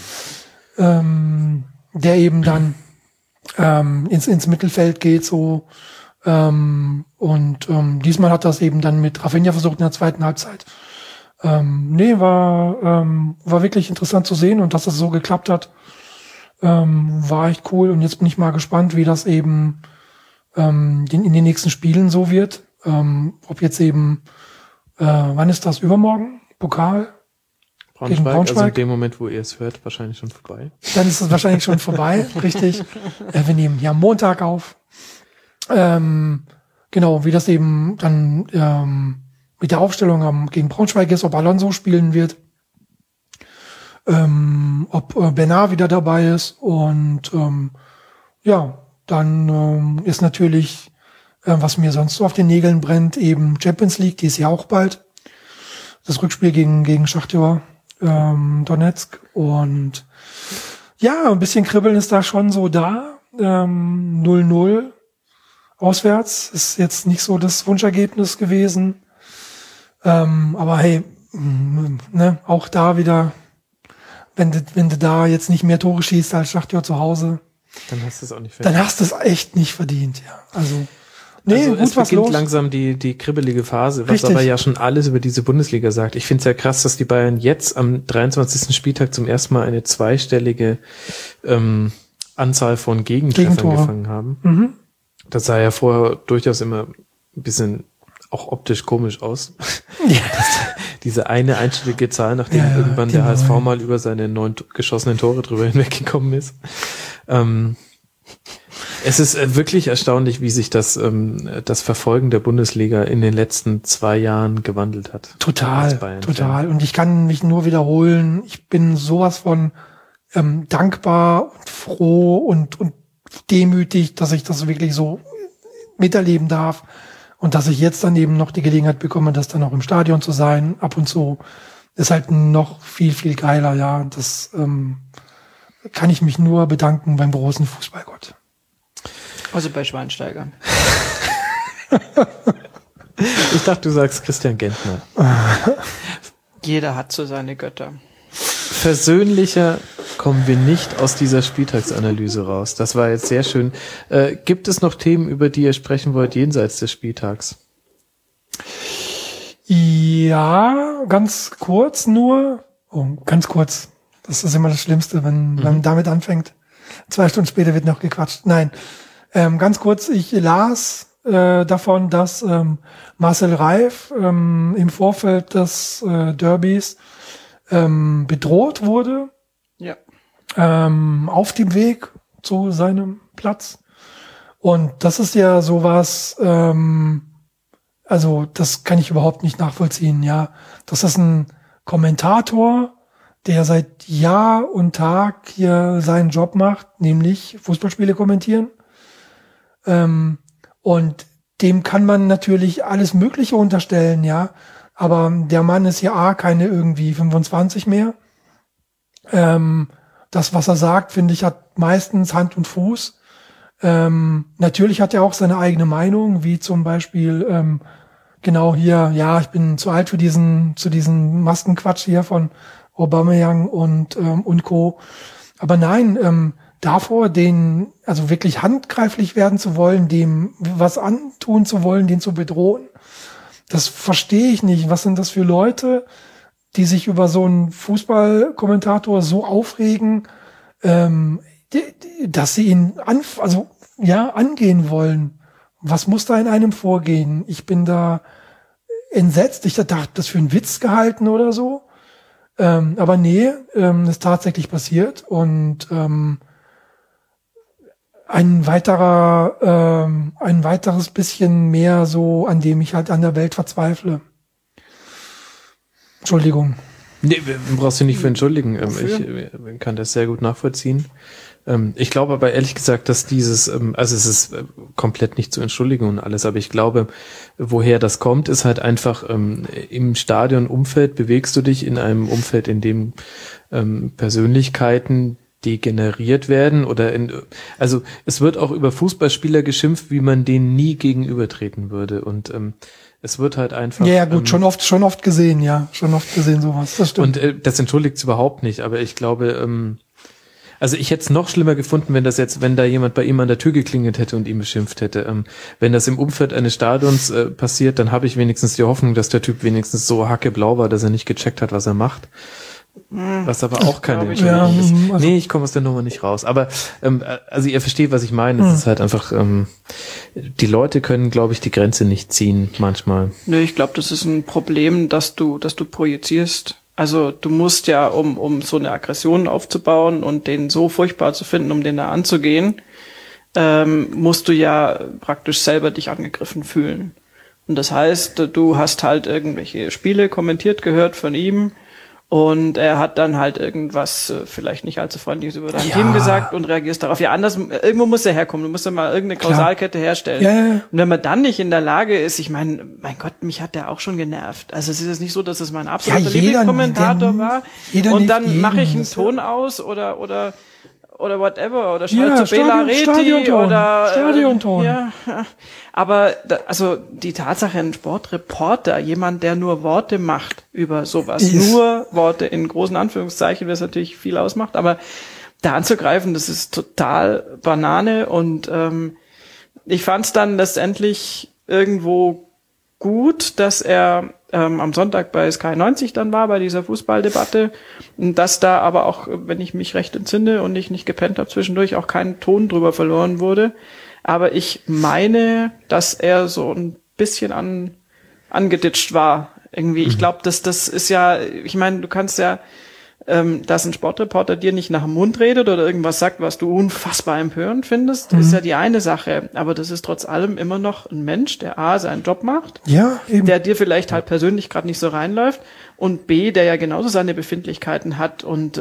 der eben dann ins Mittelfeld geht so. Diesmal hat das eben dann mit Rafinha versucht in der zweiten Halbzeit. Nee, war wirklich interessant zu sehen und dass das so geklappt hat, war echt cool. Und jetzt bin ich mal gespannt, wie das eben in den nächsten Spielen so wird. Ob jetzt eben, wann ist das? Übermorgen? Pokal? Gegen Braunschweig? Also in dem Moment, wo ihr es hört, wahrscheinlich schon vorbei. Dann ist es wahrscheinlich schon vorbei, richtig. Wir nehmen ja Montag auf. Genau, wie das eben dann mit der Aufstellung gegen Braunschweig ist, ob Alonso spielen wird, ob Bernard wieder dabei ist und ja, dann ist natürlich, was mir sonst so auf den Nägeln brennt, eben Champions League, die ist ja auch bald. Das Rückspiel gegen Schachtar Donetsk und ja, ein bisschen Kribbeln ist da schon so da. 0-0 auswärts ist jetzt nicht so das Wunschergebnis gewesen. Aber hey, ne, auch da wieder, wenn du da jetzt nicht mehr Tore schießt als Schachtar zu Hause, dann hast du es auch nicht verdient. dann hast du es echt nicht verdient, ja. Also, nee, also gut, es was beginnt los. langsam die kribbelige Phase, was Richtig. aber ja schon alles über diese Bundesliga sagt. Ich finde es ja krass, dass die Bayern jetzt am 23. Spieltag zum ersten Mal eine zweistellige Anzahl von Gegentreffern Gegentore. gefangen haben. Mhm. Das sah ja vorher durchaus immer ein bisschen auch optisch komisch aus. Ja. Diese eine einstellige Zahl, nachdem Ja, irgendwann die der HSV neun. mal über seine 9 geschossenen Tore drüber hinweggekommen ist. Es ist wirklich erstaunlich, wie sich das Verfolgen der Bundesliga in den letzten 2 Jahren gewandelt hat. Total, Als Bayern-Fan. total. Und ich kann mich nur wiederholen, ich bin sowas von dankbar und froh und demütig, dass ich das wirklich so miterleben darf und dass ich jetzt dann eben noch die Gelegenheit bekomme, das dann auch im Stadion zu sein, ab und zu, ist halt noch viel, viel geiler, ja. Das kann ich mich nur bedanken beim großen Fußballgott. Also bei Schweinsteiger. Ich dachte, du sagst Christian Gentner. Jeder hat so seine Götter. Versöhnlicher kommen wir nicht aus dieser Spieltagsanalyse raus. Das war jetzt sehr schön. Gibt es noch Themen, über die ihr sprechen wollt, jenseits des Spieltags? Ja, ganz kurz nur. Oh, ganz kurz. Das ist immer das Schlimmste, wenn man damit anfängt. 2 Stunden später wird noch gequatscht. Nein, ganz kurz. Ich las davon, dass Marcel Reif im Vorfeld des Derbys bedroht wurde. Ja. Auf dem Weg zu seinem Platz. Und das ist ja sowas, also das kann ich überhaupt nicht nachvollziehen, ja. Das ist ein Kommentator, der seit Jahr und Tag hier seinen Job macht, nämlich Fußballspiele kommentieren. Und dem kann man natürlich alles Mögliche unterstellen, ja. Aber der Mann ist ja keine irgendwie 25 mehr. Das, was er sagt, finde ich, hat meistens Hand und Fuß. Natürlich hat er auch seine eigene Meinung, wie zum Beispiel genau hier, ja, ich bin zu alt für diesen Maskenquatsch hier von Aubameyang und Co. Aber nein, davor also wirklich handgreiflich werden zu wollen, dem was antun zu wollen, den zu bedrohen, das verstehe ich nicht. Was sind das für Leute, die sich über so einen Fußballkommentator so aufregen, dass sie ihn angehen wollen? Was muss da in einem vorgehen? Ich bin da entsetzt. Ich dachte, das für einen Witz gehalten oder so. Aber nee, ist tatsächlich passiert. Und ein weiteres bisschen mehr so, an dem ich halt an der Welt verzweifle. Entschuldigung. Nee, brauchst du nicht für entschuldigen. Ich kann das sehr gut nachvollziehen. Ich glaube aber ehrlich gesagt, dass also es ist komplett nicht zu entschuldigen und alles, aber ich glaube, woher das kommt, ist halt einfach, im Stadionumfeld bewegst du dich in einem Umfeld, in dem Persönlichkeiten degeneriert werden also es wird auch über Fußballspieler geschimpft, wie man denen nie gegenübertreten würde und es wird halt einfach... Ja, gut, schon oft gesehen, ja. Schon oft gesehen sowas, das stimmt. Und das entschuldigt es überhaupt nicht, aber ich glaube, also ich hätte es noch schlimmer gefunden, wenn da jemand bei ihm an der Tür geklingelt hätte und ihn beschimpft hätte. Wenn das im Umfeld eines Stadions passiert, dann habe ich wenigstens die Hoffnung, dass der Typ wenigstens so hackeblau war, dass er nicht gecheckt hat, was er macht. Was aber auch keine Entschuldigung ist. Also nee, ich komme aus der Nummer nicht raus. Aber also ihr versteht, was ich meine. Es ist halt einfach, die Leute können, glaube ich, die Grenze nicht ziehen manchmal. Nö, ich glaube, das ist ein Problem, dass du projizierst. Also du musst ja, um so eine Aggression aufzubauen und den so furchtbar zu finden, um den da anzugehen, musst du ja praktisch selber dich angegriffen fühlen. Und das heißt, du hast halt irgendwelche Spiele kommentiert gehört von ihm, und er hat dann halt irgendwas vielleicht nicht allzu freundliches über dein Team gesagt und reagierst darauf. Ja, anders, irgendwo muss er herkommen. Du musst ja mal irgendeine Kausalkette herstellen. Ja. Und wenn man dann nicht in der Lage ist, ich meine, mein Gott, mich hat der auch schon genervt. Also es ist jetzt nicht so, dass es mein absoluter Lieblingskommentator war. Und dann mache ich einen Ton aus oder whatever, oder schreibt zu Bela Reti oder Stadionton. Ja. Aber also die Tatsache, ein Sportreporter, jemand, der nur Worte macht über sowas, nur Worte in großen Anführungszeichen, was natürlich viel ausmacht, aber da anzugreifen, das ist total Banane. Und ich fand es dann letztendlich irgendwo gut, dass er am Sonntag bei Sky 90 dann war, bei dieser Fußballdebatte, und dass da aber auch, wenn ich mich recht entsinne und ich nicht gepennt habe zwischendurch, auch kein Ton drüber verloren wurde. Aber ich meine, dass er so ein bisschen angeditscht war. Irgendwie, ich glaube, das ist ja, ich meine, du kannst ja, dass ein Sportreporter dir nicht nach dem Mund redet oder irgendwas sagt, was du unfassbar empörend findest, ist ja die eine Sache. Aber das ist trotz allem immer noch ein Mensch, der A, seinen Job macht, eben, der dir vielleicht halt persönlich gerade nicht so reinläuft, und B, der ja genauso seine Befindlichkeiten hat. Und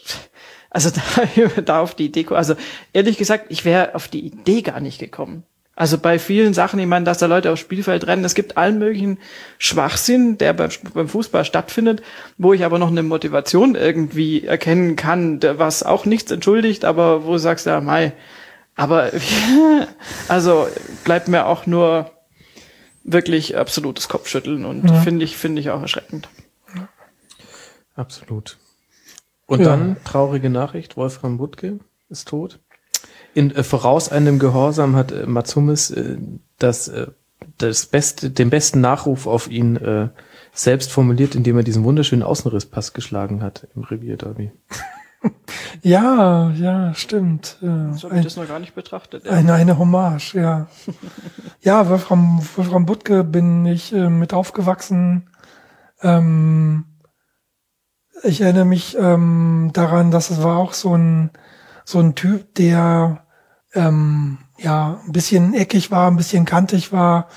also da auf die Idee, also ehrlich gesagt, ich wäre auf die Idee gar nicht gekommen. Also bei vielen Sachen, ich meine, dass da Leute aufs Spielfeld rennen, es gibt allen möglichen Schwachsinn, der beim Fußball stattfindet, wo ich aber noch eine Motivation irgendwie erkennen kann, was auch nichts entschuldigt, aber wo du sagst, ja, mei, aber also bleibt mir auch nur wirklich absolutes Kopfschütteln und finde ich auch erschreckend. Absolut. Und dann traurige Nachricht, Wolfram Wuttke ist tot. In vorauseilendem Gehorsam hat Mats Hummels den besten Nachruf auf ihn selbst formuliert, indem er diesen wunderschönen Außenrisspass geschlagen hat im Revierderby. Ja, stimmt. So habe ich das noch gar nicht betrachtet. Ja. Eine Hommage, ja. Ja, Wolfram Wuttke bin ich mit aufgewachsen. Ich erinnere mich daran, dass es war auch so ein Typ, der ein bisschen eckig war, ein bisschen kantig war.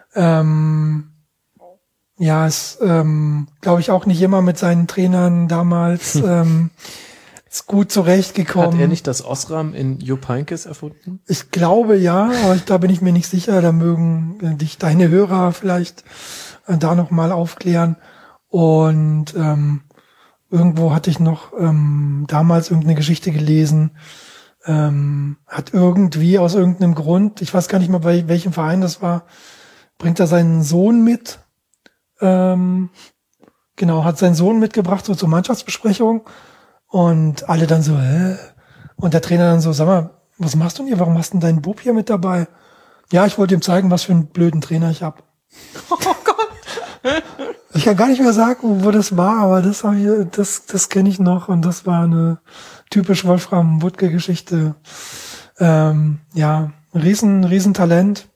Ist, glaube ich, auch nicht immer mit seinen Trainern damals ist gut zurechtgekommen. Hat er nicht das Osram in Jupp Heynckes erfunden? Ich glaube ja, aber da bin ich mir nicht sicher. Da mögen dich deine Hörer vielleicht da nochmal aufklären. Und irgendwo hatte ich noch damals irgendeine Geschichte gelesen, hat irgendwie aus irgendeinem Grund, ich weiß gar nicht mal, bei welchem Verein das war, bringt er seinen Sohn mit, hat seinen Sohn mitgebracht, so zur Mannschaftsbesprechung und alle dann so, hä? Und der Trainer dann so, sag mal, was machst du denn hier, warum hast du denn deinen Bub hier mit dabei? Ja, ich wollte ihm zeigen, was für einen blöden Trainer ich hab. Oh Gott! Ich kann gar nicht mehr sagen, wo das war, aber das kenne ich noch und das war eine typisch Wolfram Wuttke-Geschichte. Riesentalent.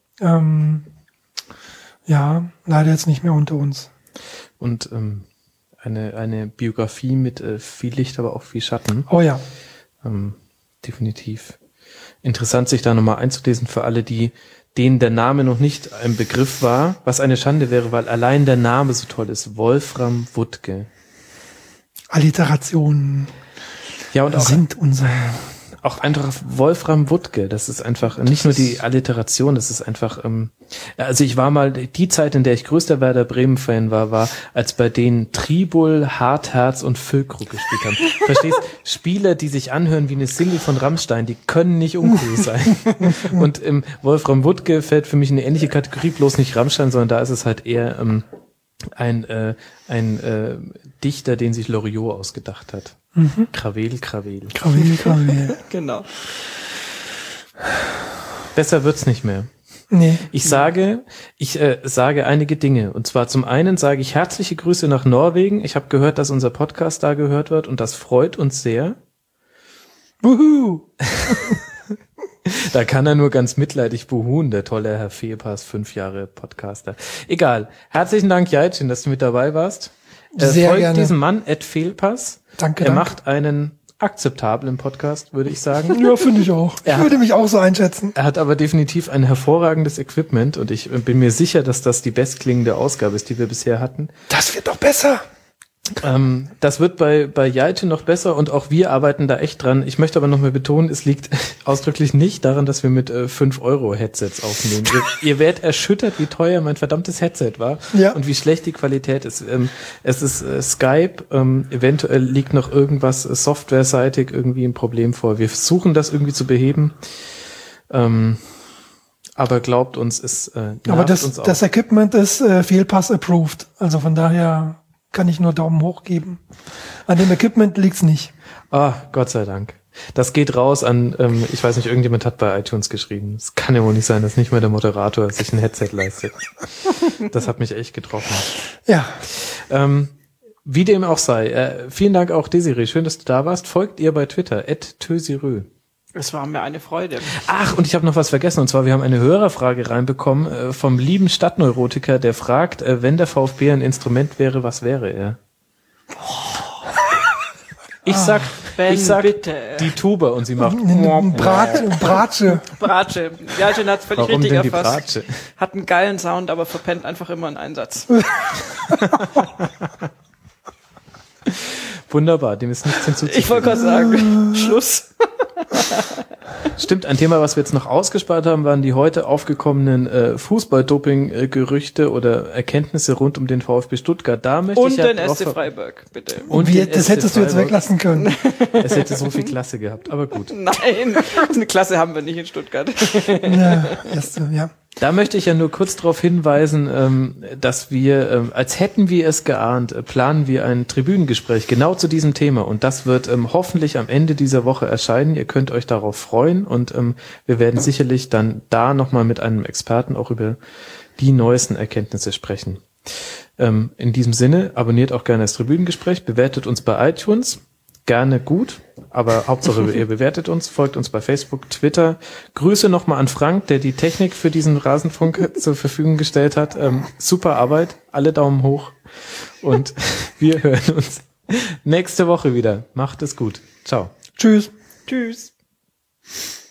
Leider jetzt nicht mehr unter uns. Und eine Biografie mit viel Licht, aber auch viel Schatten. Oh ja. Definitiv. Interessant, sich da nochmal einzulesen für alle, denen der Name noch nicht ein Begriff war, was eine Schande wäre, weil allein der Name so toll ist. Wolfram Wuttke. Alliterationen und auch sind auch einfach Wolfram Wuttke. Das ist einfach nicht nur die Alliteration, das ist einfach, also ich war mal, die Zeit, in der ich größter Werder Bremen-Fan war, als bei denen Tribul, Hartherz und Füllkrug gespielt haben. Verstehst? Spieler, die sich anhören wie eine Single von Rammstein, die können nicht uncool sein. Und Wolfram Wuttke fällt für mich in eine ähnliche Kategorie, bloß nicht Rammstein, sondern da ist es halt eher ein Dichter, den sich Loriot ausgedacht hat. Krawel. Genau. Besser wird's nicht mehr. Nee. Ich sage einige Dinge. Und zwar zum einen sage ich herzliche Grüße nach Norwegen. Ich habe gehört, dass unser Podcast da gehört wird und das freut uns sehr. Wuhu! Da kann er nur ganz mitleidig buhun, der tolle Herr Fehlpass, 5 Jahre Podcaster. Egal. Herzlichen Dank, Jaitschin, dass du mit dabei warst. Sehr folgt gerne. diesem Mann, @Fehlpass. Danke. Er macht einen akzeptablen Podcast, würde ich sagen. Ja, finde ich auch. Ich würde mich auch so einschätzen. Er hat aber definitiv ein hervorragendes Equipment und ich bin mir sicher, dass das die bestklingende Ausgabe ist, die wir bisher hatten. Das wird doch besser. Das wird bei Jaite noch besser und auch wir arbeiten da echt dran. Ich möchte aber noch mal betonen, es liegt ausdrücklich nicht daran, dass wir mit 5 € Headsets aufnehmen. Ihr werdet erschüttert, wie teuer mein verdammtes Headset war und wie schlecht die Qualität ist. Es ist Skype, eventuell liegt noch irgendwas softwareseitig irgendwie ein Problem vor. Wir versuchen das irgendwie zu beheben. Aber glaubt uns, es nervt aber uns auch. Das Equipment ist Fehlpass approved. Also von daher kann ich nur Daumen hoch geben. An dem Equipment liegt's nicht. Ah, Gott sei Dank. Das geht raus an, ich weiß nicht, irgendjemand hat bei iTunes geschrieben. Es kann ja wohl nicht sein, dass nicht mehr der Moderator sich ein Headset leistet. Das hat mich echt getroffen. Ja. Wie dem auch sei. Vielen Dank auch, Desiree. Schön, dass du da warst. Folgt ihr bei Twitter, @Tösirö. Es war mir eine Freude. Ach, und ich habe noch was vergessen. Und zwar, wir haben eine Hörerfrage reinbekommen vom lieben Stadtneurotiker, der fragt, wenn der VfB ein Instrument wäre, was wäre er? Ich sag bitte. Die Tuba und sie macht Bratsche. Bratsche. Ja, Jen hat's völlig Warum richtig denn die erfasst. Bratsche? Hat einen geilen Sound, aber verpennt einfach immer einen Einsatz. Wunderbar, dem ist nichts hinzuzufügen. Ich wollte gerade sagen, Schluss. Stimmt, ein Thema, was wir jetzt noch ausgespart haben, waren die heute aufgekommenen Fußball-Doping-Gerüchte oder Erkenntnisse rund um den VfB Stuttgart. Da möchte und ich ja den SC Freiburg, bitte. Und das hättest du jetzt weglassen können. Es hätte so viel Klasse gehabt, aber gut. Nein, eine Klasse haben wir nicht in Stuttgart. Ja. Da möchte ich ja nur kurz darauf hinweisen, dass wir, als hätten wir es geahnt, planen wir ein Tribünengespräch genau zu diesem Thema. Und das wird hoffentlich am Ende dieser Woche erscheinen. Ihr könnt euch darauf freuen. Und wir werden sicherlich dann da nochmal mit einem Experten auch über die neuesten Erkenntnisse sprechen. In diesem Sinne, abonniert auch gerne das Tribünengespräch, bewertet uns bei iTunes. Gerne gut, aber Hauptsache ihr bewertet uns, folgt uns bei Facebook, Twitter. Grüße nochmal an Frank, der die Technik für diesen Rasenfunk zur Verfügung gestellt hat. Super Arbeit, alle Daumen hoch und wir hören uns nächste Woche wieder. Macht es gut. Ciao. Tschüss. Tschüss.